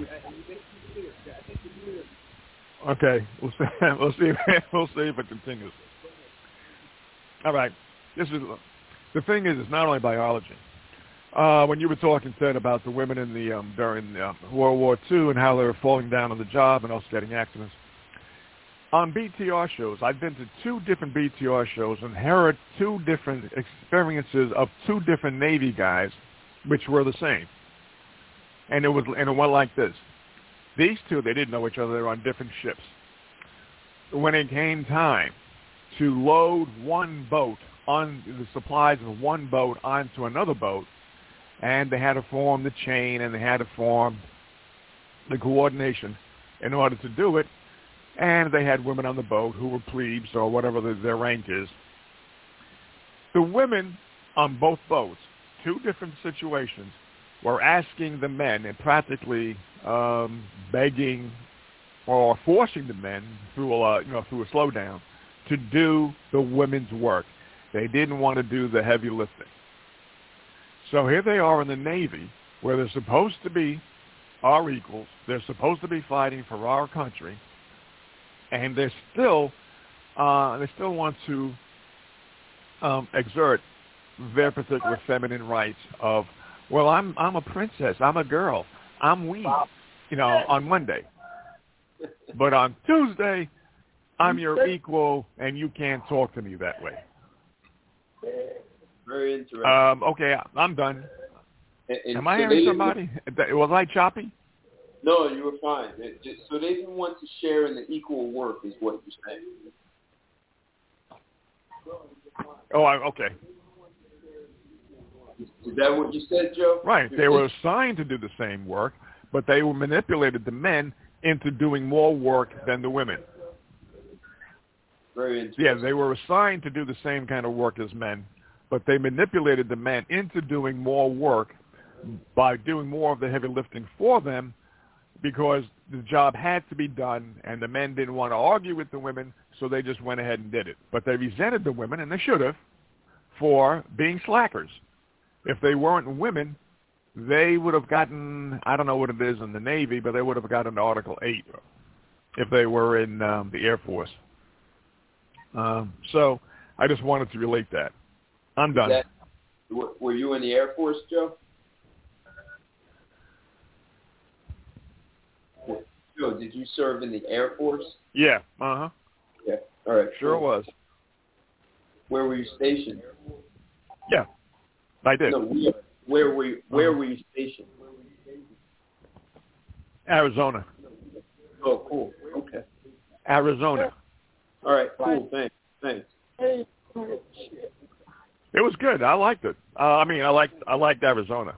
Speaker 9: Okay, we'll see. We'll see. If, we'll see if it continues. All right. This is the thing. Is it's not only biology. Uh, when you were talking, Ted, about the women in the um, during uh, World War Two and how they were falling down on the job and also getting accidents. On B T R shows, I've been to two different B T R shows and heard two different experiences of two different Navy guys, which were the same. And it was and it went like this. These two, they didn't know each other. They were on different ships. When it came time to load one boat on the supplies of one boat onto another boat, and they had to form the chain and they had to form the coordination in order to do it, and they had women on the boat who were plebes or whatever the, their rank is. The women on both boats, two different situations, were asking the men and practically um, begging or forcing the men through a you know through a slowdown to do the women's work. They didn't want to do the heavy lifting. So here they are in the Navy, where they're supposed to be our equals. They're supposed to be fighting for our country, and they're still uh, they still want to um, exert their particular feminine rights of, well, I'm I'm a princess, I'm a girl, I'm weak, you know, on Monday, but on Tuesday, I'm your equal, and you can't talk to me that way.
Speaker 2: Very interesting.
Speaker 9: Um, okay, I'm done.
Speaker 2: And, and
Speaker 9: Am I
Speaker 2: so
Speaker 9: hearing somebody? Was I choppy?
Speaker 2: No, you were fine. It just, so they didn't want to share in the equal work, is what you're saying.
Speaker 9: Oh, I, okay.
Speaker 2: Is that what you said, Joe?
Speaker 9: Right. They were assigned to do the same work, but they were manipulated the men into doing more work than the women.
Speaker 2: Very interesting.
Speaker 9: Yeah, they were assigned to do the same kind of work as men, but they manipulated the men into doing more work by doing more of the heavy lifting for them, because the job had to be done, and the men didn't want to argue with the women, so they just went ahead and did it. But they resented the women, and they should have, for being slackers. If they weren't women, they would have gotten, I don't know what it is in the Navy, but they would have gotten Article eight if they were in um, the Air Force. Um, so I just wanted to relate that. I'm done.
Speaker 2: That, were you in the Air Force, Joe? Joe, did you serve in the Air Force?
Speaker 9: Yeah. Uh-huh.
Speaker 2: Yeah. All right.
Speaker 9: Sure
Speaker 2: cool.
Speaker 9: was.
Speaker 2: Where were you stationed?
Speaker 9: Yeah, I did.
Speaker 2: No, where, where were you, where were you stationed?
Speaker 9: Arizona.
Speaker 2: Oh, cool. Okay.
Speaker 9: Arizona.
Speaker 2: All right. Cool. Thanks. Thanks.
Speaker 9: It was good. I liked it. Uh, I mean, I liked I liked Arizona.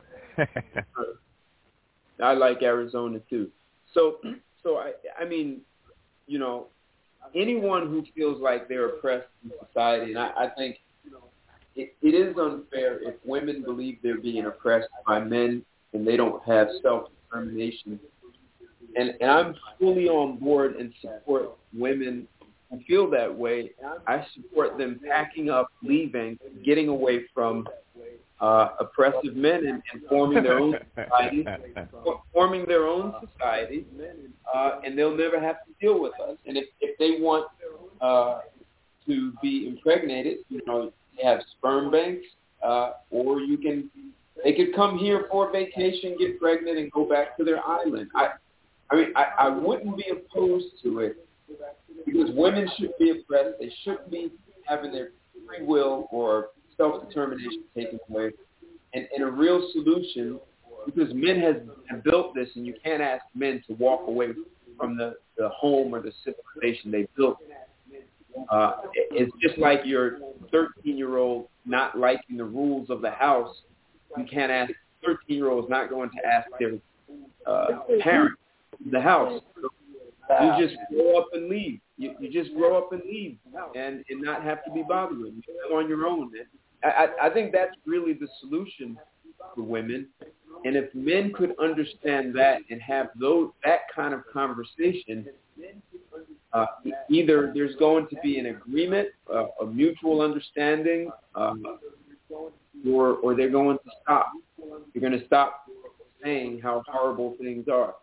Speaker 2: I like Arizona too. So, so I, I mean, you know, anyone who feels like they're oppressed in society, and I, I think it, it is unfair if women believe they're being oppressed by men and they don't have self-determination. And, and I'm fully on board and support women who feel that way. I support them packing up, leaving, getting away from uh, oppressive men and, and forming their own society, forming their own society, uh, and they'll never have to deal with us. And if, if they want uh, to be impregnated, you know, they have sperm banks, uh, or you can, they could come here for a vacation, get pregnant, and go back to their island. I, I mean, I, I wouldn't be opposed to it because women shouldn't be oppressed. They shouldn't be having their free will or self-determination taken away. And, and a real solution, because men have, have built this, and you can't ask men to walk away from the, the home or the civilization they built. Uh, it's just like your thirteen-year-old not liking the rules of the house. You can't ask thirteen-year-olds not going to ask their uh, parents the house. You just grow up and leave. You, you just grow up and leave, and, and not have to be bothered with. You live on your own. I, I think that's really the solution for women. And if men could understand that and have those that kind of conversation, uh, either there's going to be an agreement, uh, a mutual understanding, um, or or they're going to stop. They're going to stop saying how horrible things are.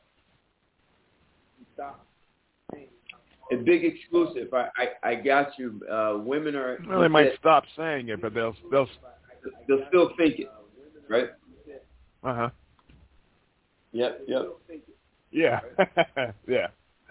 Speaker 2: A big exclusive. I, I, I got you. Uh, women are.
Speaker 9: Well, they might stop saying it, but they'll they'll
Speaker 2: they'll still think it, right?
Speaker 9: Uh huh.
Speaker 2: Yep. Yep.
Speaker 9: Yeah. yeah.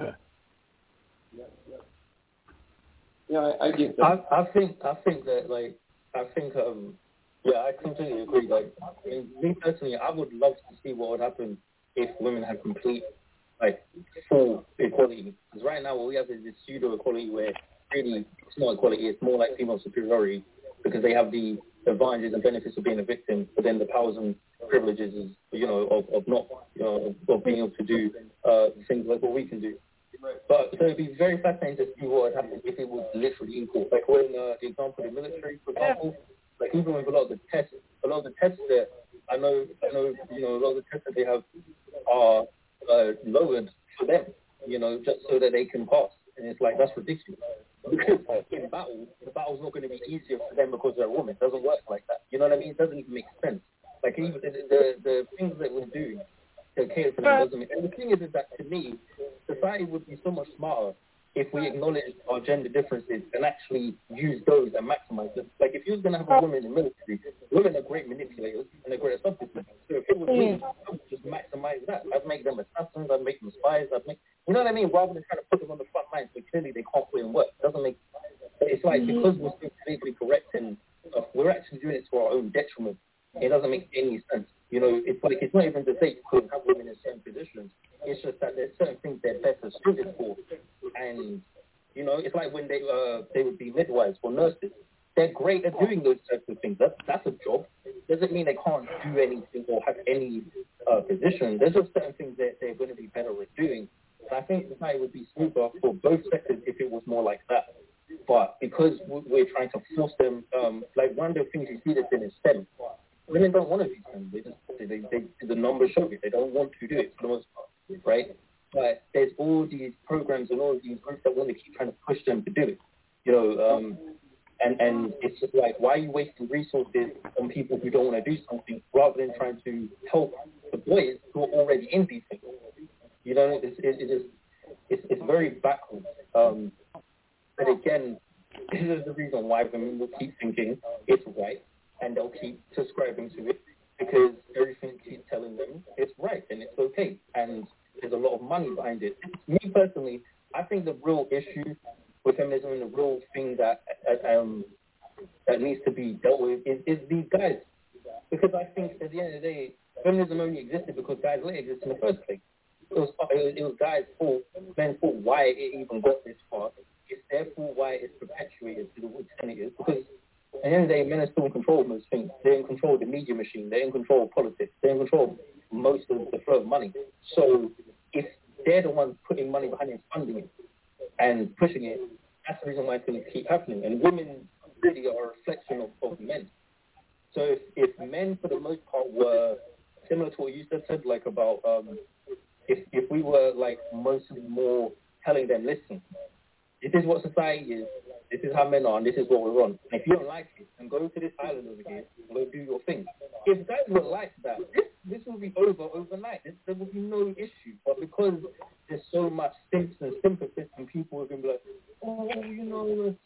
Speaker 2: Yeah, I, I get that.
Speaker 5: I, I think I think that like I think um yeah I completely agree. Like I mean, me personally, I would love to see what would happen if women had complete like full equality. Because right now what we have is this pseudo equality where really it's not equality, it's more like female superiority because they have the advantages and benefits of being a victim, but then the powers and privileges is, you know, of, of not, you know, of, of being able to do uh, things like what we can do. But so it'd be very fascinating to see what would happen if it was literally equal. Like when uh, the example of the military, for example, like even with a lot of the tests, a lot of the tests that I know, I know, you know, a lot of the tests that they have are uh, lowered for them, you know, just so that they can pass. And it's like, that's ridiculous. Because in battle, the battle's not going to be easier for them because they're a woman. It doesn't work like that. You know what I mean? It doesn't even make sense. Like, even the, the, the things that we're doing to cater for them doesn't make sense. And the thing is, is that to me, society would be so much smarter if we acknowledge our gender differences and actually use those and maximize them. Like, if you was going to have a woman in the military, women are great manipulators and they're great at subterfuge. So if it was me, I would just maximize that. I'd make them assassins, I'd make them spies, I'd make, you know what I mean? Rather than trying to put them on the front lines, but clearly they can't put in work. It doesn't make, it's like because we're still politically correct and stuff, we're actually doing it to our own detriment. It doesn't make any sense. You know, it's like, it's not even to say you couldn't have women in certain positions. It's just that there's certain things they're better suited for. And, you know, it's like when they uh, they would be midwives or nurses. They're great at doing those types of things. That's, that's a job. Doesn't mean they can't do anything or have any uh, position. There's just certain things that they're going to be better at doing. And I think society would be smoother for both sectors if it was more like that. But because we're trying to force them, um, like one of the things you see that's in is STEM. Women don't want to do STEM. They just, they, they, they, the numbers show it. They don't want to do it for the most part, right? But there's all these programs and all of these groups that want to keep trying to push them to do it, you know, um, and, and it's just like, why are you wasting resources on people who don't want to do something rather than trying to help the boys who are already in these things? You know, it's, it, it is, it's, it's very backwards. Um, but again, this is the reason why women will keep thinking it's right and they'll keep subscribing to it because everything keeps telling them it's right and it's okay. And there's a lot of money behind it. Me personally, I think the real issue with feminism and the real thing that uh, um, that needs to be dealt with is, is these guys. Because I think at the end of the day, feminism only existed because guys let it exist in the first place. It was, it was guys' fault, men's fault why it even got this far. It's their fault why it's perpetuated to the extent it is. Because at the end of the day, men are still in control of most things. They're in control of the media machine. They're in control of politics. They're in control of most of the flow of money. So if they're the ones putting money behind it, funding it, and pushing it, that's the reason why it's going to keep happening. And women really are a reflection of, of men. So if, if men, for the most part, were similar to what you said, said like about um, if if we were like mostly more telling them, listen, this is what society is, this is how men are, and this is what we're on. And if you don't like it, then go to this island over here and go do your thing. If guys were like that, this, this will be over overnight. This, there will be no issue. But because there's so much simps and sympathists and people who can be like, oh, you know,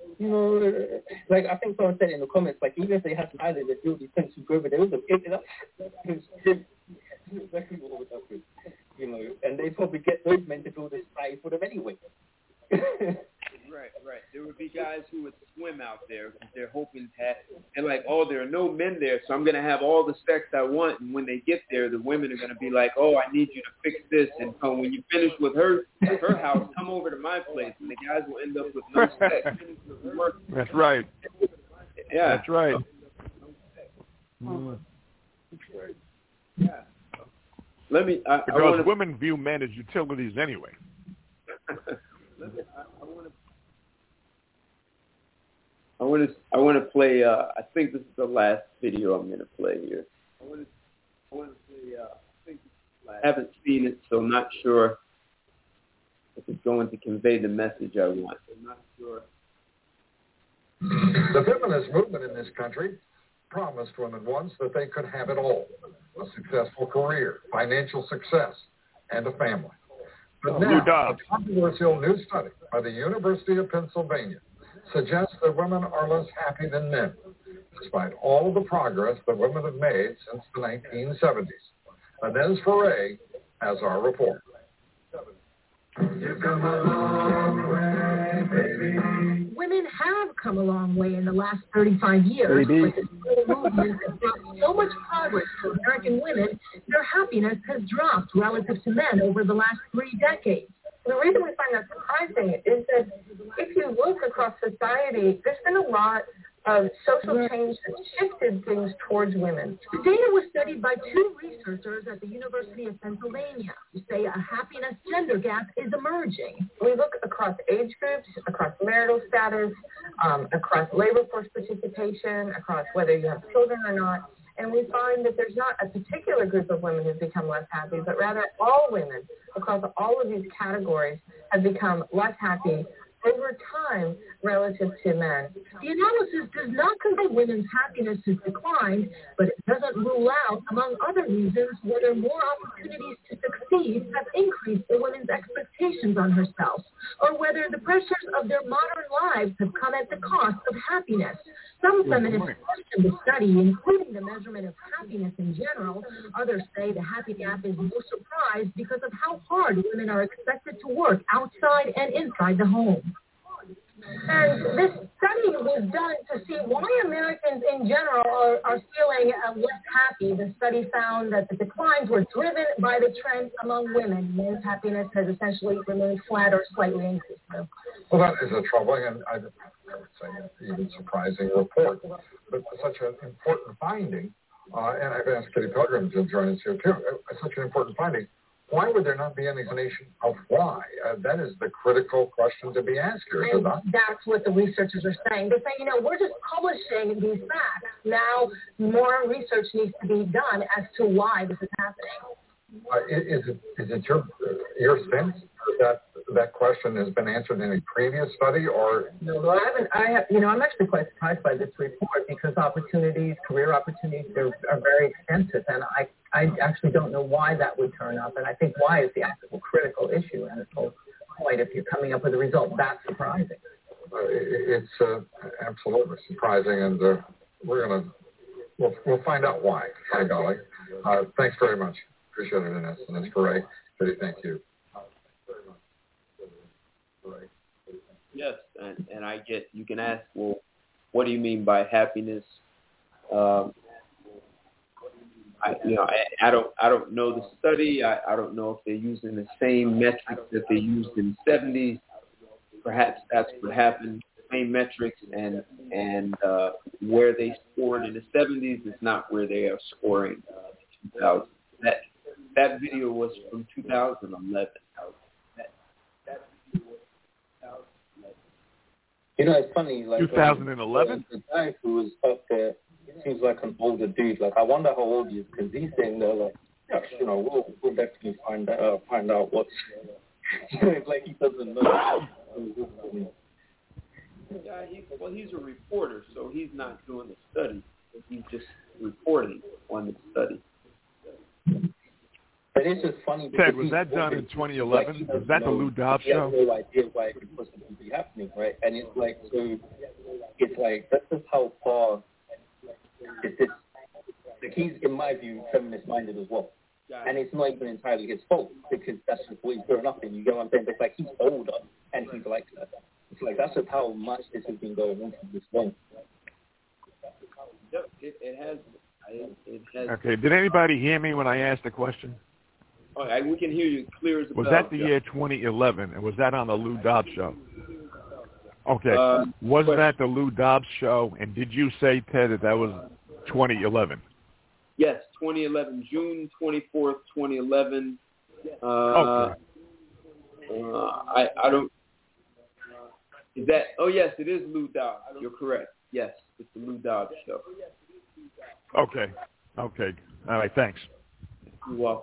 Speaker 5: You know, like I think someone said in the comments, like even if they had either, they still be potentially good, but there was a it, it, it, exactly what was happening. You know, and they probably get those men to build a society for them anyway.
Speaker 2: Right, right. There would be guys who would swim out there because they're hoping that they're like, oh, there are no men there, so I'm going to have all the sex I want. And when they get there, the women are going to be like, oh, I need you to fix this. And so when you finish with her her house, come over to my place. And the guys will end up with no sex.
Speaker 9: That's right.
Speaker 2: Yeah.
Speaker 9: That's right.
Speaker 2: Mm. Yeah. Let me. I,
Speaker 9: because
Speaker 2: I wanna,
Speaker 9: women view men as utilities anyway.
Speaker 2: Let me, I, I want to. I want to. I want to play. Uh, I think this is the last video I'm going to play here. I want to. I want to play. Uh, I think this is the last. I haven't seen it, so I'm not sure if it's going to convey the message I want. I'm not sure.
Speaker 11: The feminist movement in this country promised women once that they could have it all: a successful career, financial success, and a family. But now, a controversial new study by the University of Pennsylvania suggests that women are less happy than men, despite all of the progress that women have made since the nineteen seventies. Inez Ferre has our report.
Speaker 10: You've come a long way, baby. Women have come a long way in the last thirty-five years.
Speaker 9: Baby.
Speaker 10: But the movement has brought so much progress to American women, their happiness has dropped relative to men over the last three decades.
Speaker 12: The reason we find that surprising is that if you look across society, there's been a lot of social change that shifted things towards women.
Speaker 10: The data was studied by two researchers at the University of Pennsylvania who say a happiness gender gap is emerging.
Speaker 12: We look across age groups, across marital status, um, across labor force participation, across whether you have children or not, and we find that there's not a particular group of women who've become less happy, but rather all women across all of these categories have become less happy over time relative to men.
Speaker 10: The analysis does not convey women's happiness has declined, but it doesn't rule out, among other reasons, whether more opportunities to succeed have increased a woman's expectations on herself, or whether the pressures of their modern lives have come at the cost of happiness. Some feminists question the study, including the measurement of happiness in general. Others say the happy gap is no surprise because of how hard women are expected to work outside and inside the home.
Speaker 12: And this study was done to see why Americans in general are, are feeling uh, less happy. The study found that the declines were driven by the trend among women. Men's happiness has essentially remained flat or slightly increased.
Speaker 11: Well, that is a troubling and I would say even surprising report. But such an important finding, uh, and I've asked Kitty Pilgrim to join us here too, uh, such an important finding. Why would there not be any explanation of why? Uh, that is the critical question to be asked here, is it not?
Speaker 12: That's what the researchers are saying. They're saying, you know, we're just publishing these facts. Now more research needs to be done as to why this is happening.
Speaker 11: Uh, is it is it your your sense that that question has been answered in a previous study, or
Speaker 10: no? I haven't. I have. You know, I'm actually quite surprised by this report because opportunities, career opportunities, are, are very extensive, and I I actually don't know why that would turn up, and I think why is the actual critical issue, and it's whole point if you're coming up with a result that's surprising.
Speaker 11: Uh, it, it's uh, absolutely surprising, and uh, we're gonna we'll we'll find out why. By golly, uh, thanks very much. Appreciate it, Inez. And that's great. Thank you.
Speaker 2: Yes, and, and I get, you can ask, well, what do you mean by happiness? Um, I, you know, I, I don't, I don't know the study. I, I don't know if they're using the same metrics that they used in the seventies. Perhaps that's what happened. Same metrics, and and uh, where they scored in the seventies is not where they are scoring uh, in two thousand. That that video was from two thousand eleven.
Speaker 5: You know, it's funny, like
Speaker 9: twenty eleven?
Speaker 5: The guy who was up there seems like an older dude. Like, I wonder how old he is, because he's saying there, like, yeah, you know, we'll, we'll definitely find out, uh, find out what's, it's like he doesn't know.
Speaker 2: Yeah, he, well, he's a reporter, so he's not doing the study. He's just reporting on the study.
Speaker 5: But it's just funny.
Speaker 9: Ted, was that done in twenty eleven?
Speaker 5: Like,
Speaker 9: was that
Speaker 5: know,
Speaker 9: the Lou Dobbs
Speaker 5: he
Speaker 9: show?
Speaker 5: He has no idea why it could possibly be happening, right? And it's like, so it's like, that's just how far it's this, like he's, in my view, feminist-minded as well. And it's not even entirely his fault, because that's just what he's grown up in. You get what I'm saying? It's like he's older, and he's like that. It's like, that's just how much this has been going on from this point.
Speaker 2: Yep, it, it has. I, it has.
Speaker 9: Okay, did anybody hear me when I asked the question?
Speaker 2: Oh, I, we can hear you clear as a bell.
Speaker 9: Was that the
Speaker 2: yeah.
Speaker 9: year twenty eleven, and was that on the Lou Dobbs show? Okay,
Speaker 2: uh,
Speaker 9: was
Speaker 2: question.
Speaker 9: that the Lou Dobbs show, and did you say, Ted, that that was twenty eleven?
Speaker 2: Yes, twenty eleven, June twenty-fourth, twenty eleven. Uh,
Speaker 9: okay.
Speaker 2: Uh, I, I don't, is that, oh yes, it is Lou Dobbs. You're correct. Yes, it's the Lou Dobbs show.
Speaker 9: Okay, okay. All right, thanks.
Speaker 2: You're welcome.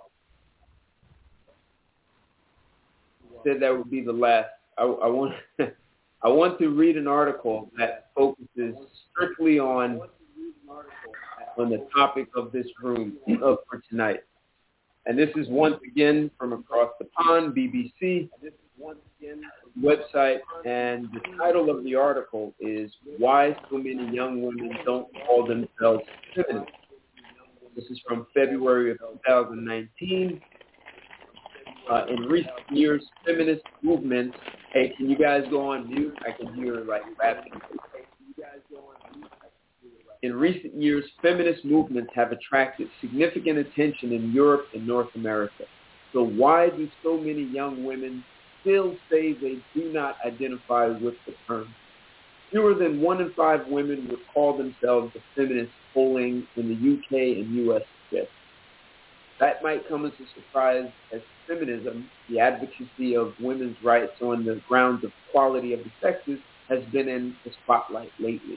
Speaker 2: Said that would be the last. I, I want I want to read an article that focuses strictly on on the topic of this room of for tonight. And this is once again from across the pond, B B C website, and the title of the article is Why So Many Young Women Don't Call Themselves Feminists. This is from February of two thousand nineteen. Uh, in recent years, feminist movements, hey, can you guys go on mute? I can hear like rapping. In recent years, feminist movements have attracted significant attention in Europe and North America. So why do so many young women still say they do not identify with the term? Fewer than one in five women would call themselves a feminist, polling in the U K and U S suggests. That might come as a surprise, as feminism, the advocacy of women's rights on the grounds of equality of the sexes, has been in the spotlight lately.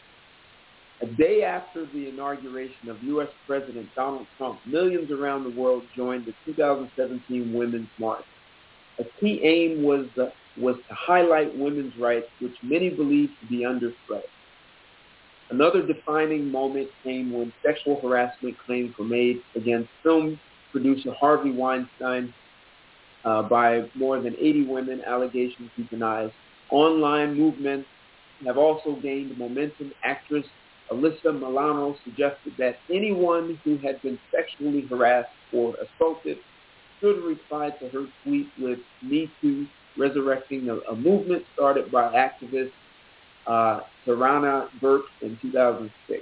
Speaker 2: A day after the inauguration of U S President Donald Trump, millions around the world joined the two thousand seventeen Women's March. A key aim was, the, was to highlight women's rights, which many believe to be under threat. Another defining moment came when sexual harassment claims were made against film producer Harvey Weinstein uh, by more than eighty women, allegations he denies. Online movements have also gained momentum. Actress Alyssa Milano suggested that anyone who had been sexually harassed or assaulted should reply to her tweet with Me Too, resurrecting a, a movement started by activist uh, Tarana Burke in two thousand six.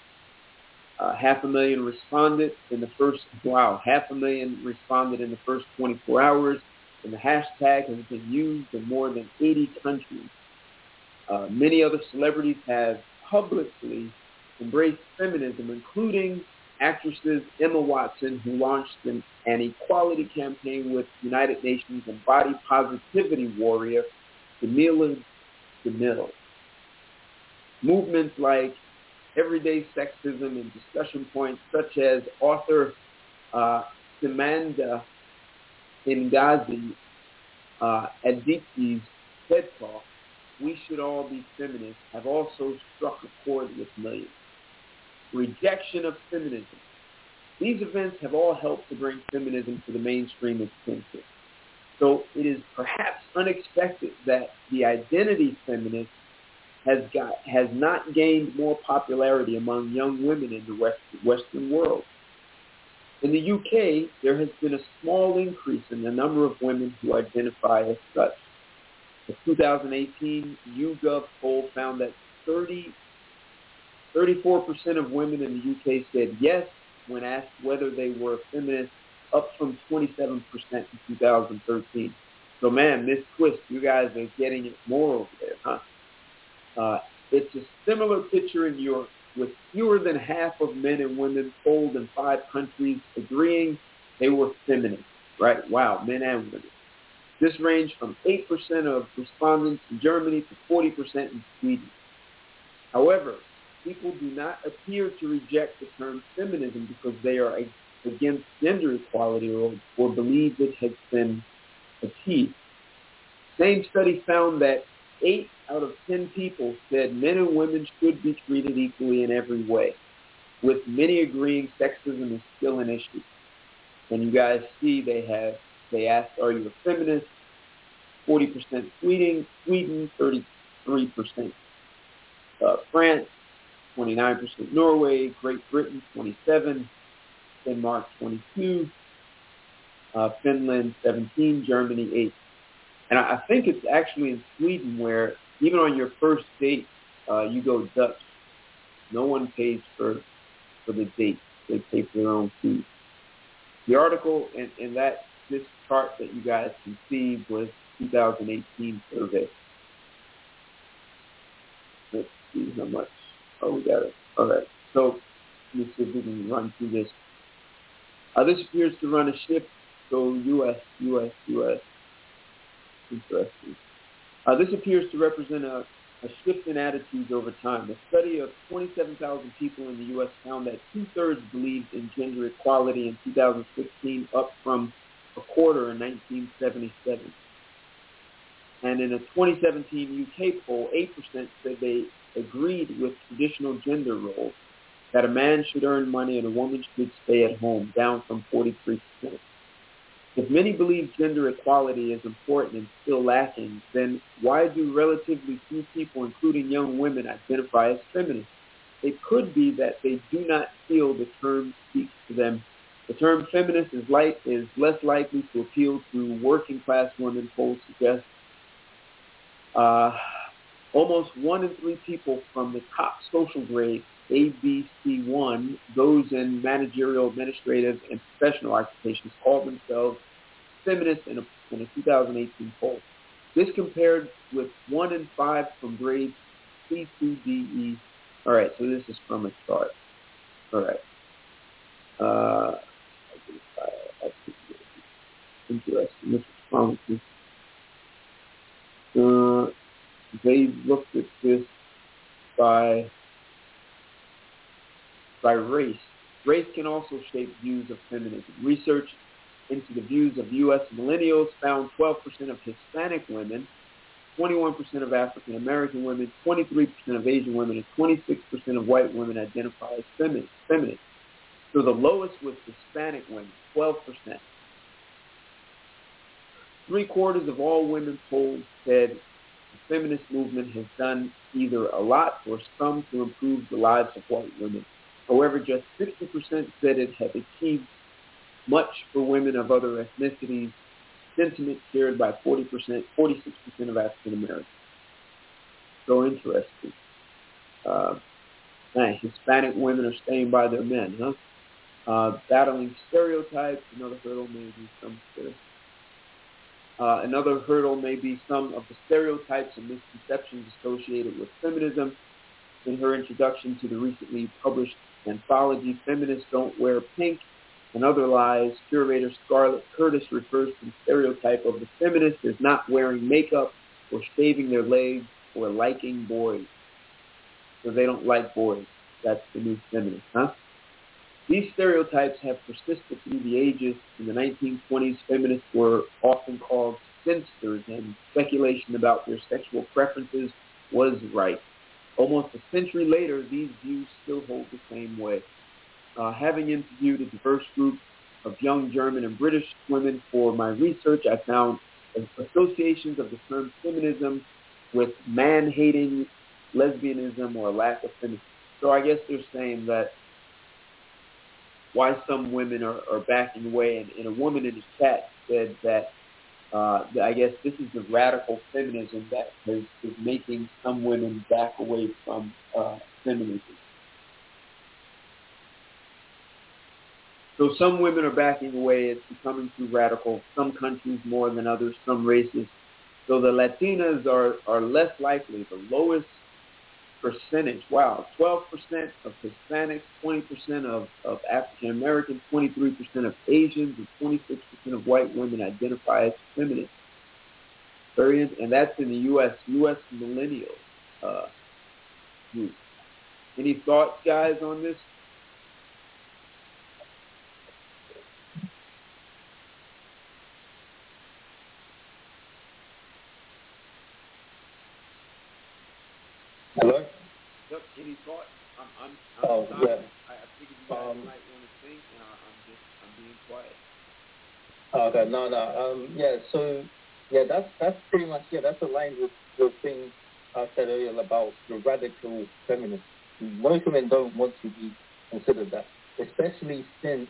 Speaker 2: Uh, half a million responded in the first, wow, half a million responded in the first twenty-four hours, and the hashtag has been used in more than eighty countries. Uh, many other celebrities have publicly embraced feminism, including actresses Emma Watson, who launched an, an equality campaign with United Nations, and body positivity warrior Jamila Jamil. Movements like Everyday Sexism and discussion points such as author uh, Simanda Ngozi uh, Adichie's TED Talk, We Should All Be Feminists, have also struck a chord with millions. Rejection of feminism. These events have all helped to bring feminism to the mainstream attention. So it is perhaps unexpected that the identity feminist has got has not gained more popularity among young women in the West, Western world. In the U K, there has been a small increase in the number of women who identify as such. The two thousand eighteen YouGov poll found that thirty, thirty-four percent of women in the U K said yes when asked whether they were feminists, up from twenty-seven percent in two thousand thirteen. So, man, this twist, you guys are getting it more over there, huh? Uh, it's a similar picture in Europe, with fewer than half of men and women polled in five countries agreeing they were feminists, right? Wow, men and women. This ranged from eight percent of respondents in Germany to forty percent in Sweden. However, people do not appear to reject the term feminism because they are against gender equality or, or believe it has been achieved. Same study found that eight out of ten people said men and women should be treated equally in every way, with many agreeing sexism is still an issue. And you guys see they have, they asked, are you a feminist? forty percent Sweden, Sweden, thirty-three percent uh, France, twenty-nine percent Norway, Great Britain, twenty-seven, Denmark, twenty-two, uh, Finland, seventeen, Germany, eight. And I, I think it's actually in Sweden where even on your first date, uh, you go Dutch. No one pays for for the date. They pay for their own food. The article in, in that, this chart that you guys can see was two thousand eighteen survey. Let's see how much. Oh, we got it. All right. So let me see if we can run through this. Uh, this appears to run a shift. So U S, U S, U S. Interesting. Uh, this appears to represent a, a shift in attitudes over time. A study of twenty-seven thousand people in the U S found that two-thirds believed in gender equality in two thousand sixteen, up from a quarter in nineteen seventy-seven. And in a twenty seventeen U K poll, eight percent said they agreed with traditional gender roles, that a man should earn money and a woman should stay at home, down from forty-three percent. If many believe gender equality is important and still lacking, then why do relatively few people, including young women, identify as feminists? It could be that they do not feel the term speaks to them. The term feminist is, light, is less likely to appeal to working-class women, polls suggest. Uh, almost one in three people from the top social grade, A, B, C one, those in managerial, administrative, and professional occupations, call themselves feminists in a, in a two thousand eighteen poll. This compared with one in five from grades C to D E. All right, so this is from a chart. All right. Uh, interesting. This is promising. Uh, they looked at this by by race. Race can also shape views of feminism. Research into the views of U S millennials found twelve percent of Hispanic women, twenty-one percent of African American women, twenty-three percent of Asian women, and twenty-six percent of white women identify as feminist. feminist. So the lowest was Hispanic women, twelve percent. Three quarters of all women polled said the feminist movement has done either a lot or some to improve the lives of white women. However, just sixty percent said it had achieved much for women of other ethnicities, sentiment shared by forty percent, forty-six percent of African Americans. So interesting. Uh, man, Hispanic women are staying by their men, huh? Uh, battling stereotypes, another hurdle may be some stereotypes. Uh, another hurdle may be some of the stereotypes and misconceptions associated with feminism. In her introduction to the recently published anthology, Feminists Don't Wear Pink and Other Lies, curator Scarlett Curtis refers to the stereotype of the feminist as not wearing makeup or shaving their legs or liking boys. So they don't like boys. That's the new feminist, huh? These stereotypes have persisted through the ages. In the nineteen twenties, feminists were often called spinsters, and speculation about their sexual preferences was rife. Almost a century later, these views still hold the same way. Uh, having interviewed a diverse group of young German and British women for my research, I found associations of the term feminism with man-hating lesbianism or lack of feminism. So I guess they're saying that why some women are, are backing away. And, and a woman in the chat said that, uh, that I guess this is the radical feminism that is, is making some women back away from uh, feminism. So some women are backing away. It's becoming too radical. Some countries more than others, some races. So the Latinas are, are less likely, the lowest percentage. Wow, twelve percent of Hispanics, twenty percent of, of African Americans, twenty-three percent of Asians, and twenty-six percent of white women identify as feminist. Very, and that's in the U S U S millennial uh, group. Any thoughts, guys, on this?
Speaker 5: Hello?
Speaker 2: Yep, any thoughts? I'm, I'm, I'm
Speaker 5: oh,
Speaker 2: sorry.
Speaker 5: yeah.
Speaker 2: I, I figured you guys
Speaker 5: um,
Speaker 2: might want to think, and I, I'm just, I'm being quiet.
Speaker 5: Okay, no, no, um, yeah, so, yeah, that's that's pretty much, yeah, that's aligned with the thing I said earlier about the radical feminists. Most women don't want to be considered that, especially since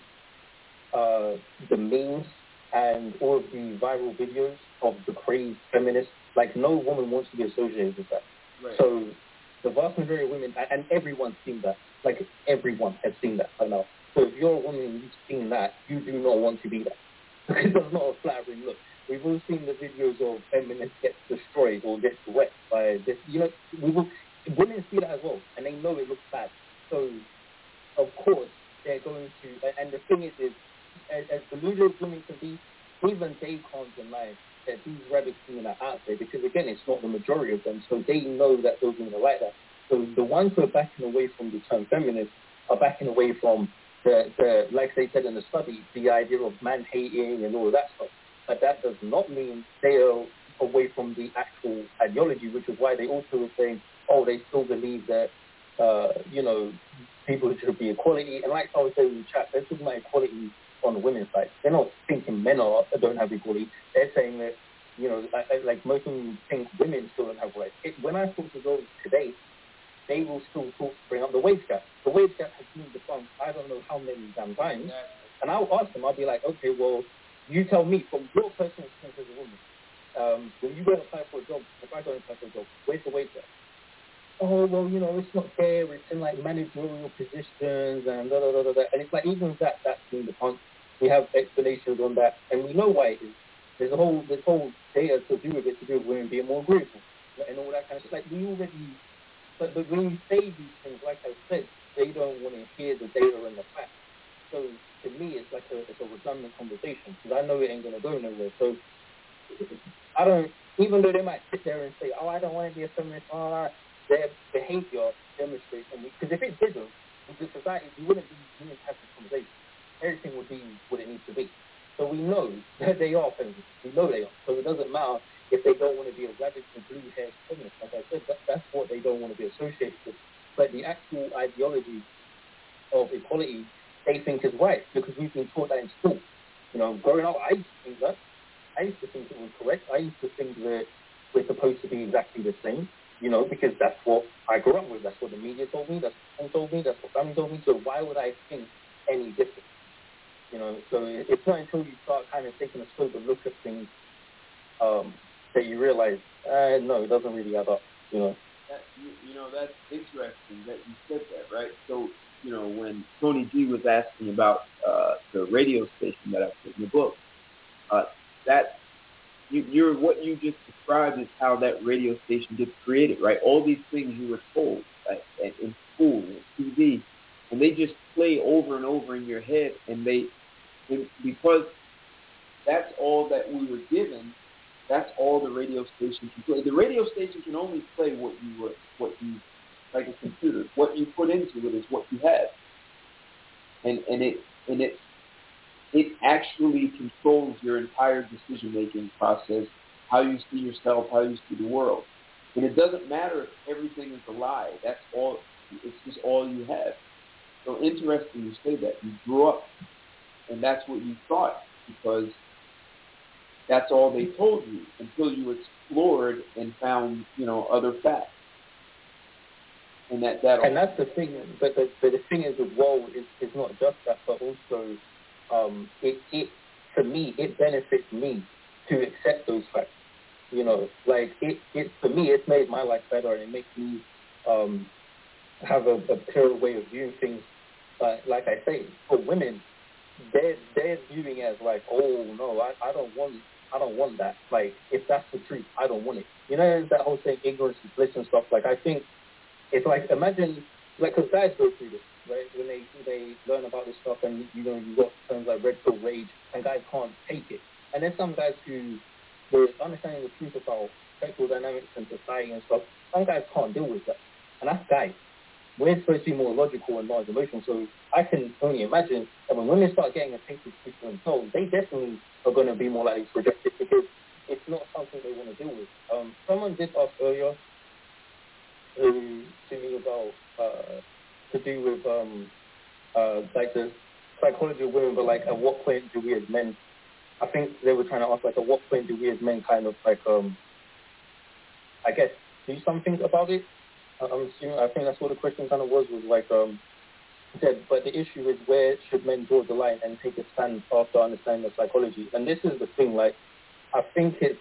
Speaker 5: uh, the memes and all of the viral videos of the crazed feminists. Like, no woman wants to be associated with that.
Speaker 2: Right.
Speaker 5: So the vast majority of women, and everyone's seen that, like everyone has seen that by now. So if you're a woman and you've seen that, you do not want to be that. Because that's not a flattering look. We've all seen the videos of feminists get destroyed or get wrecked by this. You know, we will, women see that as well, and they know it looks bad. So, of course, they're going to, and the thing is, is as, as deluded as women can be, even they can't deny that these radical women are out there, because again, it's not the majority of them, so they know that those women are like that. So the ones who are backing away from the term feminist are backing away from the, the like they said in the study, the idea of man-hating and all of that stuff. But that does not mean they are away from the actual ideology, which is why they also were saying, oh, they still believe that, uh, you know, people should be equality. And like I was saying in the chat, they're talking about equality on the women's side. They're not thinking men are, don't have equality. They're saying that, you know, like most of them think women still don't have rights. It, when I talk to girls today, they will still talk, bring up the wage gap. The wage gap has been defunct I don't know how many damn times. And I'll ask them, I'll be like, okay, well, you tell me from your personal experience as a woman, um, when you go and apply for a job, if I go and apply for a job, where's the wage gap? Oh, well, you know, it's not fair. It's in like managerial positions and da da da da da. And it's like even that, that's been defunct. We have explanations on that, and we know why it is. There's a whole, this whole data to do with it, to do with women being more agreeable and all that kind of stuff. Like we already, but, but when you say these things, like I said, they don't want to hear the data and the facts. So to me, it's like a, it's a redundant conversation because I know it ain't gonna go nowhere. So I don't, even though they might sit there and say, oh, I don't want to be a feminist, oh, their behavior demonstrates, because if it didn't, the society, we wouldn't be doing have this conversation. Everything would be what it needs to be. So we know that they are feminists. We know they are. So it doesn't matter if they don't want to be a radical blue-haired feminist. Like I said, that, that's what they don't want to be associated with. But the actual ideology of equality, they think is right because we've been taught that in school. You know, growing up, I used to think that. I used to think it was correct. I used to think that we're supposed to be exactly the same, you know, because that's what I grew up with. That's what the media told me. That's what friends told me. That's what family told me. So why would I think any different? You know, so it's not until you start kind of taking a sober look at things um, that you realize, uh, no, it doesn't really add up, you know.
Speaker 2: That, you, you know, that's interesting that you said that, right? So, you know, when Tony G was asking about uh, the radio station that I put in the book, uh, that you, you're what you just described is how that radio station gets created, right? All these things you were told like, in school, and T V, and they just play over and over in your head, and they, and because that's all that we were given, that's all the radio station can play. The radio station can only play what you were, what you, like a computer, what you put into it is what you have, and and it and it it actually controls your entire decision making process, how you see yourself, how you see the world, and it doesn't matter if everything is a lie. That's all. It's just all you have. So interesting you say that. You grew up, and that's what you thought because that's all they told you until you explored and found, you know, other facts. And that that.
Speaker 5: And that's the thing. But the, but the thing is, as well, is it's not just that, but also, um, it it for me, it benefits me to accept those facts. You know, like it it for me, it's made my life better, and it makes me um, have a, a clearer way of viewing things. Uh, like I say, for women, they're they're viewing it as like, oh no, I, I don't want I don't want that. Like if that's the truth, I don't want it. You know, that whole thing, ignorance is bliss and stuff. Like I think it's like imagine like because guys go through this, right? When they they learn about this stuff, and you know you got terms like red pill rage, and guys can't take it. And there's some guys who, with understanding the truth about sexual dynamics and society and stuff, some guys can't deal with that, and that's guys. We're supposed to be more logical and not emotional, so I can only imagine that when women start getting a taste of truth for themselves, they definitely are going to be more likely to reject it because it's not something they want to deal with. Um, someone did ask earlier um, to me about uh, to do with um, uh, like the psychology of women, but like at what point do we as men I think they were trying to ask, like, at what point do we as men kind of, like, um, I guess, do something about it? I'm assuming, I think that's what the question kind of was, was like, um, said, but the issue is where should men draw the line and take a stand after understanding the psychology? And this is the thing, like, I think it's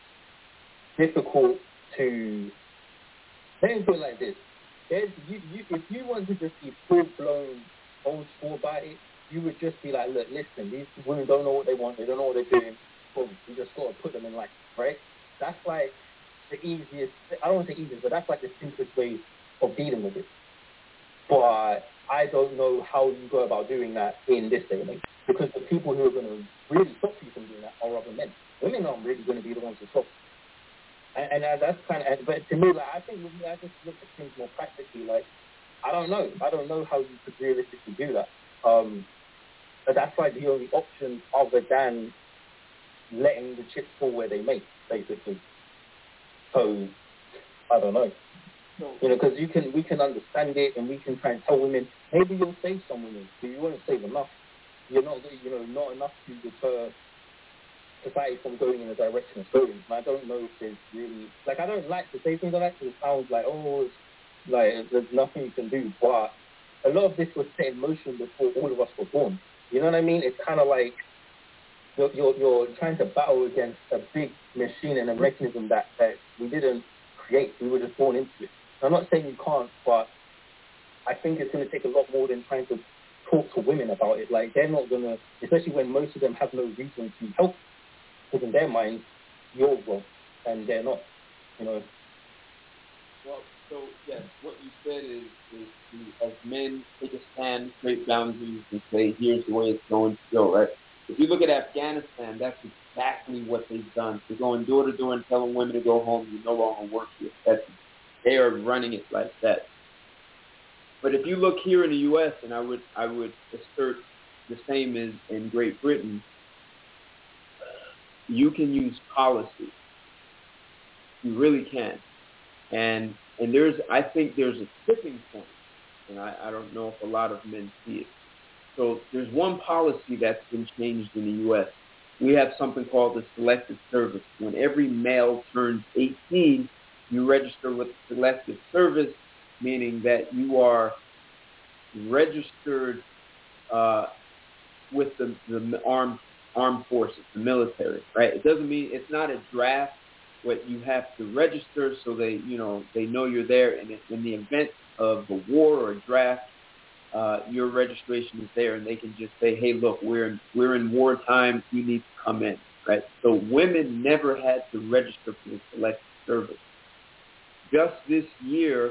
Speaker 5: difficult to, let me put it like this. There's, you, you, if you want to just be full-blown old school about it, you would just be like, look, listen, these women don't know what they want, they don't know what they're doing, boom, you just got to put them in line, right? That's like the easiest, I don't want to say easiest, but that's like the simplest way of dealing with it. But I don't know how you go about doing that in this day and age, because the people who are going to really stop you from doing that are other men. Women aren't really going to be the ones to stop. And, and uh, that's kind of, but to me, like, I think with me, I just look at things more practically. Like, I don't know. I don't know how you could realistically do that. Um, but that's like the only option other than letting the chips fall where they may, basically. So, I don't know. You know, because you can, we can understand it, and we can try and tell women, maybe you'll save some women, but you won't save enough. You're not, you know, not enough to deter society from going in a direction it's going. And I don't know if there's really, like, I don't like to say things like that because it sounds like, oh, it's, like, there's nothing you can do. But a lot of this was set in motion before all of us were born. You know what I mean? It's kind of like you're, you're, you're trying to battle against a big machine and a mechanism that, that we didn't create. We were just born into it. I'm not saying you can't, but I think it's going to take a lot more than trying to talk to women about it. Like, they're not going to, especially when most of them have no reason to help, because in their minds, you're wrong, and they're not, you know.
Speaker 2: Well, so, yes, what you said is, is to, as men, take a stand, create boundaries, and say, here's the way it's going to go, right? If you look at Afghanistan, that's exactly what they've done. They're going door to door and telling women to go home, you no longer work here. That's They are running it like that. But if you look here in the U S, and I would I would assert the same as in Great Britain, you can use policy. You really can. And and there's I think there's a tipping point, and I, I don't know if a lot of men see it. So there's one policy that's been changed in the U S. We have something called the Selective Service. When every male turns eighteen, you register with Selective Service, meaning that you are registered uh, with the, the armed armed forces, the military, right? It doesn't mean it's not a draft, but you have to register so they, you know, they know you're there. And in the event of a war or a draft, uh, your registration is there, and they can just say, "Hey, look, we're in, we're in wartime. You need to come in," right? So women never had to register for the Selective Service. Just this year,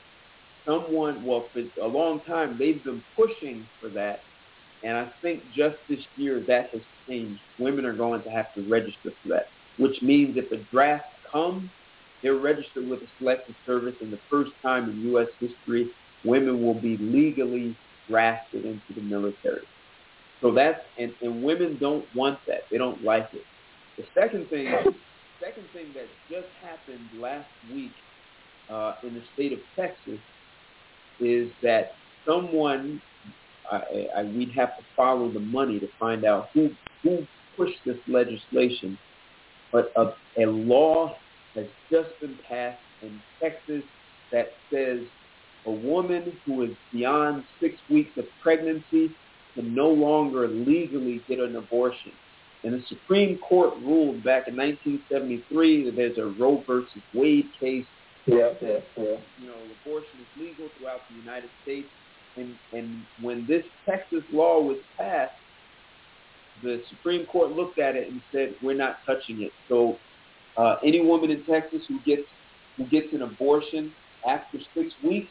Speaker 2: someone, well, for a long time, they've been pushing for that. And I think just this year that has changed. Women are going to have to register for that, which means if a draft comes, they're registered with the Selective Service. And the first time in U S history, women will be legally drafted into the military. So that's, and, and women don't want that. They don't like it. The second thing, second thing that just happened last week, Uh, in the state of Texas, is that someone, I, I, we'd have to follow the money to find out who who pushed this legislation, but a, a law has just been passed in Texas that says a woman who is beyond six weeks of pregnancy can no longer legally get an abortion. And the Supreme Court ruled back in nineteen seventy-three that there's a Roe versus Wade case.
Speaker 5: Yeah, yeah, yeah.
Speaker 2: You know, abortion is legal throughout the United States. And, and when this Texas law was passed, the Supreme Court looked at it and said, we're not touching it. So uh, any woman in Texas who gets who gets an abortion after six weeks,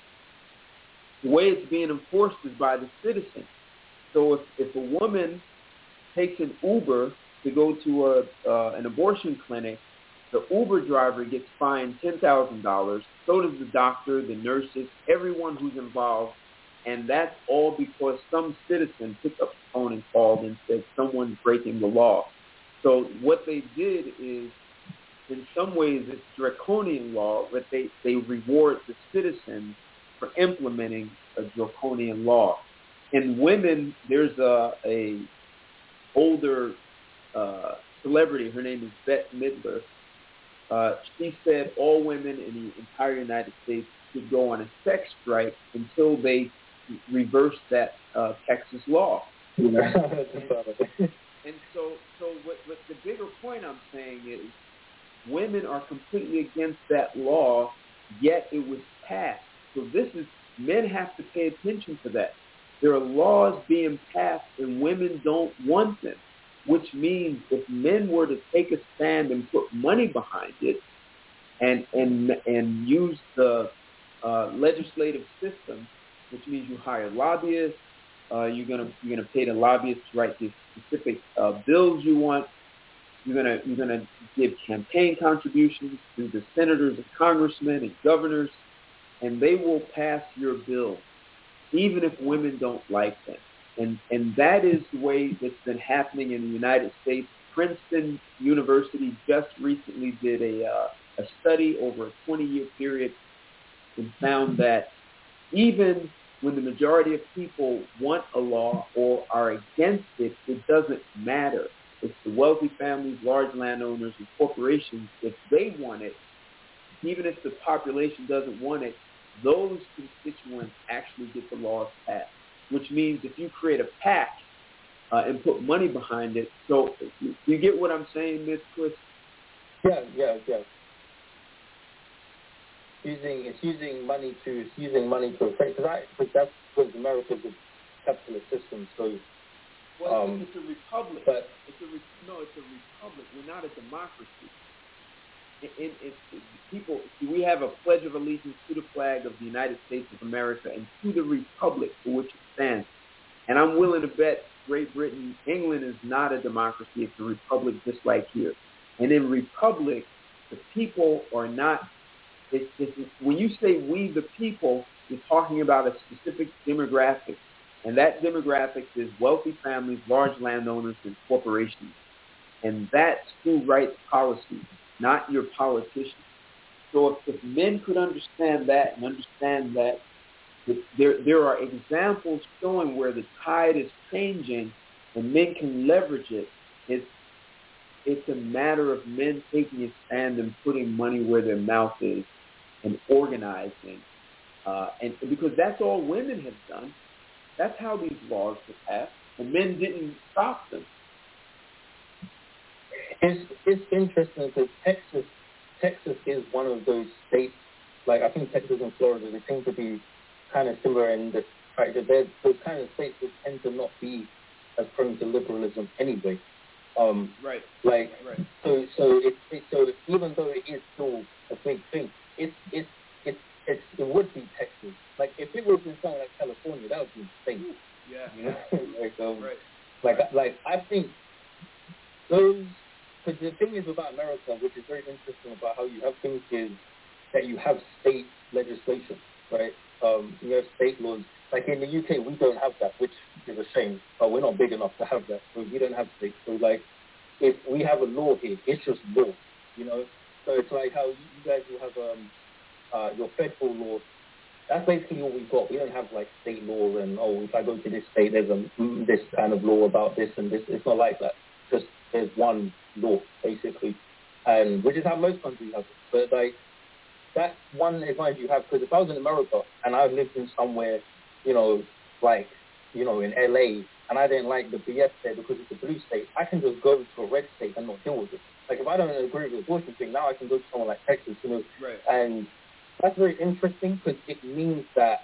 Speaker 2: the way it's being enforced is by the citizen. So if, if a woman takes an Uber to go to a uh, an abortion clinic, the Uber driver gets fined ten thousand dollars, so does the doctor, the nurses, everyone who's involved, and that's all because some citizen picked up the phone and called and said someone's breaking the law. So what they did is, in some ways, it's draconian law, but they, they reward the citizens for implementing a draconian law. In women, there's a, a older uh, celebrity. Her name is Bette Midler. Uh, she said all women in the entire United States should go on a sex strike until they reverse that uh, Texas law. and, and so, so what, what the bigger point I'm saying is, women are completely against that law, yet it was passed. So this is, men have to pay attention to that. There are laws being passed and women don't want them, which means if men were to take a stand and put money behind it and and and use the uh, legislative system, which means you hire lobbyists, uh, you're gonna you're gonna pay the lobbyists to write the specific uh, bills you want. You're gonna you're gonna give campaign contributions to the senators and congressmen and governors, and they will pass your bill, even if women don't like them. And and that is the way that's been happening in the United States. Princeton University just recently did a uh, a study over a twenty-year period and found that even when the majority of people want a law or are against it, it doesn't matter. It's the wealthy families, large landowners, and corporations. If they want it, even if the population doesn't want it, those constituents actually get the laws passed, which means if you create a PAC uh, and put money behind it, so you get what I'm saying, Miz Chris?
Speaker 5: Yeah, yeah, yeah. Using it's using money to it's using money to affect because I because that's because America's a capitalist system. So
Speaker 2: well,
Speaker 5: um,
Speaker 2: it's a republic.
Speaker 5: But
Speaker 2: it's a re- no, it's a republic. We're not a democracy. It, it, it, it, people, we have a pledge of allegiance to the flag of the United States of America and to the republic for which it stands. And I'm willing to bet Great Britain, England is not a democracy. It's a republic just like here. And in republic, the people are not. It's, it's, when you say we the people, you're talking about a specific demographic. And that demographic is wealthy families, large landowners, and corporations. And that's who writes policy, not your politicians. So if, if men could understand that and understand that there, there are examples showing where the tide is changing and men can leverage it, it's, it's a matter of men taking a stand and putting money where their mouth is and organizing. Uh, and because that's all women have done. That's how these laws were passed. And men didn't stop them.
Speaker 5: It's it's interesting because Texas Texas is one of those states, like I think Texas and Florida, they seem to be kind of similar in the fact that they're those kind of states that tend to not be as prone to liberalism anyway. Um,
Speaker 2: right.
Speaker 5: Like
Speaker 2: right.
Speaker 5: so so it, it so even though it is still a big thing, it's it's it's it's it would be Texas. Like if it was in something like California, that would be insane.
Speaker 2: Yeah.
Speaker 5: You know, like um,
Speaker 2: right.
Speaker 5: like like I think those. Because the thing is about America, which is very interesting about how you have things is that you have state legislation, right? Um, you have state laws. Like in the U K, we don't have that, which is a shame. But we're not big enough to have that. So we don't have states. So like, if we have a law here, it's just law, you know? So it's like how you guys will have um, uh, your federal law. That's basically all we've got. We don't have like state law and, oh, if I go to this state, there's a, this kind of law about this and this. It's not like that. Just there's one law, basically, and which is how most countries have it. But like that's one advantage you have, because if I was in America and I lived in somewhere, you know, like you know in L A, and I didn't like the B S there because it's a blue state, I can just go to a red state and not deal with it. Like if I don't agree with the abortion thing, now I can go to somewhere like Texas, you know,
Speaker 2: right.
Speaker 5: And that's very interesting because it means that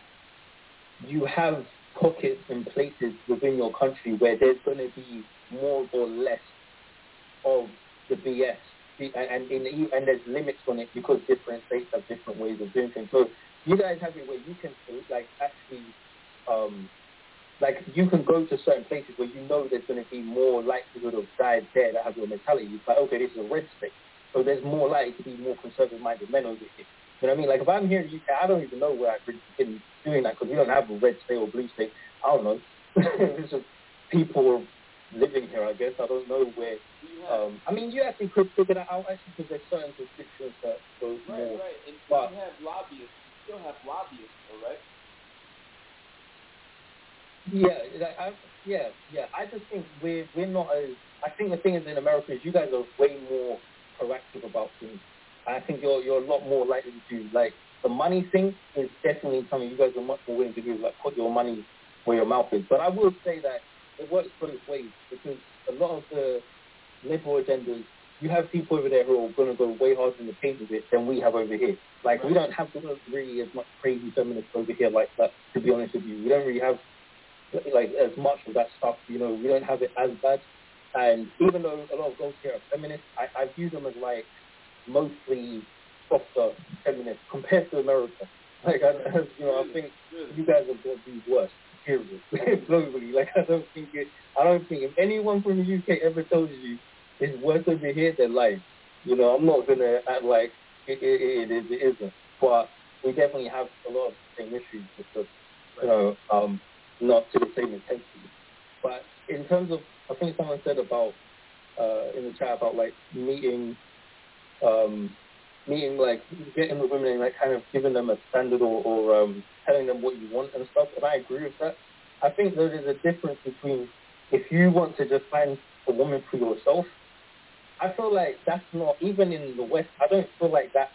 Speaker 5: you have pockets and places within your country where there's going to be more or less of the B S, and in the, and there's limits on it because different states have different ways of doing things. So you guys have it where you can like actually, um, like you can go to certain places where you know there's going to be more likelihood of guys there that have your mentality. It's like, okay, this is a red state, so there's more likely to be more conservative-minded men over here. You know what I mean? Like if I'm here in the U K, I don't even know where I've been doing that because we don't have a red state or blue state. I don't know. It's just people living here, I guess. I don't know where. Um, I mean, you actually could figure that out actually because there's certain constituents that go
Speaker 2: right,
Speaker 5: more.
Speaker 2: Right, right. And
Speaker 5: but,
Speaker 2: you have lobbyists. You still have lobbyists, though, right?
Speaker 5: Yeah, like, I, yeah, yeah. I just think we're we're not as. I think the thing is in America is you guys are way more proactive about things. I think you're you're a lot more likely to like the money thing is definitely something you guys are much more willing to do. Like put your money where your mouth is. But I will say that it works both ways because a lot of the liberal agendas, you have people over there who are going to go way harder in the paint with it than we have over here. Like we don't have really as much crazy feminists over here like that. To be honest with you, we don't really have like as much of that stuff, you know, we don't have it as bad. And even though a lot of girls here are feminists, I, I view them as like mostly softer feminists compared to America. Like, I, you know, I think you guys are going to be worse, period, globally. Like, I don't think it, I don't think if anyone from the U K ever tells you it's worse over here, they're lying. You know, I'm not going to act like it, it, it is, it isn't. But we definitely have a lot of the same issues with the, you know, um, not to the same intensity. But in terms of, I think someone said about, uh, in the chat about like meeting, um, meeting like, getting with women and like kind of giving them a standard or, or um, telling them what you want and stuff, and I agree with that. I think there is a difference between if you want to just find a woman for yourself, I feel like that's not, even in the West, I don't feel like that's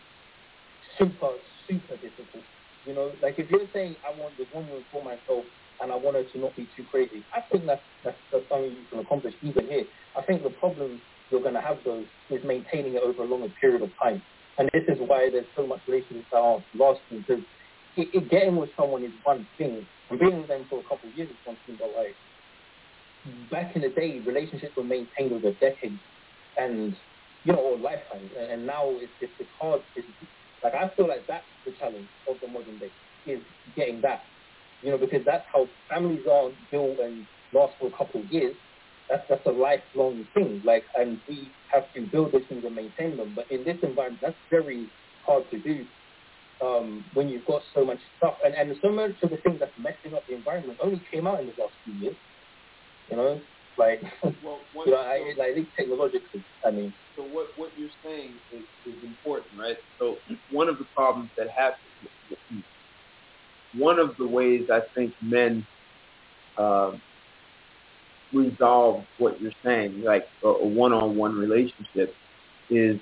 Speaker 5: super, super difficult. You know, like if you're saying I want the woman for myself and I want her to not be too crazy, I think that's, that's, that's something you can accomplish even here. I think the problem you're going to have though is maintaining it over a longer period of time. And this is why there's so much relationships that aren't lasting, because it, it, getting with someone is one thing, and being with them for a couple of years is one thing, but like back in the day, relationships were maintained over decades and, you know, or lifetimes. And, and now it's, it's, it's hard. It's, like, I feel like that's the challenge of the modern day, is getting that. You know, because that's how families are built and last for a couple of years. That's, that's a lifelong thing. Like, and we have to build these things and maintain them. But in this environment, that's very hard to do um, when you've got so much stuff. And, and so much of the things that's messing up the environment only came out in the last few years. You know, like,
Speaker 2: well,
Speaker 5: you know, I, like at least technologically, I mean.
Speaker 2: So what, what you're saying is, is important, right? So one of the problems that happens, one of the ways I think men uh, resolve what you're saying, like a, a one-on-one relationship, is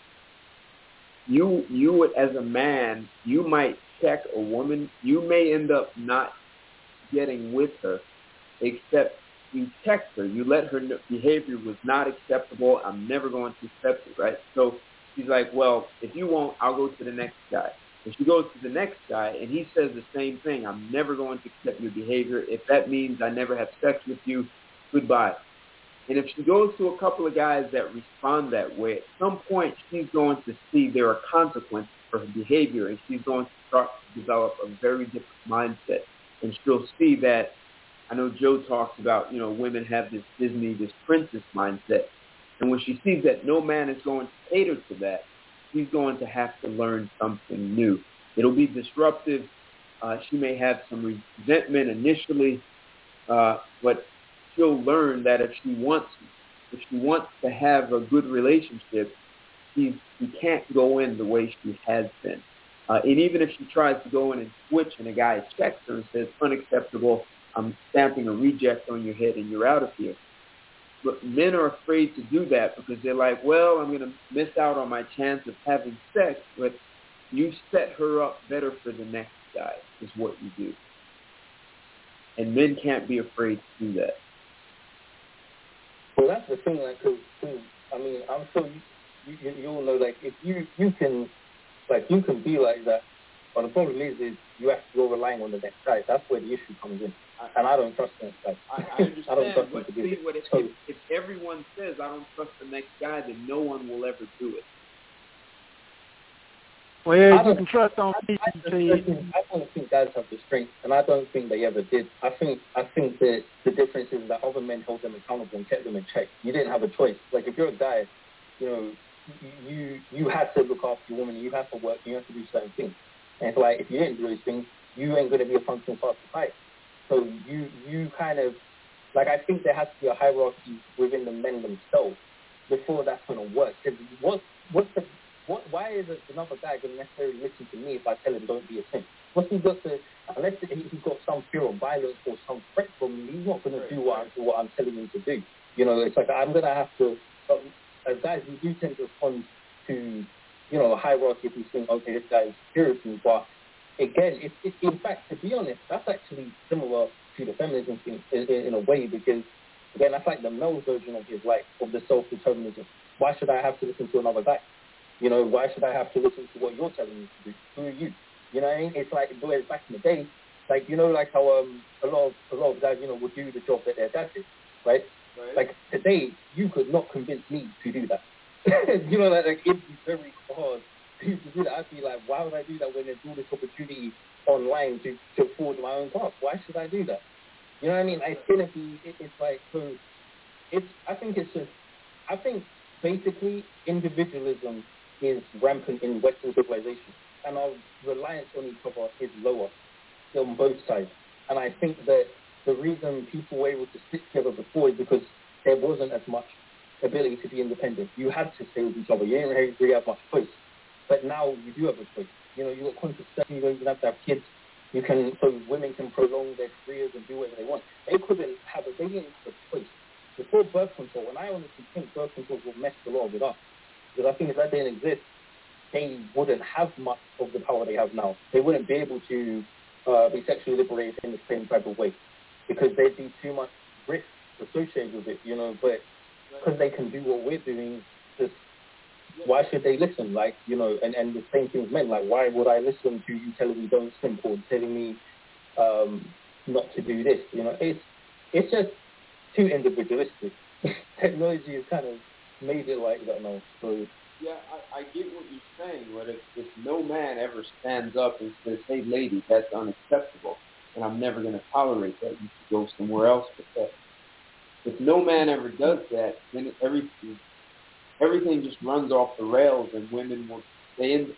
Speaker 2: you you as a man, you might check a woman, you may end up not getting with her, except you text her, you let her know behavior was not acceptable, I'm never going to accept it, right? So she's like, well, if you won't, I'll go to the next guy. And she goes to the next guy, and he says the same thing, I'm never going to accept your behavior. If that means I never have sex with you, goodbye. And if she goes to a couple of guys that respond that way, at some point she's going to see there are consequences for her behavior, and she's going to start to develop a very different mindset. And she'll see that, I know Joe talks about, you know, women have this Disney, this princess mindset. And when she sees that no man is going to cater to that, she's going to have to learn something new. It'll be disruptive. Uh, she may have some resentment initially, uh, but she'll learn that if she wants, if she wants to have a good relationship, she, she can't go in the way she has been. Uh, and even if she tries to go in and switch and a guy checks her and says, unacceptable, I'm stamping a reject on your head and you're out of here. But men are afraid to do that because they're like, well, I'm going to miss out on my chance of having sex, but you set her up better for the next guy is what you do. And men can't be afraid to do that.
Speaker 5: Well, that's the thing, like, cause, cause, I mean, I'm sure you, you, you all know, like, if you, you can, like, you can be like that, but the problem is, is you have to go relying on the next guy. That's where the issue comes in. And I don't trust the next guy.
Speaker 2: I, I understand,
Speaker 5: I don't trust
Speaker 2: but
Speaker 5: to do
Speaker 2: see,
Speaker 5: it.
Speaker 2: what if,
Speaker 5: So,
Speaker 2: if, if everyone says, I don't trust the next guy, then no one will ever do it.
Speaker 3: Well, yeah, you can trust on me.
Speaker 5: I, I, I don't think guys have the strength, and I don't think they ever did. I think I think that the difference is that other men held them accountable and kept them in check. You didn't have a choice. Like, if you're a guy, you know, you you had to look after your woman, you have to work, you have to do certain things. And it's like, if you didn't do those things, you ain't going to be a functional part of society. So you you kind of, like, I think there has to be a hierarchy within the men themselves before that's going to work. Because what, what's the, what, why is another guy going to necessarily listen to me if I tell him don't be a simp? What's he got to? Unless he- he's got some fear of violence or some threat from me, he's not going to do what I'm, what I'm telling him to do. You know, it's like I'm going to have to. Um, as guys, we do tend to respond to, you know, a hierarchy if we think, okay, this guy is superior to me. But again, it, it, in fact, to be honest, that's actually similar to the feminism thing in, in, in a way, because again, that's like the male version of his like of the self-determinism. Why should I have to listen to another guy? You know, why should I have to listen to what you're telling me to do? Who are you? You know what I mean? It's like the way back in the day, like, you know, like how um, a lot of a lot of guys, you know, would do the job that their dad did, right? Right. Like today, you could not convince me to do that. You know, like, like it'd be very hard to do that. I'd be like, why would I do that when there's all this opportunity online to to forge my own path? Why should I do that? You know what I mean? It's gonna be. It, it's like so. It's. I think it's just. I think basically individualism is rampant in Western civilization, and our reliance on each other is lower on both sides. And I think that the reason people were able to stick together before is because there wasn't as much ability to be independent. You had to stay with each other. You didn't really have much choice. But now you do have a choice. You know, you got contraception. You don't even have to have kids. You can, so women can prolong their careers and do whatever they want. They couldn't have a, they didn't have a choice. Before birth control, and I honestly think birth control will mess a lot of it up. Because I think if that didn't exist, they wouldn't have much of the power they have now. They wouldn't be able to uh, be sexually liberated in the same type of way, because there'd be too much risk associated with it, you know. But because they can do what we're doing, just why should they listen? Like, you know, and, and the same thing with men. Like, why would I listen to you telling me don't simp or telling me um, not to do this? You know, it's it's just too individualistic. Technology has kind of made it like that now. So
Speaker 2: yeah, I, I get what you're saying, but if, if no man ever stands up and says, hey, lady, that's unacceptable, and I'm never going to tolerate that, you should go somewhere else with that. If no man ever does that, then everything, everything just runs off the rails, and women will, they end,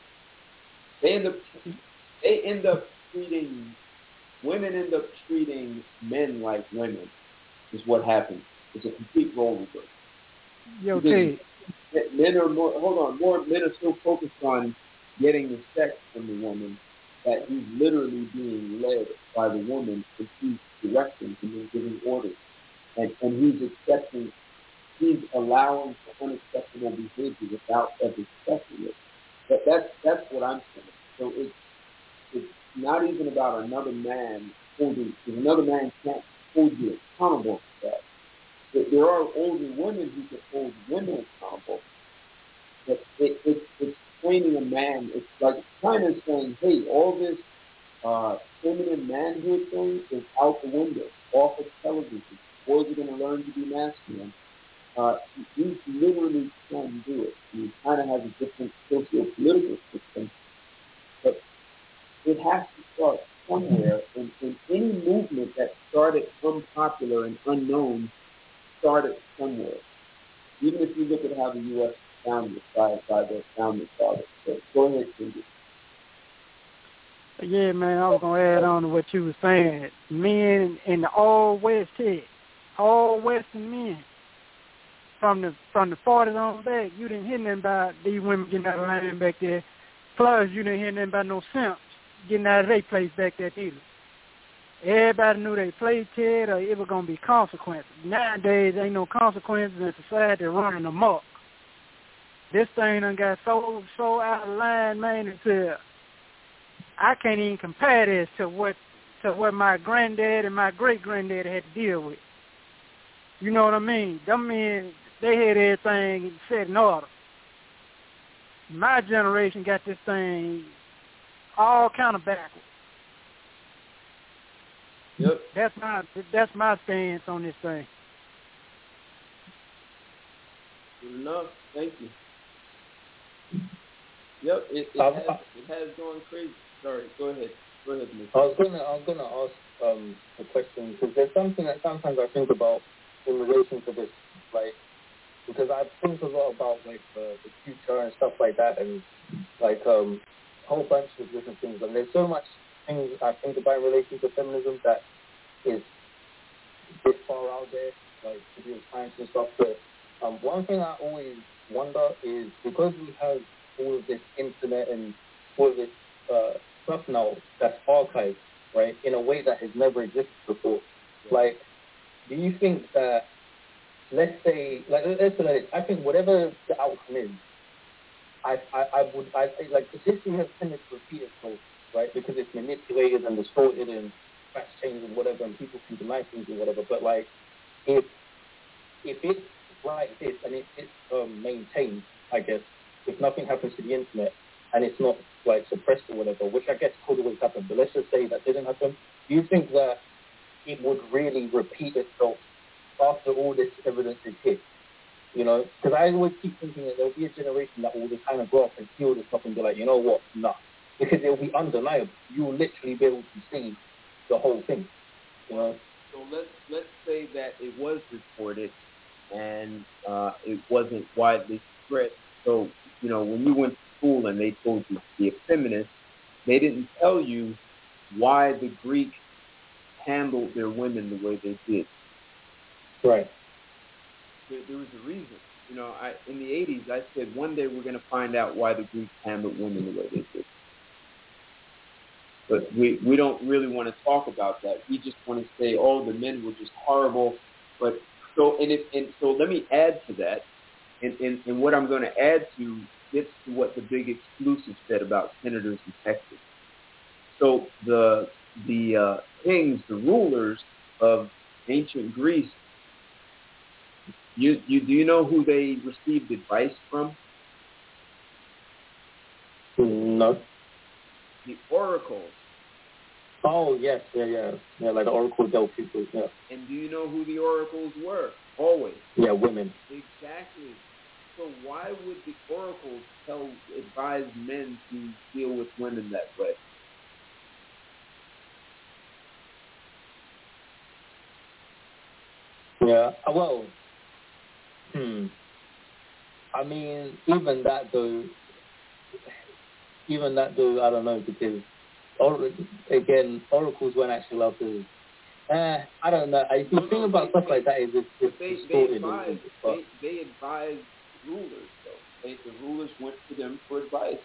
Speaker 2: they end up, they end up treating, women end up treating men like women, is what happens. It's a complete role reversal.
Speaker 3: Yo, Ted.
Speaker 2: Men are more, hold on, more men are so focused on getting the sex from the woman that he's literally being led by the woman, and she's directing and he's giving orders. And, and he's accepting, he's allowing for unacceptable behavior without ever accepting it. That, that's, that's what I'm saying. So it's, it's not even about another man holding, because another man can't hold you accountable for that. There are older women who can hold women accountable, but it, it, it's training a man. It's like China is saying, hey, all this uh, feminine manhood thing is out the window, off of television. Boys are going to learn to be masculine. Uh, you literally can do it. I mean, China has a different socio-political system, but it has to start somewhere. And, and any movement that started unpopular and unknown started somewhere. Even if you look at how the U S was founded by, by the founding fathers. So go ahead, Cindy.
Speaker 3: Yeah, man, I was going to add on to what you were saying. Men in the all West here, all Western men, from the from the forties on back, you didn't hear nothing about these women getting out of line back there. Plus, you didn't hear nothing about no simps getting out of their place back there either. Everybody knew they played Ted or it was going to be consequences. Nowadays, ain't no consequences in society running amok. This thing done got so so out of line, man, until I can't even compare this to what to what my granddad and my great-granddad had to deal with. You know what I mean? Them men, they had everything set in order. My generation got this thing all kind of backwards.
Speaker 2: Yep.
Speaker 3: That's my that's my stance on this thing.
Speaker 2: Good enough. Thank you. Yep. It, it,
Speaker 5: um,
Speaker 2: has, it has gone crazy. Sorry. Go ahead. Go ahead, Mister
Speaker 5: I was gonna I was gonna ask um a question, because there's something that sometimes I think about in relation to this, like, because I think a lot about like the, the future and stuff like that, and like um a whole bunch of different things, and there's so much things I think about in relation to feminism that is this far out there, like to do with science and stuff. But um, one thing I always wonder is, because we have all of this internet and all of this uh, stuff now that's archived, right, in a way that has never existed before. Like, do you think that, let's say, like, let's say, like, I think whatever the outcome is, I, I, I would, I like, because history has tended to repeat itself, right, because it's manipulated and distorted and facts change and whatever, and people can deny things or whatever. But like, if if it's like this and it, it's um, maintained, I guess, if nothing happens to the internet and it's not like suppressed or whatever, which I guess could always happen, but let's just say that didn't happen, do you think that it would really repeat itself after all this evidence is hit? You know, because I always keep thinking that there'll be a generation that will just kind of grow up and see all this stuff and be like, you know what, nah. Because it'll be undeniable. You'll literally be able to see the whole thing, you know.
Speaker 2: So let's let's say that it was reported and uh, it wasn't widely spread. So, you know, when you went to school and they told you to be a feminist, they didn't tell you why the Greeks handled their women the way they did.
Speaker 5: Right.
Speaker 2: There, there was a reason. You know, I in the eighties, I said one day we're going to find out why the Greeks handled women the way they did. But we, we don't really want to talk about that. We just want to say, oh, the men were just horrible. But so and, it, and so let me add to that. And, and, and what I'm going to add to gets to what the big exclusive said about senators in Texas. So the the uh, kings, the rulers of ancient Greece, you you do you know who they received advice from?
Speaker 5: No.
Speaker 2: The oracles.
Speaker 5: Oh, yes, yeah, yeah. Yeah, like the Oracle Delphi, yeah.
Speaker 2: And do you know who the oracles were? Always.
Speaker 5: Yeah, women.
Speaker 2: Exactly. So why would the oracles tell, advise men to deal with women that way?
Speaker 5: Yeah, well, hmm. I mean, even that, though, Even that, though, I don't know, because, or, again, oracles weren't actually allowed to, eh, I don't know. I, the no, thing no, about they, stuff they, like that is it's, it's
Speaker 2: they,
Speaker 5: distorted.
Speaker 2: They advised, they, they advised rulers, though. They, the rulers went to them for advice.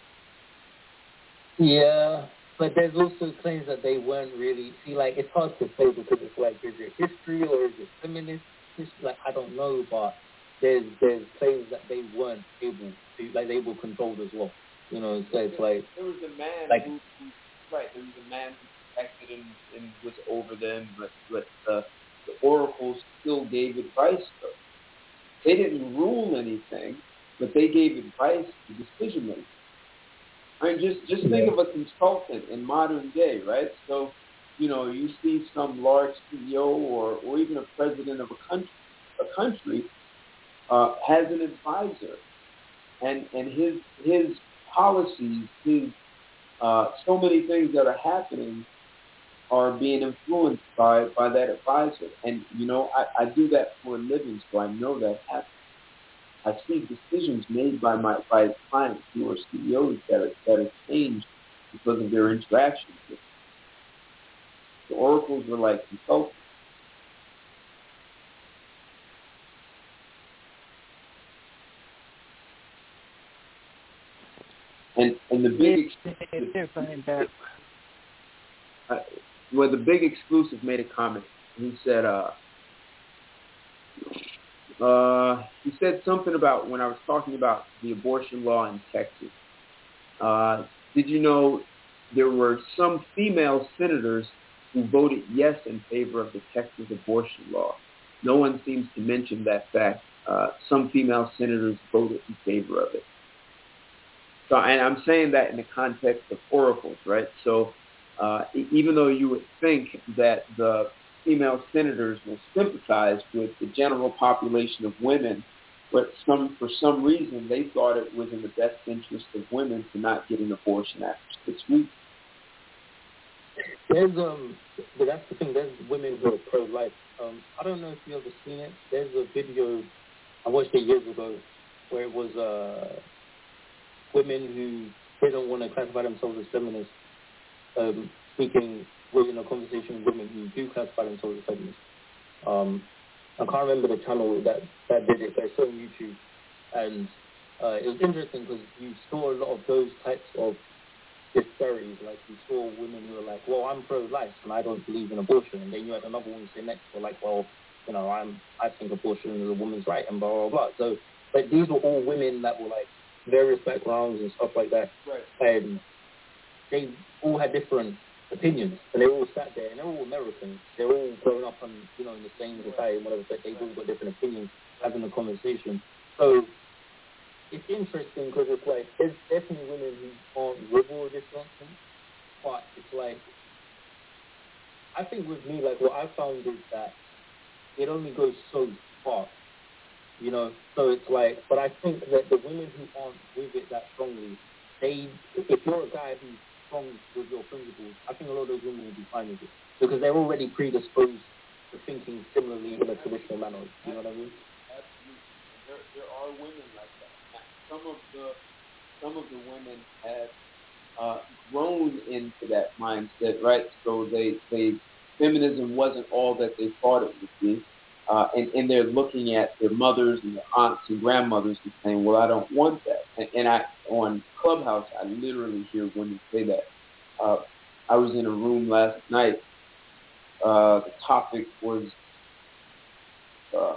Speaker 5: Yeah, but there's also claims that they weren't really, see, like, it's hard to say because it's like, is it history or is it feminist? Just, like, I don't know, but there's, there's claims that they weren't able to, like, they were controlled as well. You know, so it's like
Speaker 2: there was a man
Speaker 5: like,
Speaker 2: who, who, right? There was a man who protected and, and was over them, but but uh, the oracles still gave advice. Though they didn't rule anything, but they gave advice to decision makers. I mean, just just think of a consultant in modern day, right? So, you know, you see some large C E O or or even a president of a country, a country uh, has an advisor, and and his his policies, his, uh, so many things that are happening are being influenced by, by that advisor. And, you know, I, I do that for a living, so I know that happens. I see decisions made by my by clients who are C E Os that are, that have changed because of their interactions with them. The oracles were like consultants. And and the big exclusive, uh, well, the big exclusive made a comment. He said, uh, uh, he said something about when I was talking about the abortion law in Texas. Uh, did you know there were some female senators who voted yes in favor of the Texas abortion law? No one seems to mention that fact. Uh, some female senators voted in favor of it. So, and I'm saying that in the context of oracles, right? So uh, even though you would think that the female senators will sympathize with the general population of women, but some for some reason they thought it was in the best interest of women to not get an abortion after six weeks.
Speaker 5: There's um, but that's the thing. There's women who are pro-life. Um, I don't know if you've ever seen it. There's a video I watched it years ago where it was uh. women who didn't want to classify themselves as feminists, um, speaking in a conversation with women who do classify themselves as feminists. Um, I can't remember the channel that, that did it, but it's on YouTube. And uh, it was interesting because you saw a lot of those types of disparities. Like you saw women who are like, well, I'm pro-life and I don't believe in abortion, and then you had another woman say next to her like, well, you know, I'm I think abortion is a woman's right and blah blah blah. So, but these were all women that were like various backgrounds and stuff like that, right. And they all had different opinions, and they all sat there, and they're all Americans. They're all grown up on, you know, in the same society and whatever, but they've all got different opinions, having a conversation. So it's interesting because it's like there's definitely women who aren't with all this nonsense, but it's like I think with me, like what I found is that it only goes so far, you know. So it's like, but I think that the women who aren't with it that strongly, they, if you're a guy who's strong with your principles, I think a lot of those women will be fine with it because they're already predisposed to thinking similarly in a traditional manner. You know what I mean?
Speaker 2: Absolutely. There, there are women like that. Now, some of the some of the women have uh, grown into that mindset, right? So they they feminism wasn't all that they thought it would be, uh, and and they're looking at their mothers and their aunts and grandmothers and saying, well, I don't want that. And, and I on Clubhouse, I literally hear women say that. Uh, I was in a room last night. Uh, the topic was, uh,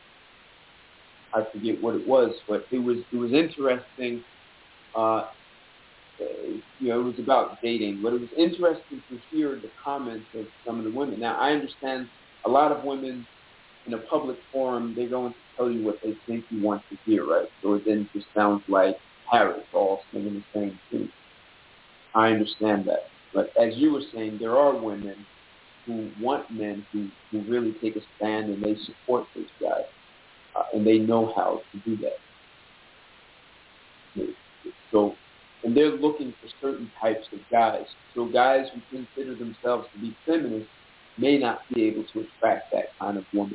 Speaker 2: I forget what it was, but it was it was interesting. Uh, you know, it was about dating, but it was interesting to hear the comments of some of the women. Now, I understand a lot of women in a public forum, they're going to tell you what they think you want to hear, right? So it then just sounds like parrots all singing the same thing. I understand that. But as you were saying, there are women who want men who, who really take a stand and they support those guys. Uh, and they know how to do that. So, and they're looking for certain types of guys. So guys who consider themselves to be feminists may not be able to attract that kind of woman.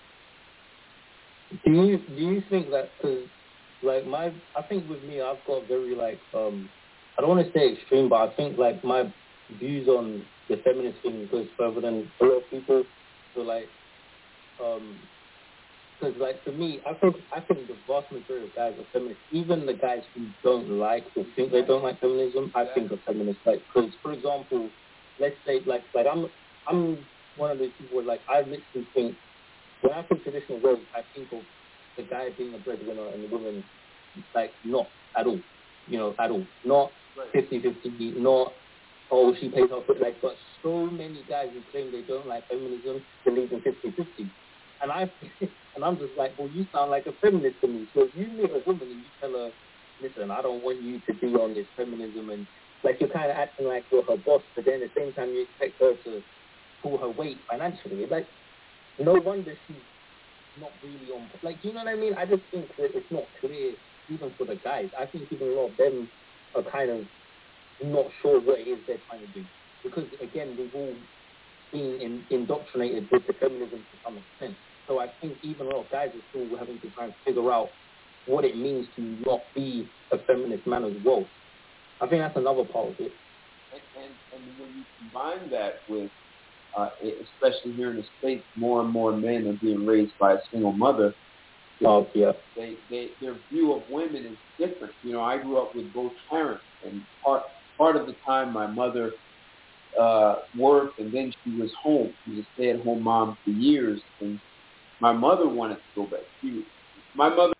Speaker 5: Do you do you think that, cause like my, I think with me, I've got very like, um, I don't want to say extreme, but I think like my views on the feminist thing goes further than a lot of people. So like, um, because like for me, I think I think the vast majority of guys are feminists. Even the guys who don't like or think they don't like feminism, I think are feminists. Like, because for example, let's say like like I'm I'm one of those people where like I literally think when I think traditional roles, I think of the guy being a breadwinner and the woman like not at all, you know, at all, not fifty-fifty, not oh she pays off it. Like, but so many guys who claim they don't like feminism believe in fifty-fifty. And I and I'm just like, well, you sound like a feminist to me. So if you meet a woman and you tell her, listen, I don't want you to be on this feminism, and like you're kind of acting like you're her boss, but then at the same time you expect her to pull her weight financially. It's like, no wonder she's not really on. Like, you know what I mean? I just think that it's not clear even for the guys. I think even a lot of them are kind of not sure what it is they're trying to do, because again, we've all been in, indoctrinated with the feminism to some extent. So I think even a lot of guys are still having to try and figure out what it means to not be a feminist man as well. I think that's another part of it.
Speaker 2: And, and, and when you combine that with, uh, especially here in the States, more and more men are being raised by a single mother.
Speaker 5: Oh, yeah.
Speaker 2: They, they, their view of women is different. You know, I grew up with both parents, and part part of the time my mother uh, worked, and then she was home. She was a stay-at-home mom for years, and my mother wanted to go back. She, my mother